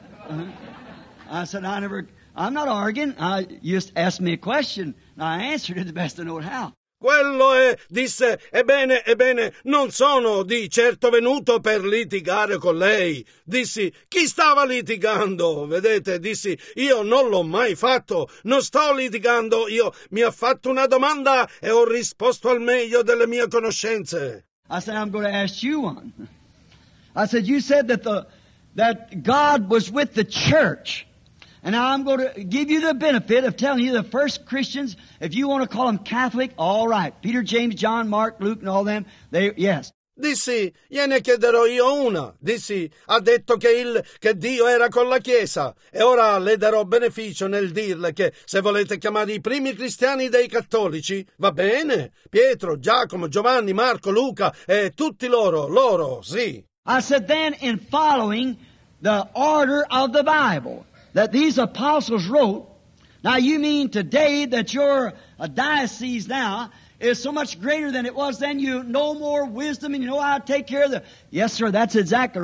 I said, I'm not arguing. You just asked me a question, and I answered it the best I know how. Quello è, disse, ebbene, non sono di certo venuto per litigare con lei. Dissi, chi stava litigando? Vedete, dissi, io non l'ho mai fatto, non sto litigando, io mi ha fatto una domanda e ho risposto al meglio delle mie conoscenze. I said, I'm going to ask you one. I said, you said that God was with the church. And now I'm going to give you the benefit of telling you the first Christians, if you want to call them Catholic, all right. Peter, James, John, Mark, Luke, and all them, yes. Dissi, gliene chiederò io una. Dissi, ha detto che Dio era con la Chiesa. E ora le darò beneficio nel dirle che se volete chiamare i primi cristiani dei cattolici, va bene. Pietro, Giacomo, Giovanni, Marco, Luca e tutti loro, sì. I said then in following the order of the Bible that these apostles wrote, now you mean today that your diocese now is so much greater than it was then, you know more wisdom and you know how to take care of the... Yes, sir, that's exactly right.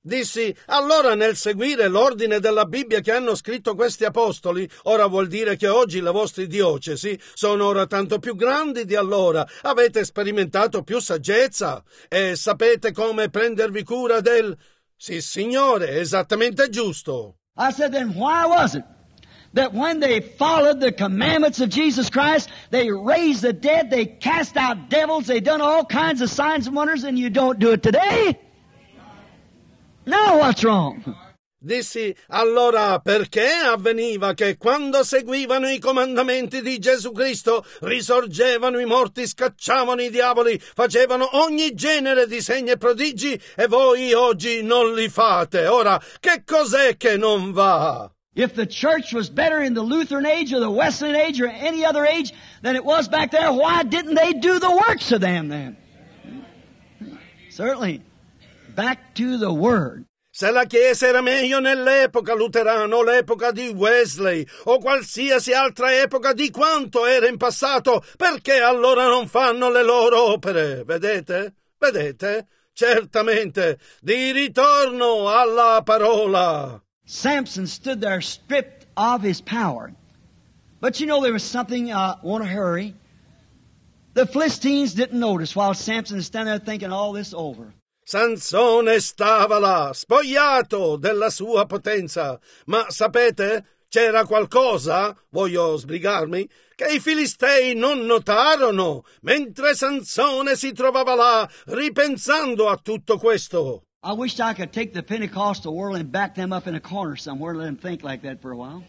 Dissi, allora nel seguire l'ordine della Bibbia che hanno scritto questi apostoli, ora vuol dire che oggi le vostre diocesi sono ora tanto più grandi di allora, avete sperimentato più saggezza e sapete come prendervi cura del... Sì, signore, esattamente giusto. I said, then why was it that when they followed the commandments of Jesus Christ, they raised the dead, they cast out devils, they done all kinds of signs and wonders, and you don't do it today? Now what's wrong? Dissi, allora perché avveniva che quando seguivano i comandamenti di Gesù Cristo risorgevano i morti, scacciavano i diavoli, facevano ogni genere di segni e prodigi e voi oggi non li fate? Ora, che cos'è che non va? If the church was better in the Lutheran age or the Wesleyan age or any other age than it was back there, why didn't they do the works of them then? Certainly. Back to the Word. Se la Chiesa era meglio nell'epoca luterana o l'epoca di Wesley o qualsiasi altra epoca di quanto era in passato, perché allora non fanno le loro opere? Vedete? Vedete? Certamente, di ritorno alla parola. Samson stood there stripped of his power. But you know there was something, want to hurry. The Philistines didn't notice while Samson was standing there thinking all this over. Sansone stava là, spogliato della sua potenza. Ma sapete, c'era qualcosa, voglio sbrigarmi, che i Filistei non notarono, mentre Sansone si trovava là, ripensando a tutto questo. I wish I could take the Pentecostal world and back them up in a corner somewhere and let them think like that for a while.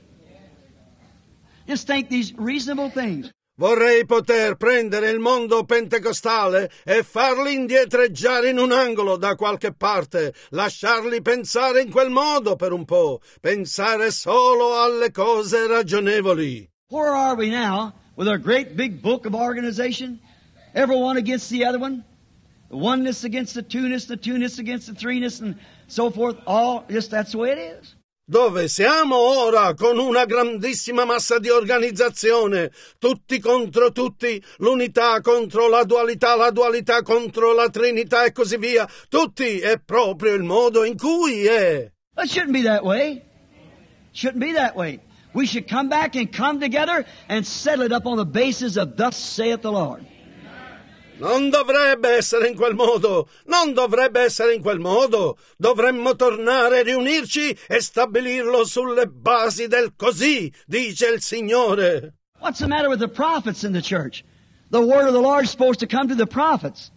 Just think these reasonable things. Vorrei poter prendere il mondo pentecostale e farli indietreggiare in un angolo da qualche parte, lasciarli pensare in quel modo per un po', pensare solo alle cose ragionevoli. Where are we now with our great big book of organization? Everyone against the other one? The oneness against the two-ness against the threeness, and so forth. All just that's the way it is. Dove siamo ora con una grandissima massa di organizzazione, tutti contro tutti, l'unità contro la dualità contro la trinità e così via. Tutti è proprio il modo in cui è. It shouldn't be that way. Shouldn't be that way. We should come back and come together and settle it up on the basis of thus saith the Lord. Non dovrebbe essere in quel modo, non dovrebbe essere in quel modo. Dovremmo tornare, riunirci e stabilirlo sulle basi del così, dice il Signore. What's the matter with the prophets in the church? The word of the Lord is supposed to come to the prophets.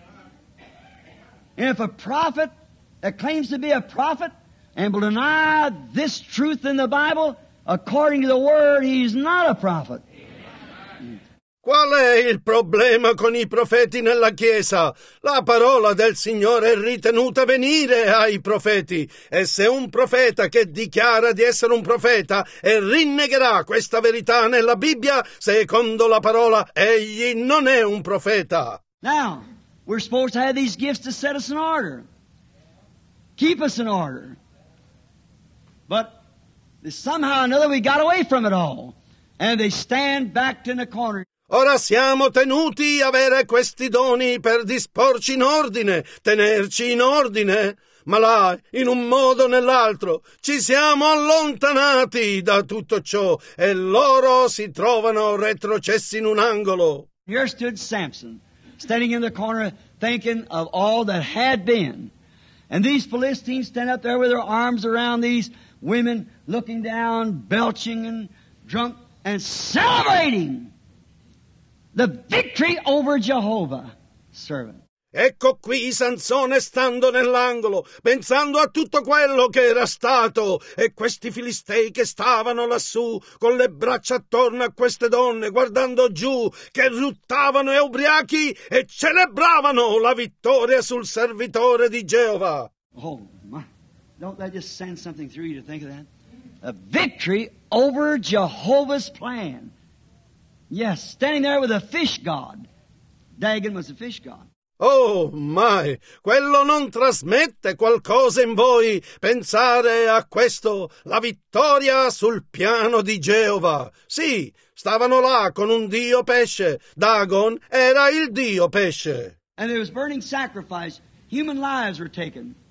And if a prophet that claims to be a prophet and will deny this truth in the Bible, according to the word, he's not a prophet. Qual è il problema con i profeti nella Chiesa? La parola del Signore è ritenuta venire ai profeti, e se un profeta che dichiara di essere un profeta e rinnegherà questa verità nella Bibbia, secondo la parola, egli non è un profeta. Now, we're supposed to have these gifts to set us in order, keep us in order. But somehow or another we got away from it all, and they stand back in the corner. Ora siamo tenuti a avere questi doni per disporci in ordine, tenerci in ordine, ma là, in un modo o nell'altro, ci siamo allontanati da tutto ciò e loro si trovano retrocessi in un angolo. Here stood Samson, standing in the corner thinking of all that had been. And these Philistines stand up there with their arms around these women, looking down, belching and drunk, and celebrating the victory over Jehovah, servant. Ecco qui Sansone stando nell'angolo, pensando a tutto quello che era stato, e questi filistei che stavano lassù, con le braccia attorno a queste donne, guardando giù, che ruttavano e ubriachi e celebravano la vittoria sul servitore di Geova. Oh, my. Don't that just send something through you to think of that? A victory over Jehovah's plan. Yes, standing there with a fish god. Dagon was a fish god. Oh, mai, quello non trasmette qualcosa in voi, pensare a questo, la vittoria sul piano di Geova. Sì, stavano là con un dio pesce. Dagon era il dio pesce. And there was burning sacrifice. Human lives were taken.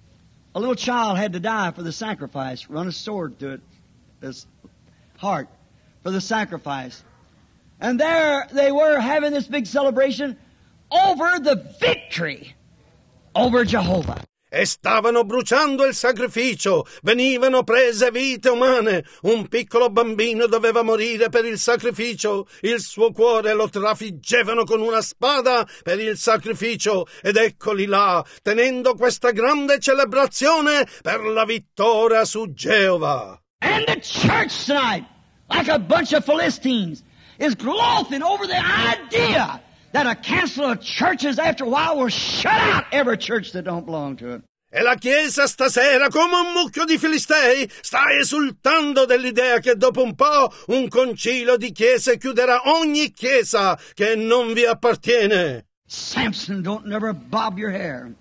a little child had to die for the sacrifice, run a sword through it, his heart, for the sacrifice. And there they were having this big celebration over the victory over Jehovah. E stavano bruciando il sacrificio, venivano prese vite umane, un piccolo bambino doveva morire per il sacrificio, il suo cuore lo trafiggevano con una spada per il sacrificio, ed eccoli là, tenendo questa grande celebrazione per la vittoria su Geova. And the church tonight, like a bunch of Philistines, is gloating over the idea that a council of churches after a while will shut out every church that don't belong to it. E la Chiesa stasera, come un mucchio di filistei, sta esultando dell'idea che dopo un po' un concilio di chiese chiuderà ogni chiesa che non vi appartiene. Samson, don't never bob your hair.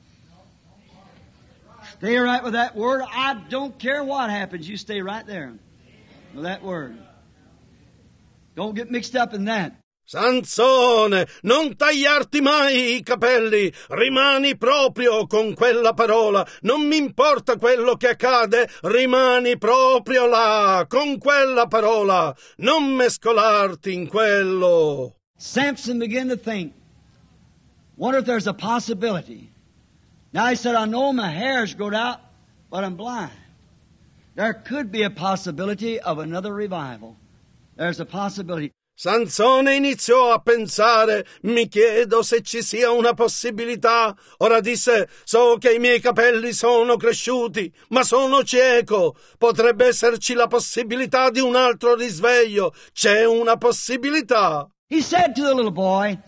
Stay right with that word. I don't care what happens. You stay right there with that word. Don't get mixed up in that. Sansone, non tagliarti mai i capelli, rimani proprio con quella parola, non mi importa quello che accade, rimani proprio là, con quella parola, non mescolarti in quello. Samson began to think, wonder if there's a possibility. Now he said, I know my hair's grown out, but I'm blind. There could be a possibility of another revival. There's a possibility. Sansone iniziò a pensare, mi chiedo se ci sia una possibilità. Ora disse, so che i miei capelli sono cresciuti, ma sono cieco. Potrebbe esserci la possibilità di un altro risveglio. C'è una possibilità. He said to the little boy,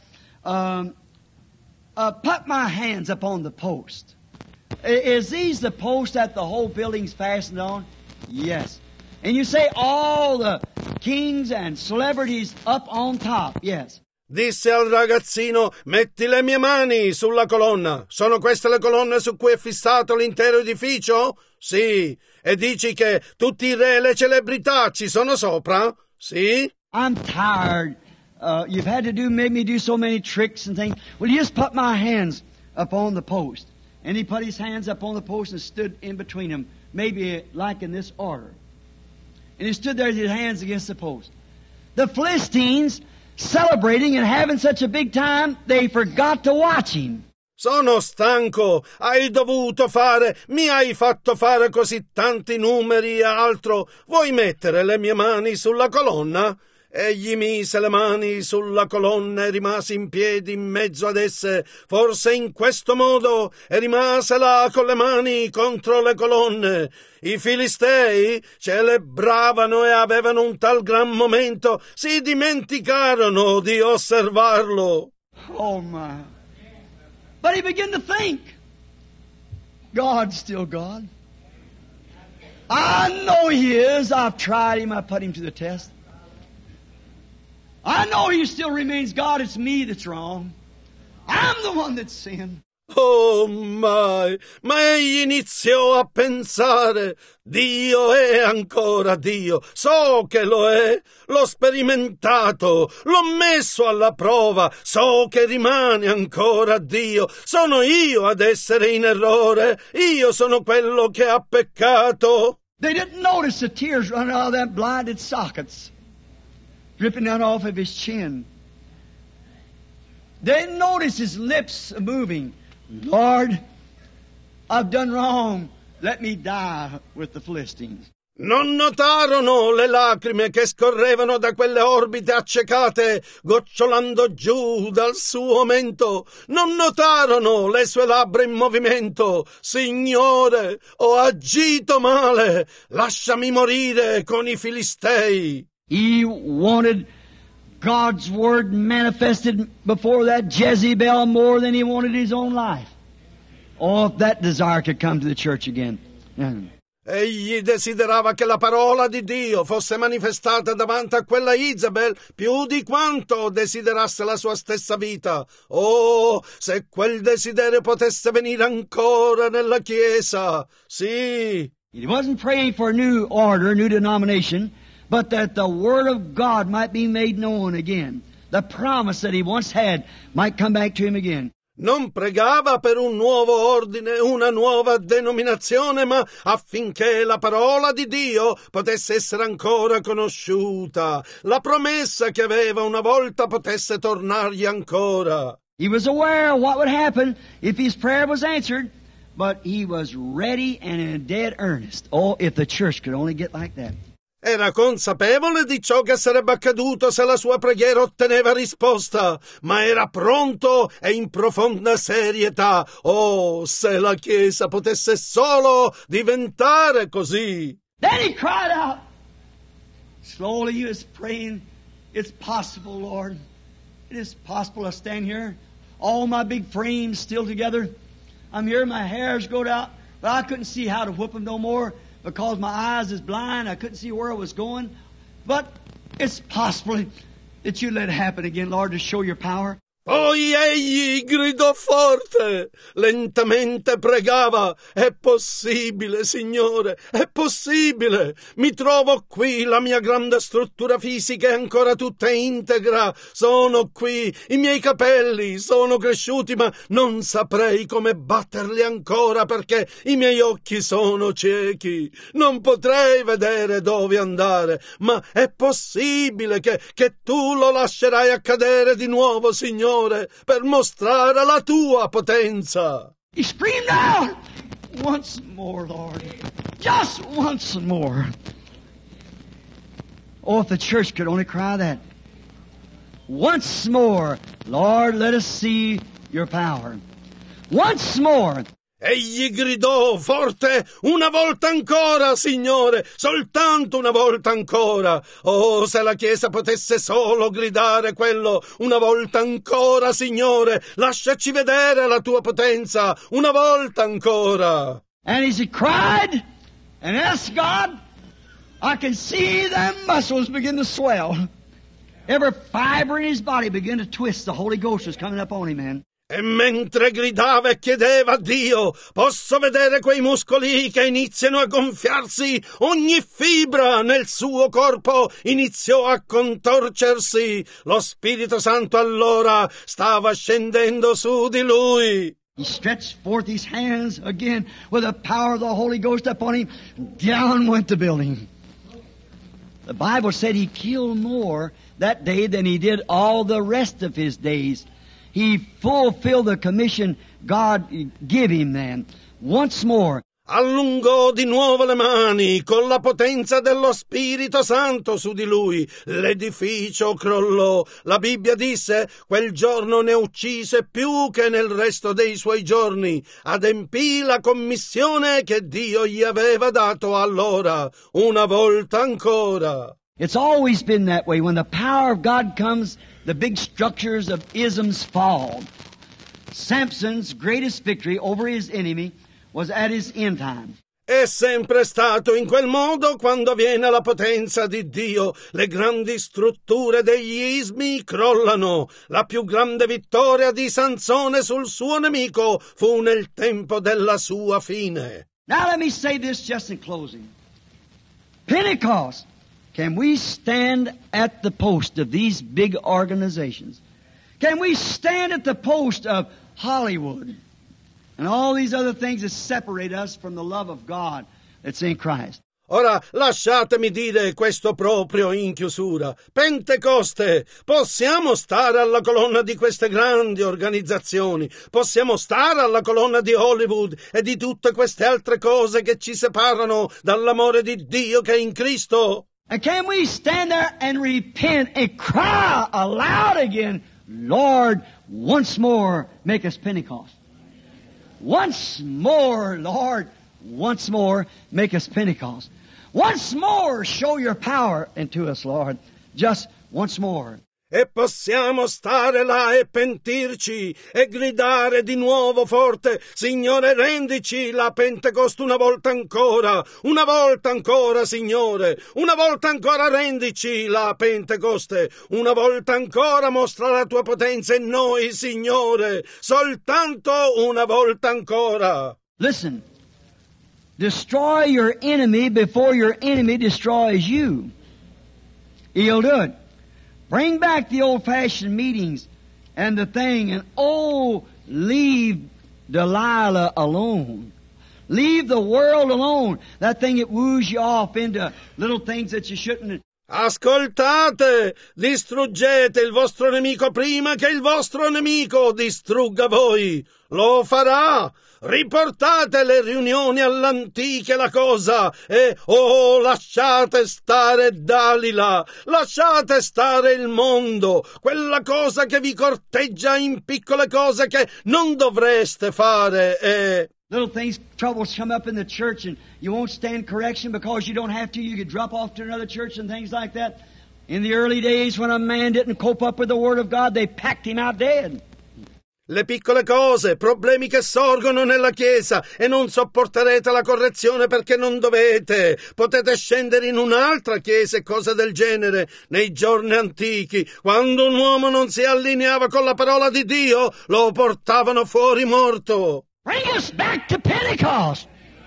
put my hands upon the post. Is these the post that the whole building's fastened on? Yes. And you say all the kings and celebrities up on top. Yes. Disse al ragazzino, metti le mie mani sulla colonna. Sono queste le colonne su cui è fissato l'intero edificio? Sì. E dici che tutti i re e le celebrità ci sono sopra? Sì. I'm tired. You've had to make me do so many tricks and things. Will you just put my hands upon the post? And he put his hands upon the post and stood in between them, maybe like in this order. And he stood there with his hands against the post. The Philistines, celebrating and having such a big time, they forgot to watch him. Sono stanco, mi hai fatto fare così tanti numeri e altro. Vuoi mettere le mie mani sulla colonna? Egli mise le mani sulla colonna e rimase in piedi in mezzo ad esse, forse in questo modo, e rimase là con le mani contro le colonne. I filistei celebravano e avevano un tal gran momento, si dimenticarono di osservarlo. Oh my. But he began to think, God's still God. I know He is. I've tried Him. I put Him to the test. I know He still remains God. It's me that's wrong. I'm the one that's sinned. Oh my! Ma egli iniziò a pensare, Dio è ancora Dio, so che lo è, l'ho sperimentato, l'ho messo alla prova, so che rimane ancora Dio, sono io ad essere in errore, io sono quello che ha peccato. They didn't notice the tears running out of them blinded sockets, dripping down off of his chin. They didn't notice his lips moving. Lord, I've done wrong. Let me die with the Philistines. Non notarono le lacrime che scorrevano da quelle orbite accecate, gocciolando giù dal suo mento. Non notarono le sue labbra in movimento. Signore, ho agito male. Lasciami morire con i Filistei. He wanted God's Word manifested before that Jezebel more than he wanted his own life. Oh, if that desire could come to the church again. Egli desiderava che la parola di Dio fosse manifestata davanti a quella Isabel più di quanto desiderasse la sua stessa vita. Oh, se quel desiderio potesse venire ancora nella Chiesa. Sì. He wasn't praying for a new order, a new denomination, but that the Word of God might be made known again. The promise that he once had might come back to him again. Non pregava per un nuovo ordine, una nuova denominazione, ma affinché la parola di Dio potesse essere ancora conosciuta, la promessa che aveva una volta potesse tornargli ancora. He was aware of what would happen if his prayer was answered, but he was ready and in dead earnest. Oh, if the church could only get like that. Era consapevole di ciò che sarebbe accaduto se la sua preghiera otteneva risposta, ma era pronto e in profonda serietà. Oh, se la Chiesa potesse solo diventare così! Then he cried out. Slowly he was praying, it's possible, Lord. It is possible to stand here. All my big frames still together. I'm here, my hair's growed out, but I couldn't see how to whip them no more. Because my eyes is blind, I couldn't see where I was going. But it's possible that you let it happen again, Lord, to show your power. Poi egli gridò forte, lentamente pregava: è possibile, Signore, è possibile. Mi trovo qui, la mia grande struttura fisica è ancora tutta integra. Sono qui, i miei capelli sono cresciuti, ma non saprei come batterli ancora perché i miei occhi sono ciechi. Non potrei vedere dove andare, ma è possibile che tu lo lascerai accadere di nuovo, Signore, per mostrare la tua potenza. He screamed out, once more, Lord. Just once more. Oh, if the church could only cry that. Once more, Lord, let us see your power. Once more. Egli gridò forte: una volta ancora, Signore, soltanto una volta ancora. Oh, se la Chiesa potesse solo gridare quello: una volta ancora, Signore, lasciaci vedere la tua potenza, una volta ancora. And as he cried and asked God, I can see them muscles begin to swell. Every fiber in his body began to twist. The Holy Ghost was coming up on him, man. E mentre gridava e chiedeva a Dio, posso vedere quei muscoli che iniziano a gonfiarsi, ogni fibra nel suo corpo iniziò a contorcersi. Lo Spirito Santo allora stava scendendo su di lui. He stretched forth his hands again with the power of the Holy Ghost upon him. Down went the building. The Bible said he killed more that day than he did all the rest of his days. He fulfilled the commission God gave him then. Once more. Allungò di nuovo le mani con la potenza dello Spirito Santo su di lui. L'edificio crollò. La Bibbia disse: quel giorno ne uccise più che nel resto dei suoi giorni. Adempì la commissione che Dio gli aveva dato allora. Una volta ancora. It's always been that way. When the power of God comes, the big structures of isms fall. Samson's greatest victory over his enemy was at his end time. È sempre stato in quel modo quando viene la potenza di Dio. Le grandi strutture degli ismi crollano. La più grande vittoria di Sansone sul suo nemico fu nel tempo della sua fine. Now let me say this just in closing. Pentecost. Can we stand at the post of these big organizations? Can we stand at the post of Hollywood and all these other things that separate us from the love of God that's in Christ? Ora lasciatemi dire questo proprio in chiusura. Pentecoste, possiamo stare alla colonna di queste grandi organizzazioni, possiamo stare alla colonna di Hollywood e di tutte queste altre cose che ci separano dall'amore di Dio che è in Cristo? And can we stand there and repent and cry aloud again, Lord, once more make us Pentecost. Once more, Lord, once more make us Pentecost. Once more show your power into us, Lord. Just once more. E possiamo stare là e pentirci e gridare di nuovo forte: Signore, rendici la Pentecoste una volta ancora, Signore, una volta ancora rendici la Pentecoste, una volta ancora mostra la tua potenza in noi, Signore, soltanto una volta ancora. Listen, destroy your enemy before your enemy destroys you. He'll do it. Bring back the old-fashioned meetings and the thing, and leave Delilah alone. Leave the world alone. That thing that woos you off into little things that you shouldn't. Ascoltate, distruggete il vostro nemico prima che il vostro nemico distrugga voi. Lo farà. Riportate le riunioni all'antica la cosa e lasciate stare Dalila, lasciate stare il mondo, quella cosa che vi corteggia in piccole cose che non dovreste fare e... Little things, troubles come up in the church and you won't stand correction because you don't have to. You could drop off to another church and things like that. In the early days when a man didn't cope up with the Word of God, they packed him out dead. Le piccole cose, problemi che sorgono nella Chiesa e non sopporterete la correzione perché non dovete. Potete scendere in un'altra Chiesa e cose del genere. Nei giorni antichi, quando un uomo non si allineava con la parola di Dio, lo portavano fuori morto. Bring us back to Pentecost.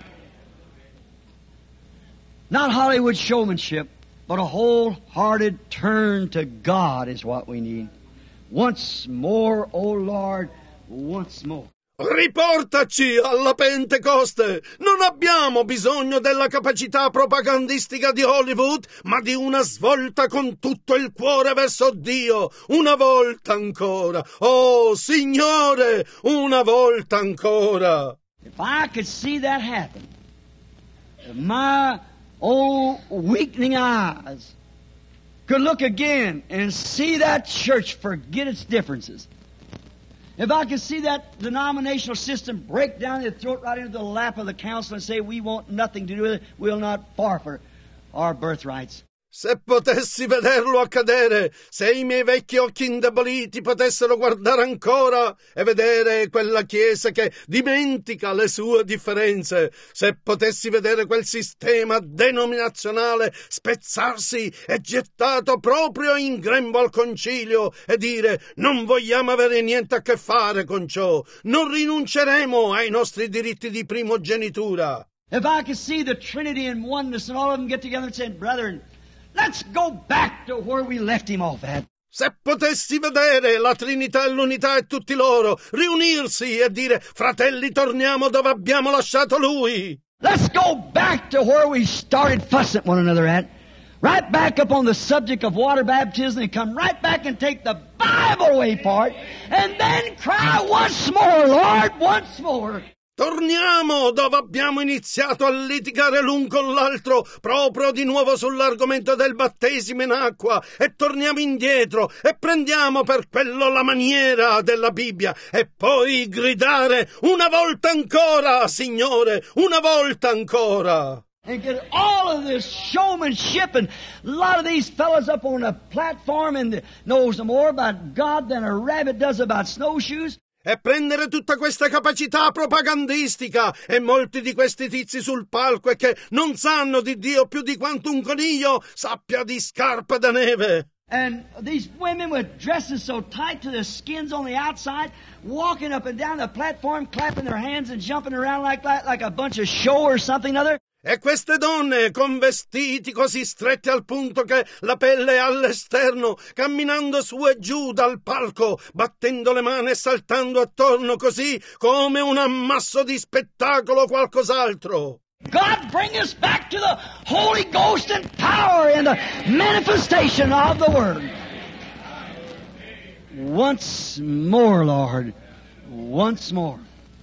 Not Hollywood showmanship, but a wholehearted turn to God is what we need. Once more, O Lord, once more. Riportaci alla Pentecoste! Non abbiamo bisogno della capacità propagandistica di Hollywood, ma di una svolta con tutto il cuore verso Dio, una volta ancora. Oh, Signore, una volta ancora! If I could see that happen, if my old weakening eyes could look again and see that church forget its differences, if I could see that denominational system break down and throw it right into the lap of the council and say, we want nothing to do with it, we'll not forfeit our birthrights. Se potessi vederlo accadere, se i miei vecchi occhi indeboliti potessero guardare ancora e vedere quella Chiesa che dimentica le sue differenze, se potessi vedere quel sistema denominazionale spezzarsi e gettato proprio in grembo al concilio e dire non vogliamo avere niente a che fare con ciò, non rinunceremo ai nostri diritti di primogenitura. If I could see the Trinity and oneness and all of them get together and say, brethren, let's go back to where we left him off at. Se potessi vedere la Trinità e l'unità e tutti loro riunirsi e dire fratelli torniamo dove abbiamo lasciato lui. Let's go back to where we started fussing at one another at. Right back up on the subject of water baptism and come right back and take the Bible way part and then cry once more, Lord, once more. Torniamo dove abbiamo iniziato a litigare l'un con l'altro, proprio di nuovo sull'argomento del battesimo in acqua, e torniamo indietro e prendiamo per quello la maniera della Bibbia e poi gridare una volta ancora, Signore, una volta ancora. And get all of this showmanship and a lot of these fellas up on a platform and knows more about God than a rabbit does about snowshoes. E prendere tutta questa capacità propagandistica e molti di questi tizi sul palco e che non sanno di Dio più di quanto un coniglio sappia di scarpe da neve. And these women with dresses so tight to their skins on the outside, walking up and down the platform, clapping their hands and jumping around like that, like a bunch of show or something other. E queste donne con vestiti così stretti al punto che la pelle è all'esterno, camminando su e giù dal palco, battendo le mani e saltando attorno così come un ammasso di spettacolo o qualcos'altro. God, bring us back to the Holy Ghost and power and the manifestation of the Word. Once more, Lord, once more.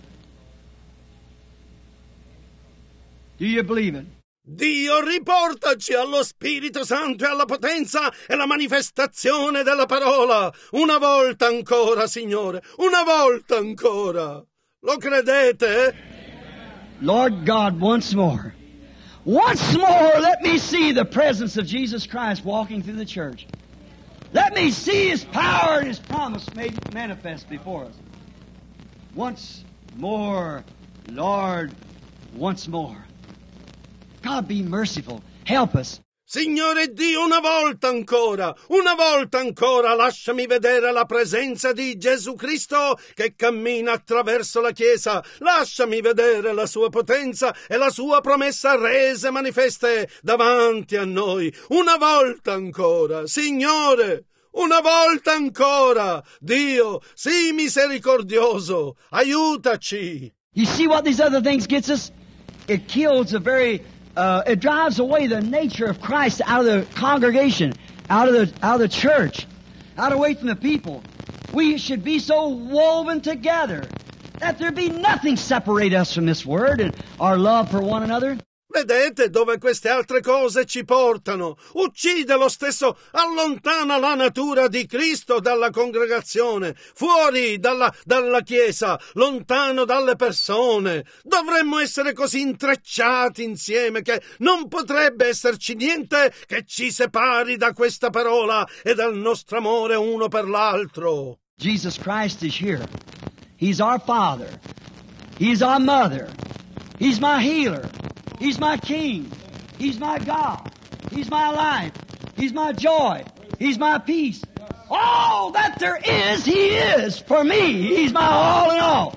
Do you believe it? Dio, riportaci allo Spirito Santo e alla potenza e alla manifestazione della parola. Una volta ancora, Signore, una volta ancora. Lo credete? Lord God, once more. Once more, let me see the presence of Jesus Christ walking through the church. Let me see His power and His promise made manifest before us. Once more, Lord, once more. God, be merciful. Help us. Signore Dio, una volta ancora, lasciami vedere la presenza di Gesù Cristo che cammina attraverso la Chiesa. Lasciami vedere la sua potenza e la sua promessa rese manifeste davanti a noi. Una volta ancora, Signore, Una volta ancora, Dio, sii misericordioso, aiutaci. You see what these other things gets us? It kills it drives away the nature of Christ out of the congregation, out of the church, out away from the people. We should be so woven together that there be nothing separate us from this word and our love for one another. Vedete dove queste altre cose ci portano? Uccide lo stesso, allontana la natura di Cristo dalla congregazione, fuori dalla Chiesa, lontano dalle persone. Dovremmo essere così intrecciati insieme che non potrebbe esserci niente che ci separi da questa parola e dal nostro amore uno per l'altro. Jesus Christ is here. He's our Father. He's our Mother. He's my healer. He's my King. He's my God. He's my life. He's my joy. He's my peace. All that there is, He is for me. He's my all in all.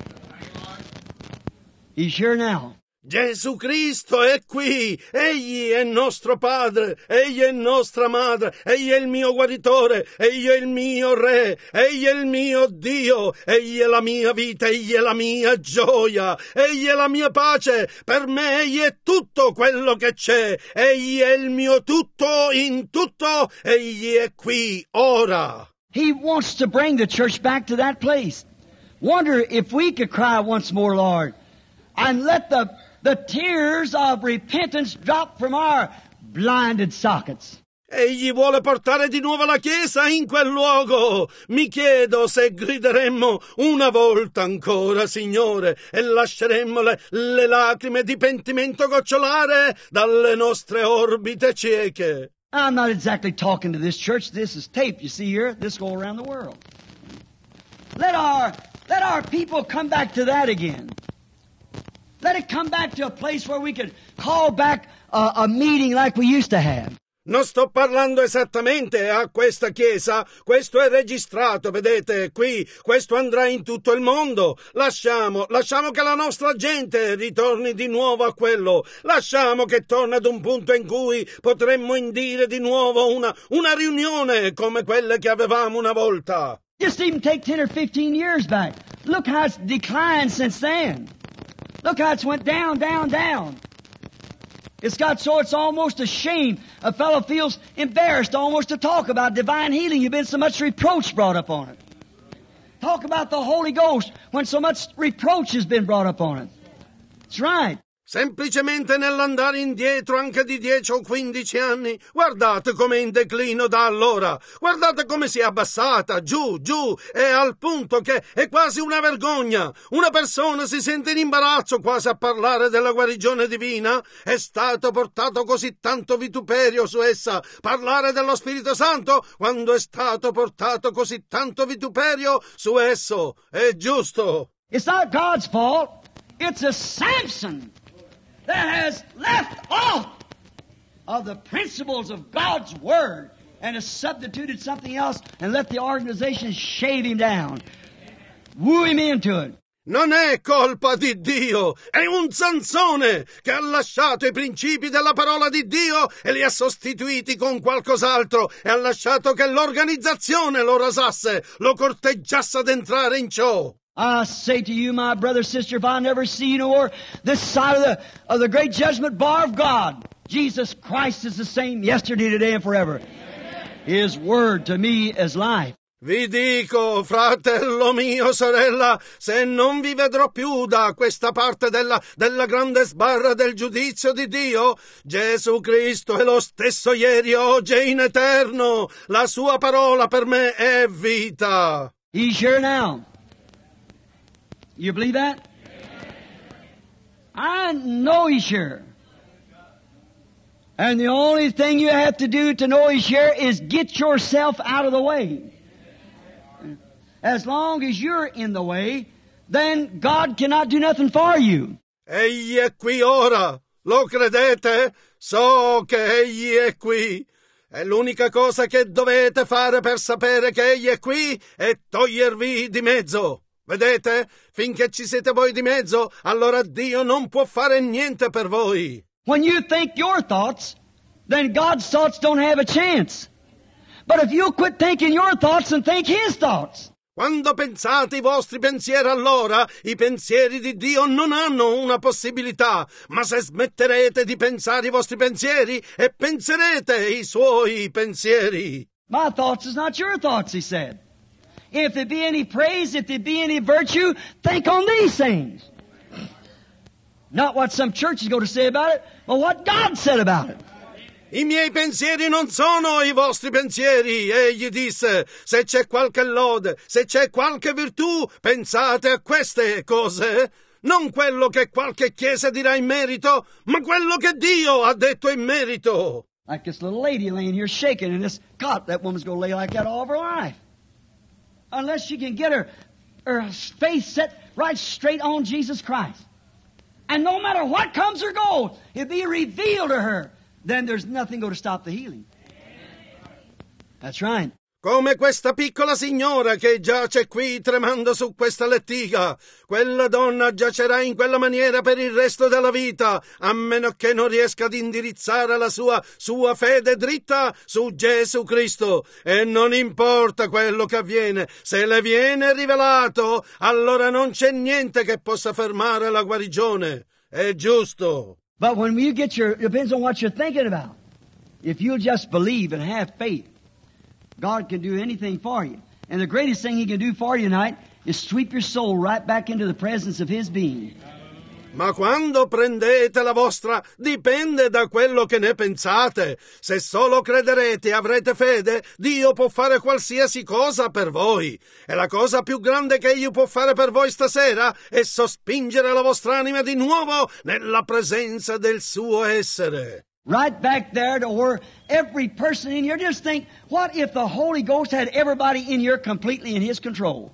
He's here now. Gesù Cristo è qui, Egli è nostro Padre, Egli è nostra Madre, Egli è il mio guaritore, Egli è il mio Re, Egli è il mio Dio, Egli è la mia vita, Egli è la mia gioia, Egli è la mia pace, per me Egli è tutto quello che c'è, Egli è il mio tutto in tutto, Egli è qui, ora. He wants to bring the church back to that place. Wonder if we could cry once more, Lord, and let the tears of repentance drop from our blinded sockets. Egli vuole portare di nuovo la Chiesa in quel luogo. Mi chiedo se grideremmo una volta ancora, Signore, e lasceremmo le lacrime di pentimento gocciolare dalle nostre orbite cieche. I'm not exactly talking to this church. This is taped, you see here. This go around the world. Let our people come back to that again. Let it come back to a place where we can call back a meeting like we used to have. Non sto parlando esattamente a questa Chiesa, questo è registrato, vedete, qui, questo andrà in tutto il mondo. Lasciamo che la nostra gente ritorni di nuovo a quello. Lasciamo che torni ad un punto in cui potremmo indire di nuovo una riunione come quelle che avevamo una volta. Just even take 10 or 15 years back. Look how it's declined since then. Look how it's went down, down, down. It's got so it's almost a shame. A fellow feels embarrassed almost to talk about divine healing. You've been so much reproach brought up on it. Talk about the Holy Ghost when so much reproach has been brought up on it. That's right. Semplicemente nell'andare indietro anche di 10 o 15 anni, guardate com'è in declino da allora, guardate come si è abbassata, giù, è al punto che è quasi una vergogna. Una persona si sente in imbarazzo quasi a parlare della guarigione divina, è stato portato così tanto vituperio su essa, parlare dello Spirito Santo quando è stato portato così tanto vituperio su esso, è giusto. It's not God's fault, it's a Samson that has left off of the principles of God's Word and has substituted something else and let the organization shave him down, woo him into it. Non è colpa di Dio, è un Sansone che ha lasciato i principi della parola di Dio e li ha sostituiti con qualcos'altro e ha lasciato che l'organizzazione lo rasasse, lo corteggiasse ad entrare in ciò. I say to you, my brother, sister, if I never see you no more this side of the great judgment bar of God, Jesus Christ is the same yesterday, today, and forever. His word to me is life. Vi dico, fratello mio, sorella, se non vi vedrò più da questa parte della grande sbarra del giudizio di Dio, Gesù Cristo è lo stesso ieri, oggi e in eterno. La sua parola per me è vita. He's here now. You believe that? I know He's here. And the only thing you have to do to know He's here is get yourself out of the way. As long as you're in the way, then God cannot do nothing for you. Egli è qui ora. Lo credete? So che Egli è qui. E l'unica cosa che dovete fare per sapere che Egli è qui è togliervi di mezzo. Vedete? Finché ci siete voi di mezzo, allora Dio non può fare niente per voi. When you think your thoughts, then God's thoughts don't have a chance. But if you'll quit thinking your thoughts and think His thoughts. Quando pensate i vostri pensieri, allora i pensieri di Dio non hanno una possibilità, ma se smetterete di pensare i vostri pensieri e penserete i Suoi pensieri. My thoughts is not your thoughts, He said. If there be any praise, if there be any virtue, think on these things. Not what some churches go to say about it, but what God said about it. I miei pensieri non sono i vostri pensieri, egli disse. Se c'è qualche lode, se c'è qualche virtù, pensate a queste cose. Non quello che qualche chiesa dirà in merito, ma quello che Dio ha detto in merito. Like this little lady laying here shaking in this cot, that woman's going to lay like that all of her life. Unless she can get her face set right straight on Jesus Christ. And no matter what comes or goes, it'll be revealed to her. Then there's nothing going to stop the healing. That's right. Come questa piccola signora che giace qui tremando su questa lettiga. Quella donna giacerà in quella maniera per il resto della vita, a meno che non riesca ad indirizzare la sua fede dritta su Gesù Cristo. E non importa quello che avviene, se le viene rivelato, allora non c'è niente che possa fermare la guarigione. È giusto. But when you get it depends on what you're thinking about. If you'll just believe and have faith, God can do anything for you. And the greatest thing He can do for you tonight is sweep your soul right back into the presence of His being. Ma quando prendete la vostra, dipende da quello che ne pensate. Se solo crederete e avrete fede, Dio può fare qualsiasi cosa per voi. E la cosa più grande che Egli può fare per voi stasera è sospingere la vostra anima di nuovo nella presenza del suo essere. Right back there to where every person in here, just think, what if the Holy Ghost had everybody in here completely in His control?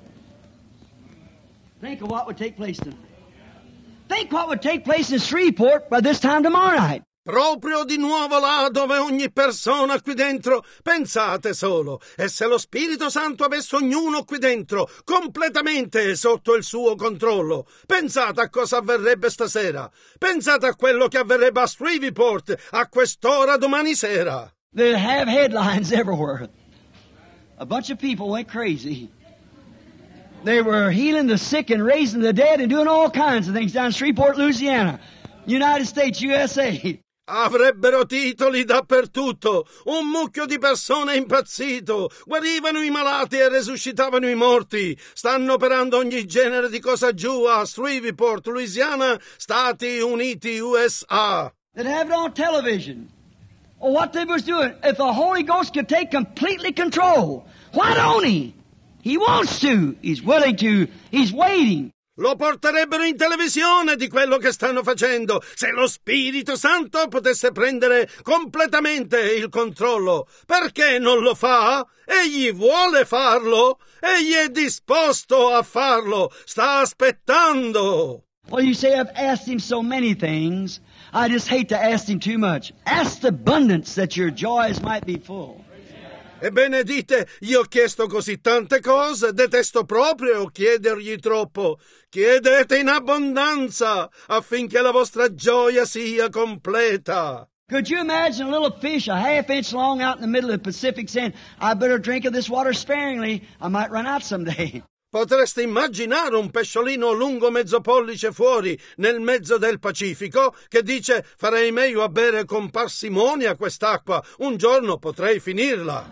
Think of what would take place tonight. Think what would take place in Shreveport by this time tomorrow night. Proprio di nuovo là dove ogni persona qui dentro, pensate solo, e se lo Spirito Santo avesse ognuno qui dentro completamente sotto il suo controllo, pensate a cosa avverrebbe stasera, pensate a quello che avverrebbe a Shreveport a quest'ora domani sera. They'd have headlines everywhere. A bunch of people went crazy. They were healing the sick and raising the dead and doing all kinds of things down in Shreveport, Louisiana, United States, USA. Avrebbero titoli dappertutto, un mucchio di persone impazzito, guarivano i malati e resuscitavano i morti, stanno operando ogni genere di cosa giù a Shreveport, Louisiana, Stati Uniti, USA. They'd have it on television. Or what they was doing, if the Holy Ghost could take completely control, why don't He? He wants to, He's willing to, He's waiting. Lo porterebbero in televisione di quello che stanno facendo, se lo Spirito Santo potesse prendere completamente il controllo. Perché non lo fa? Egli vuole farlo, egli è disposto a farlo, sta aspettando. Well, you say, I've asked Him so many things, I just hate to ask Him too much. Ask the abundance that your joys might be full. Ebbene dite, gli ho chiesto così tante cose, detesto proprio chiedergli troppo. Chiedete in abbondanza affinché la vostra gioia sia completa. Could you imagine a little fish a half-inch long out in the middle of the Pacific saying, I better drink of this water sparingly, I might run out someday. Potreste immaginare un pesciolino lungo mezzo pollice fuori nel mezzo del Pacifico che dice farei meglio a bere con parsimonia quest'acqua, un giorno potrei finirla.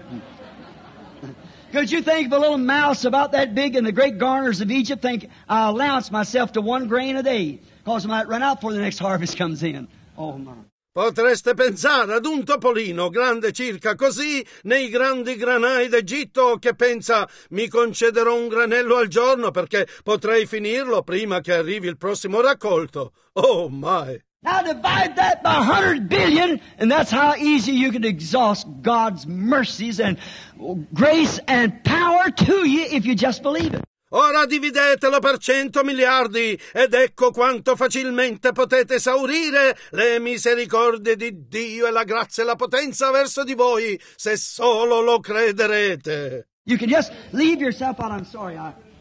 Could you think of a little mouse about that big in the great garners of Egypt think, I'll allowance myself to 1 grain a day because I might run out before the next harvest comes in. Oh my. Potreste pensare ad un topolino grande circa così nei grandi granai d'Egitto che pensa mi concederò un granello al giorno perché potrei finirlo prima che arrivi il prossimo raccolto. Oh my! Now divide that by 100 billion and that's how easy you can exhaust God's mercies and grace and power to you if you just believe it. Ora dividetelo per 100 miliardi ed ecco quanto facilmente potete esaurire le misericordie di Dio e la grazia e la potenza verso di voi se solo lo crederete. You can just leave yourself out. I'm sorry.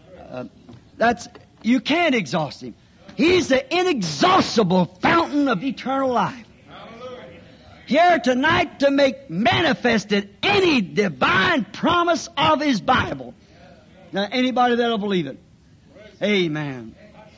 You can't exhaust Him. He's the inexhaustible fountain of eternal life. here tonight to make manifested any divine promise of His Bible. Now, anybody that'll believe it. Amen.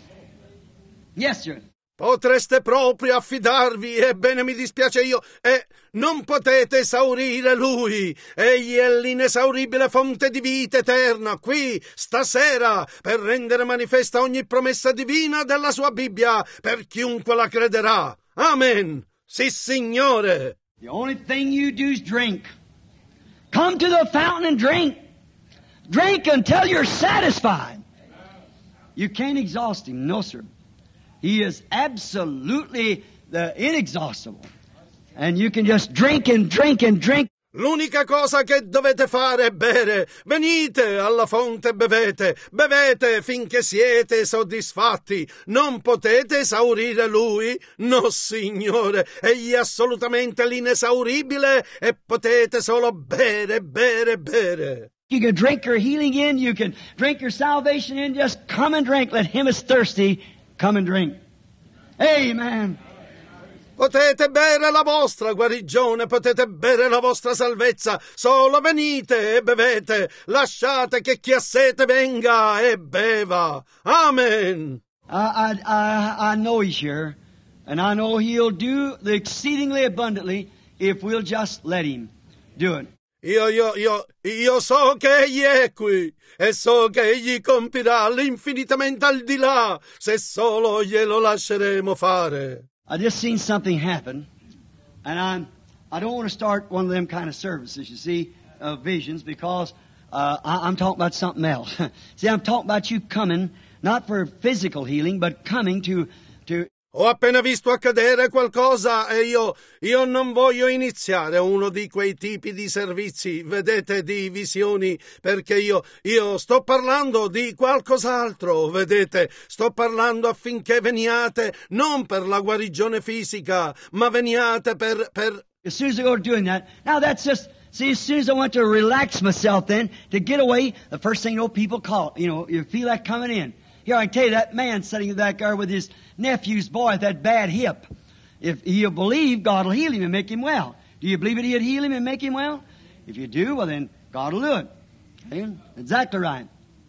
Yes, sir. Potreste proprio affidarvi, ebbene mi dispiace io, e non potete esaurire Lui. Egli è l'inesauribile fonte di vita eterna, qui, stasera, per rendere manifesta ogni promessa divina della sua Bibbia, per chiunque la crederà. Amen. Sì, Signore. The only thing you do is drink. Come to the fountain and drink. Drink until you're satisfied. You can't exhaust Him. No, sir. He is absolutely inexhaustible. And you can just drink and drink and drink. L'unica cosa che dovete fare è bere. Venite alla fonte e bevete. Bevete finché siete soddisfatti. Non potete esaurire Lui? No, Signore. Egli è assolutamente l'inesauribile e potete solo bere, bere, bere. You can drink your healing in. You can drink your salvation in. Just come and drink. Let him is thirsty. Come and drink. Amen. Potete bere la vostra guarigione, potete bere la vostra salvezza, solo venite e bevete, lasciate che chi ha sete venga e beva. Amen. I know He's here, and I know He'll do the exceedingly abundantly if we'll just let Him do it. Io so che Egli è qui e so che Egli compirà l'infinitamente al di là se solo glielo lasceremo fare. I just seen something happen, and I don't want to start one of them kind of services, you see, visions, because I'm talking about something else. See, I'm talking about you coming, not for physical healing, but coming to Ho appena visto accadere qualcosa e io non voglio iniziare uno di quei tipi di servizi, vedete, di visioni, perché io sto parlando di qualcos'altro, vedete, sto parlando affinché veniate non per la guarigione fisica, ma veniate per... As soon as I go doing that, now that's just, see, as soon as I want to relax myself then, to get away, the first thing you know, people call, you feel that coming in. Here, I can tell you, that man sitting back there with his nephew's boy with that bad hip, if he'll believe, God will heal him and make him well. Do you believe that He'd heal him and make him well? If you do, well then, God will do it. Amen? Exactly right.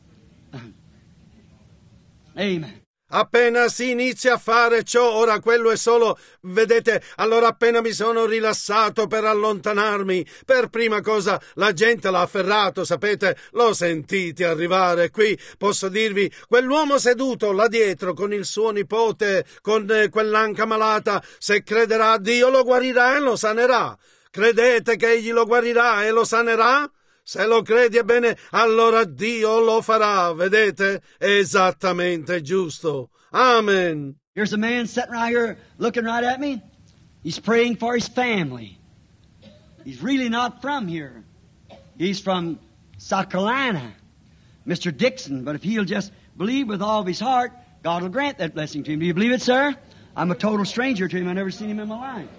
Amen. Appena si inizia a fare ciò, ora quello è solo, vedete, allora appena mi sono rilassato per allontanarmi, per prima cosa la gente l'ha afferrato, sapete, l'ho sentiti arrivare qui, posso dirvi, quell'uomo seduto là dietro con il suo nipote, con quell'anca malata, se crederà Dio lo guarirà e lo sanerà. Credete che Egli lo guarirà e lo sanerà? Se lo credi, ebbene, allora Dio lo farà, vedete? Esattamente giusto. Amen. Here's a man sitting right here looking right at me. He's praying for his family. He's really not from here. He's from South Carolina, Mr. Dixon. But if he'll just believe with all of his heart, God will grant that blessing to him. Do you believe it, sir? I'm a total stranger to him. I've never seen him in my life.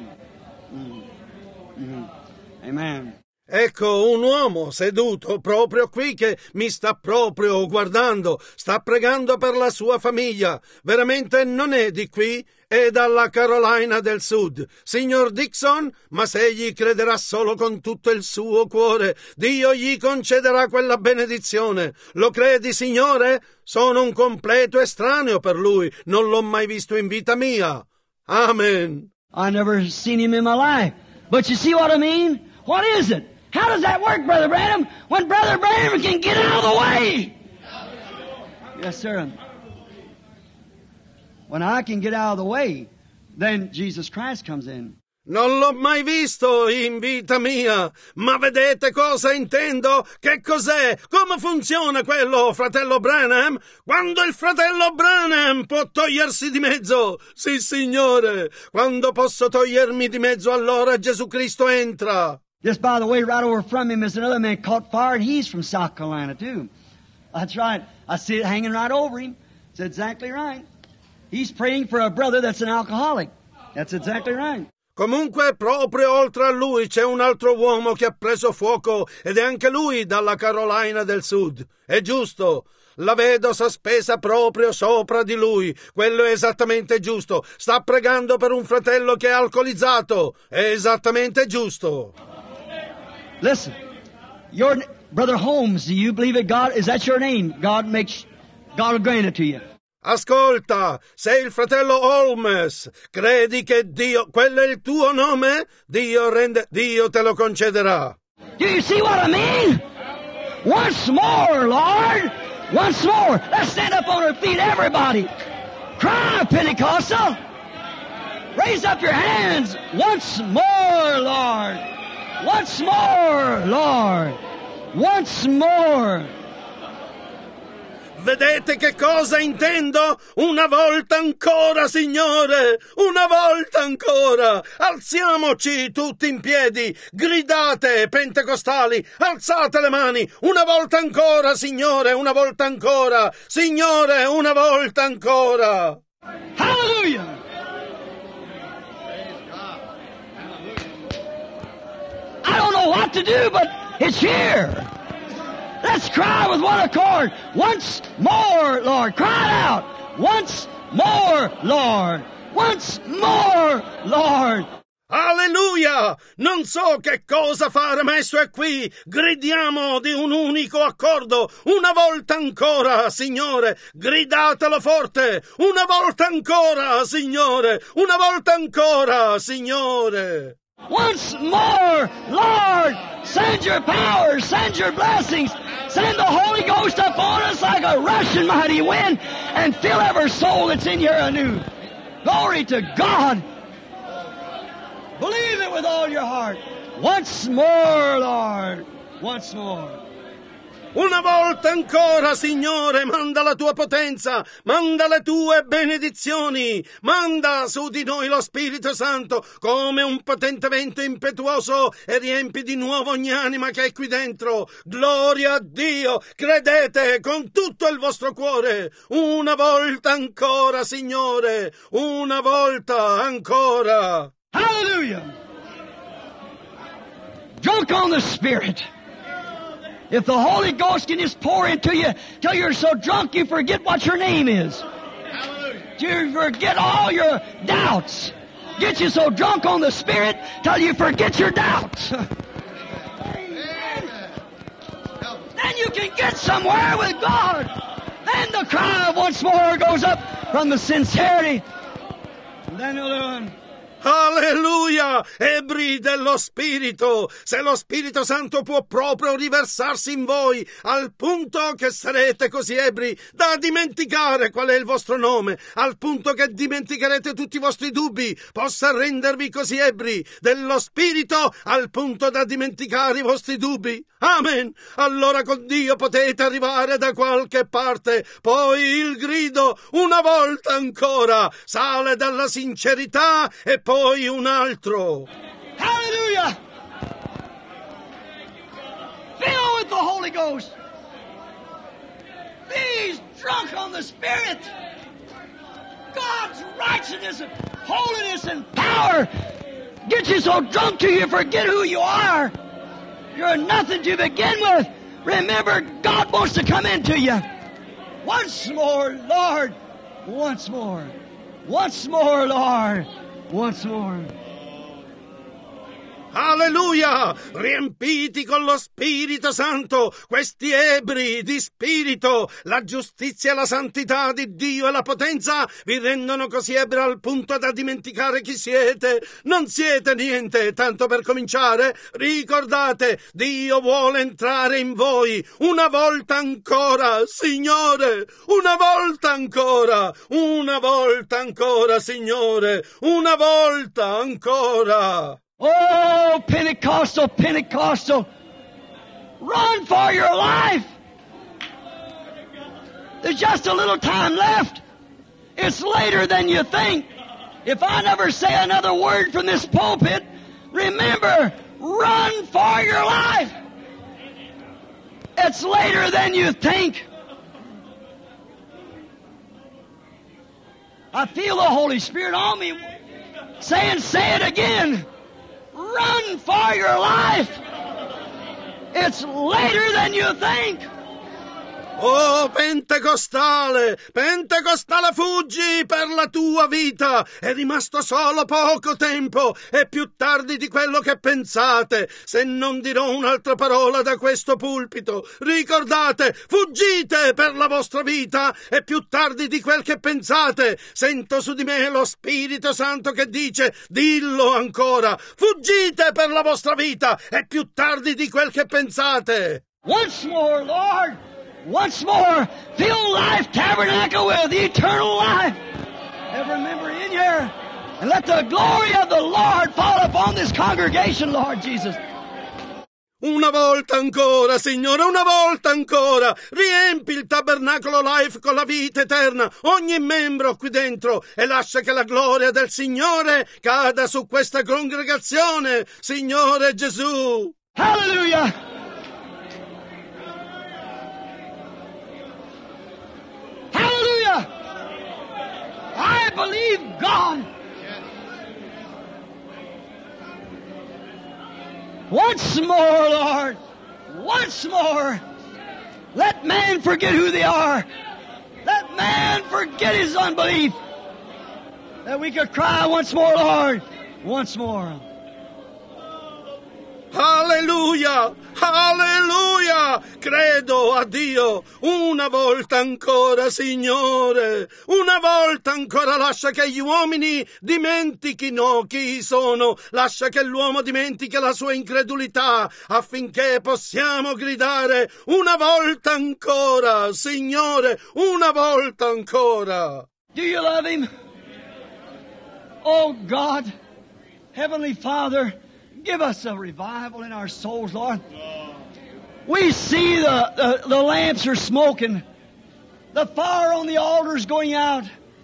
Amen. Ecco un uomo seduto proprio qui che mi sta proprio guardando, sta pregando per la sua famiglia. Veramente non è di qui, è dalla Carolina del Sud. Signor Dixon, ma se egli crederà solo con tutto il suo cuore, Dio gli concederà quella benedizione. Lo credi, Signore? Sono un completo estraneo per lui, non l'ho mai visto in vita mia. Amen. I never seen him in my life. But you see what I mean? What is it? How does that work, Brother Branham, when Brother Branham can get out of the way? Yes, sir. When I can get out of the way, then Jesus Christ comes in. Non l'ho mai visto in vita mia, ma vedete cosa intendo? Che cos'è? Come funziona quello, fratello Branham? Quando il fratello Branham può togliersi di mezzo, sì, Signore, quando posso togliermi di mezzo, allora Gesù Cristo entra. Just by the way, right over from him is another man caught fire, and he's from South Carolina, too. That's right. I see it hanging right over him. That's exactly right. He's praying for a brother that's an alcoholic. That's exactly right. Comunque, proprio oltre a lui c'è un altro uomo che ha preso fuoco ed è anche lui dalla Carolina del Sud. È giusto. La vedo sospesa proprio sopra di lui. Quello è esattamente giusto. Sta pregando per un fratello che è alcolizzato. È esattamente giusto. Listen, your brother Holmes, do you believe that God, is that your name? God will grant it to you. Ascolta, sei il fratello Holmes. Credi che Dio, quello è il tuo nome? Dio te lo concederà. Do you see what I mean? Once more, Lord. Once more. Let's stand up on our feet, everybody. Cry, Pentecostal. Raise up your hands. Once more, Lord. Once more, Lord. Once more. Vedete che cosa intendo? Una volta ancora, Signore! Una volta ancora! Alziamoci tutti in piedi! Gridate, pentecostali! Alzate le mani! Una volta ancora, Signore! Una volta ancora! Signore, una volta ancora! Hallelujah! I don't know what to do, but it's here! Let's cry with one accord. Once more, Lord. Cry it out. Once more, Lord. Once more, Lord. Alleluia! Non so che cosa fare, ma esso è qui. Gridiamo di un unico accordo. Una volta ancora, Signore. Gridatelo forte. Una volta ancora, Signore. Una volta ancora, Signore. Once more, Lord. Send your power. Send your blessings. Send the Holy Ghost upon us like a rushing mighty wind and fill every soul that's in here anew. Glory to God. Believe it with all your heart. Once more, Lord. Once more. Una volta ancora, Signore, manda la tua potenza, manda le tue benedizioni, manda su di noi lo Spirito Santo come un potente vento impetuoso e riempi di nuovo ogni anima che è qui dentro. Gloria a Dio, credete con tutto il vostro cuore. Una volta ancora, Signore, una volta ancora. Hallelujah! Drunk on the Spirit. If the Holy Ghost can just pour into you till you're so drunk you forget what your name is. Hallelujah. You forget all your doubts. Get you so drunk on the Spirit till you forget your doubts. Then you can get somewhere with God. Then the cry once more goes up from the sincerity. And then the other one. Alleluia! Ebri dello Spirito! Se lo Spirito Santo può proprio riversarsi in voi, al punto che sarete così ebri da dimenticare qual è il vostro nome, al punto che dimenticherete tutti i vostri dubbi, possa rendervi così ebri dello Spirito, al punto da dimenticare i vostri dubbi. Amen! Allora con Dio potete arrivare da qualche parte. Poi il grido, una volta ancora, sale dalla sincerità e poi un altro. Hallelujah! Fill with the Holy Ghost. Be drunk on the Spirit. God's righteousness and holiness and power get you so drunk till you forget who you are. You're nothing to begin with. Remember, God wants to come into you. Once more, Lord. Once more. Once more, Lord. Once more. Alleluia! Riempiti con lo Spirito Santo, questi ebri di spirito, la giustizia e la santità di Dio e la potenza vi rendono così ebri al punto da dimenticare chi siete. Non siete niente, tanto per cominciare. Ricordate, Dio vuole entrare in voi. Una volta ancora, Signore! Una volta ancora! Una volta ancora, Signore! Una volta ancora! Oh, Pentecostal, Pentecostal, run for your life. There's just a little time left. It's later than you think. If I never say another word from this pulpit, remember, run for your life. It's later than you think. I feel the Holy Spirit on me saying, say it again. Run for your life. It's later than you think. Oh, Pentecostale, Pentecostale, fuggi per la tua vita! È rimasto solo poco tempo, è più tardi di quello che pensate. Se non dirò un'altra parola da questo pulpito, ricordate, fuggite per la vostra vita, è più tardi di quel che pensate. Sento su di me lo Spirito Santo che dice, dillo ancora, fuggite per la vostra vita, è più tardi di quel che pensate. Once more, Lord! Once more, fill Life Tabernacle with eternal life. Every member in here. And let the glory of the Lord fall upon this congregation, Lord Jesus. Una volta ancora, Signore, una volta ancora, riempi il tabernacolo Life con la vita eterna, ogni membro qui dentro, e lascia che la gloria del Signore cada su questa congregazione, Signore Gesù. Hallelujah! Hallelujah! I believe God. Once more, Lord. Once more. Let man forget who they are. Let man forget his unbelief. That we could cry once more, Lord. Once more. Alleluia! Alleluia! Credo a Dio. Una volta ancora, Signore. Una volta ancora lascia che gli uomini dimentichino chi sono. Lascia che l'uomo dimentichi la sua incredulità affinché possiamo gridare una volta ancora, Signore, una volta ancora. Do you love Him? Oh God, Heavenly Father, give us a revival in our souls, Lord. We see the lamps are smoking. The fire on the altar is going out.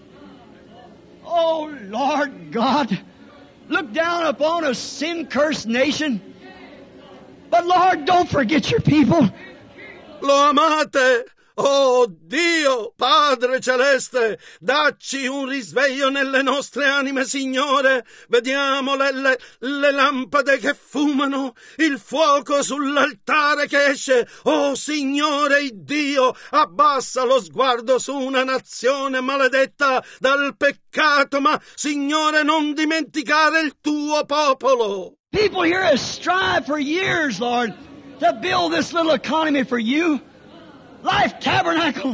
Oh, Lord God, look down upon a sin-cursed nation. But, Lord, don't forget your people. Lo amate? Oh Dio, Padre Celeste, dacci un risveglio nelle nostre anime, Signore. Vediamo le lampade che fumano, il fuoco sull'altare che esce. Oh Signore Dio, abbassa lo sguardo su una nazione maledetta dal peccato, ma Signore non dimenticare il tuo popolo. People here have strived for years, Lord, to build this little economy for you. Life Tabernacle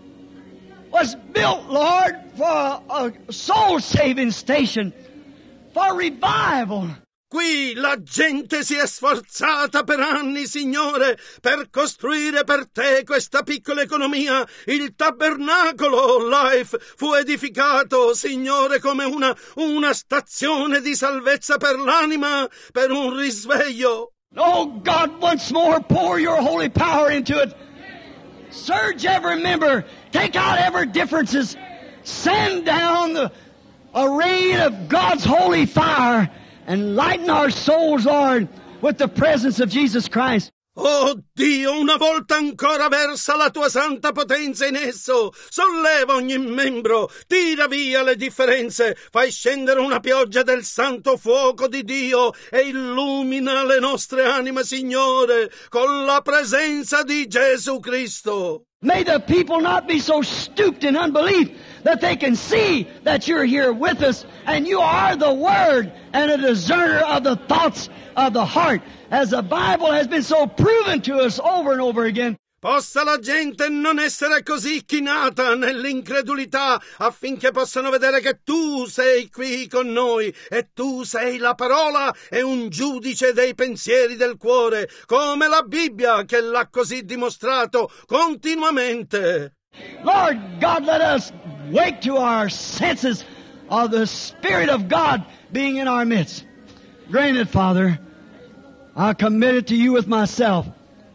was built, Lord, for a soul-saving station, for revival. Qui la gente si è sforzata per anni, Signore, per costruire per te questa piccola economia. Il tabernacolo Life fu edificato, Signore, come una stazione di salvezza per l'anima, per un risveglio. Oh God, once more pour your holy power into it. Surge every member. Take out every differences. Send down a rain of God's holy fire and lighten our souls, Lord, with the presence of Jesus Christ. Oh Dio, una volta ancora versa la tua santa potenza in esso. Solleva ogni membro, tira via le differenze, fai scendere una pioggia del santo fuoco di Dio e illumina le nostre anime, Signore, con la presenza di Gesù Cristo. May the people not be so stooped in unbelief that they can see that you're here with us and you are the Word and a discerner of the thoughts of the heart, as the Bible has been so proven to us over and over again. Possa la gente non essere così chinata nell'incredulità affinché possano vedere che tu sei qui con noi e tu sei la parola e un giudice dei pensieri del cuore, come la Bibbia che l'ha così dimostrato continuamente. Lord God, let us wake to our senses of the Spirit of God being in our midst. Grant it, Father. I commit it to you with myself.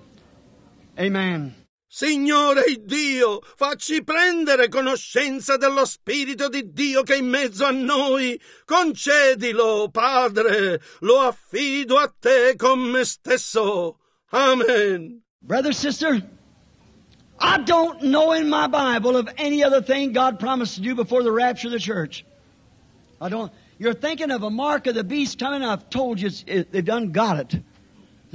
Amen. Signore Dio, facci prendere conoscenza dello Spirito di Dio che è in mezzo a noi. Concedilo, Padre, lo affido a te con me stesso. Amen. Brother, sister, I don't know in my Bible of any other thing God promised to do before the rapture of the church. I don't. You're thinking of a mark of the beast coming. I've told you they've done got it. See?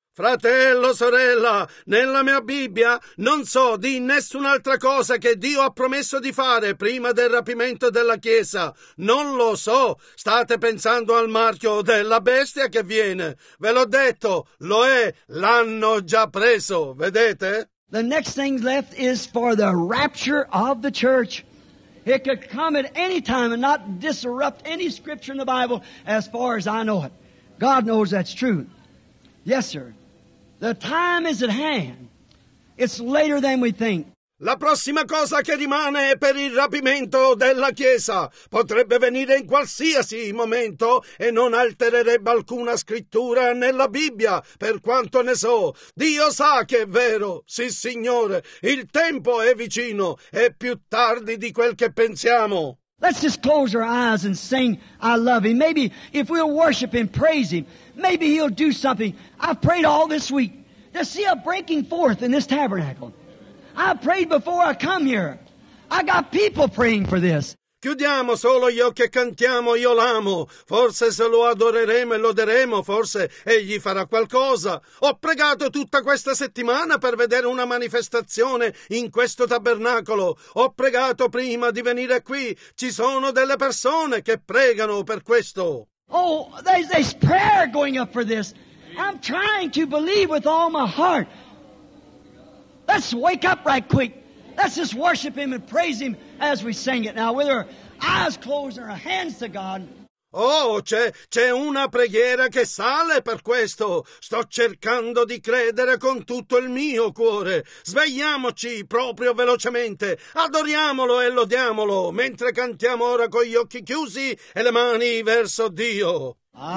Fratello, sorella, nella mia Bibbia non so di nessun'altra cosa che Dio ha promesso di fare prima del rapimento della Chiesa. Non lo so. State pensando al marchio della bestia che viene. Ve l'ho detto, lo è, l'hanno già preso, vedete? The next thing left is for the rapture of the church. It could come at any time and not disrupt any scripture in the Bible as far as I know it. God knows that's true. Yes, sir. The time is at hand. It's later than we think. La prossima cosa che rimane è per il rapimento della Chiesa. Potrebbe venire in qualsiasi momento e non altererebbe alcuna scrittura nella Bibbia, per quanto ne so. Dio sa che è vero. Sì, Signore, il tempo è vicino, è più tardi di quel che pensiamo. Let's just close our eyes and sing, I love Him. Maybe if we'll worship Him, praise Him, maybe He'll do something. I've prayed all this week to see a breaking forth in this tabernacle. I prayed before I come here. I got people praying for this. Chiudiamo solo gli occhi e cantiamo Io l'amo. Forse se lo adoreremo e loderemo, forse Egli farà qualcosa. Ho pregato tutta questa settimana per vedere una manifestazione in questo tabernacolo. Ho pregato prima di venire qui. Ci sono delle persone che pregano per questo. Oh, there's prayer going up for this. I'm trying to believe with all my heart. Let's wake up right quick. Let's just worship Him and praise Him as we sing it now with our eyes closed and our hands to God. Oh, c'è una preghiera che sale per questo. Sto cercando di credere con tutto il mio cuore. Svegliamoci proprio velocemente. Adoriamolo e lodiamolo mentre cantiamo ora con gli occhi chiusi e le mani verso Dio.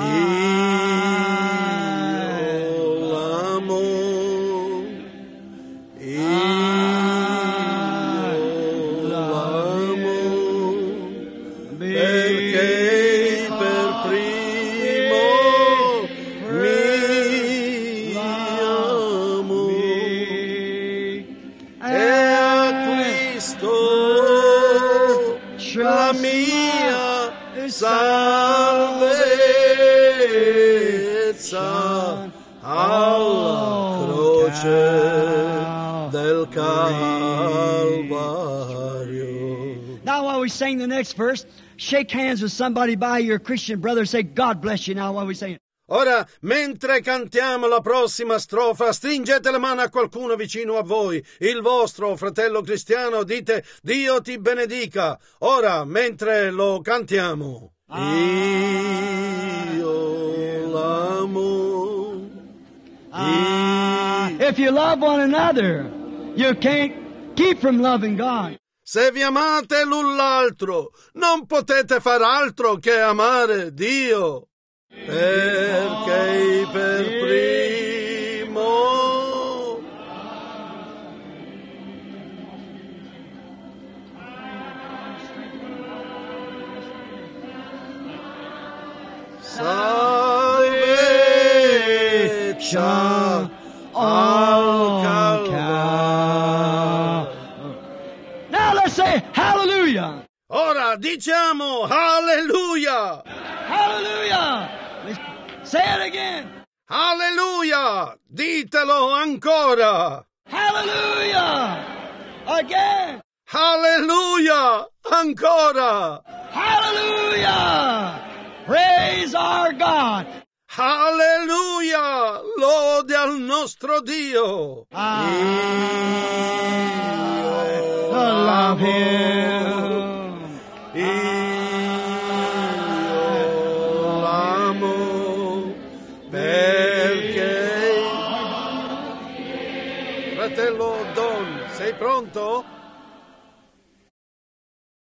Io l'amo. Salvezza alla croce del Calvario. Now while we sing the next verse, shake hands with somebody by your Christian brother. Say, God bless you now while we sing it. Ora, mentre cantiamo la prossima strofa, stringete la mano a qualcuno vicino a voi, il vostro fratello cristiano, dite Dio ti benedica. Ora, mentre lo cantiamo. Io l'amo. If you love one another, you can't keep from loving God. Se vi amate l'un l'altro, non potete far altro che amare Dio. Perché per primo salvezza al Calvario. Now let's say hallelujah. Ora diciamo alleluia. Hallelujah. Say it again. Alleluia! Ditelo ancora! Hallelujah! Again! Alleluia! Ancora! Hallelujah! Praise our God! Alleluia! Lode al nostro Dio! I love Him! Fratello Don, sei pronto?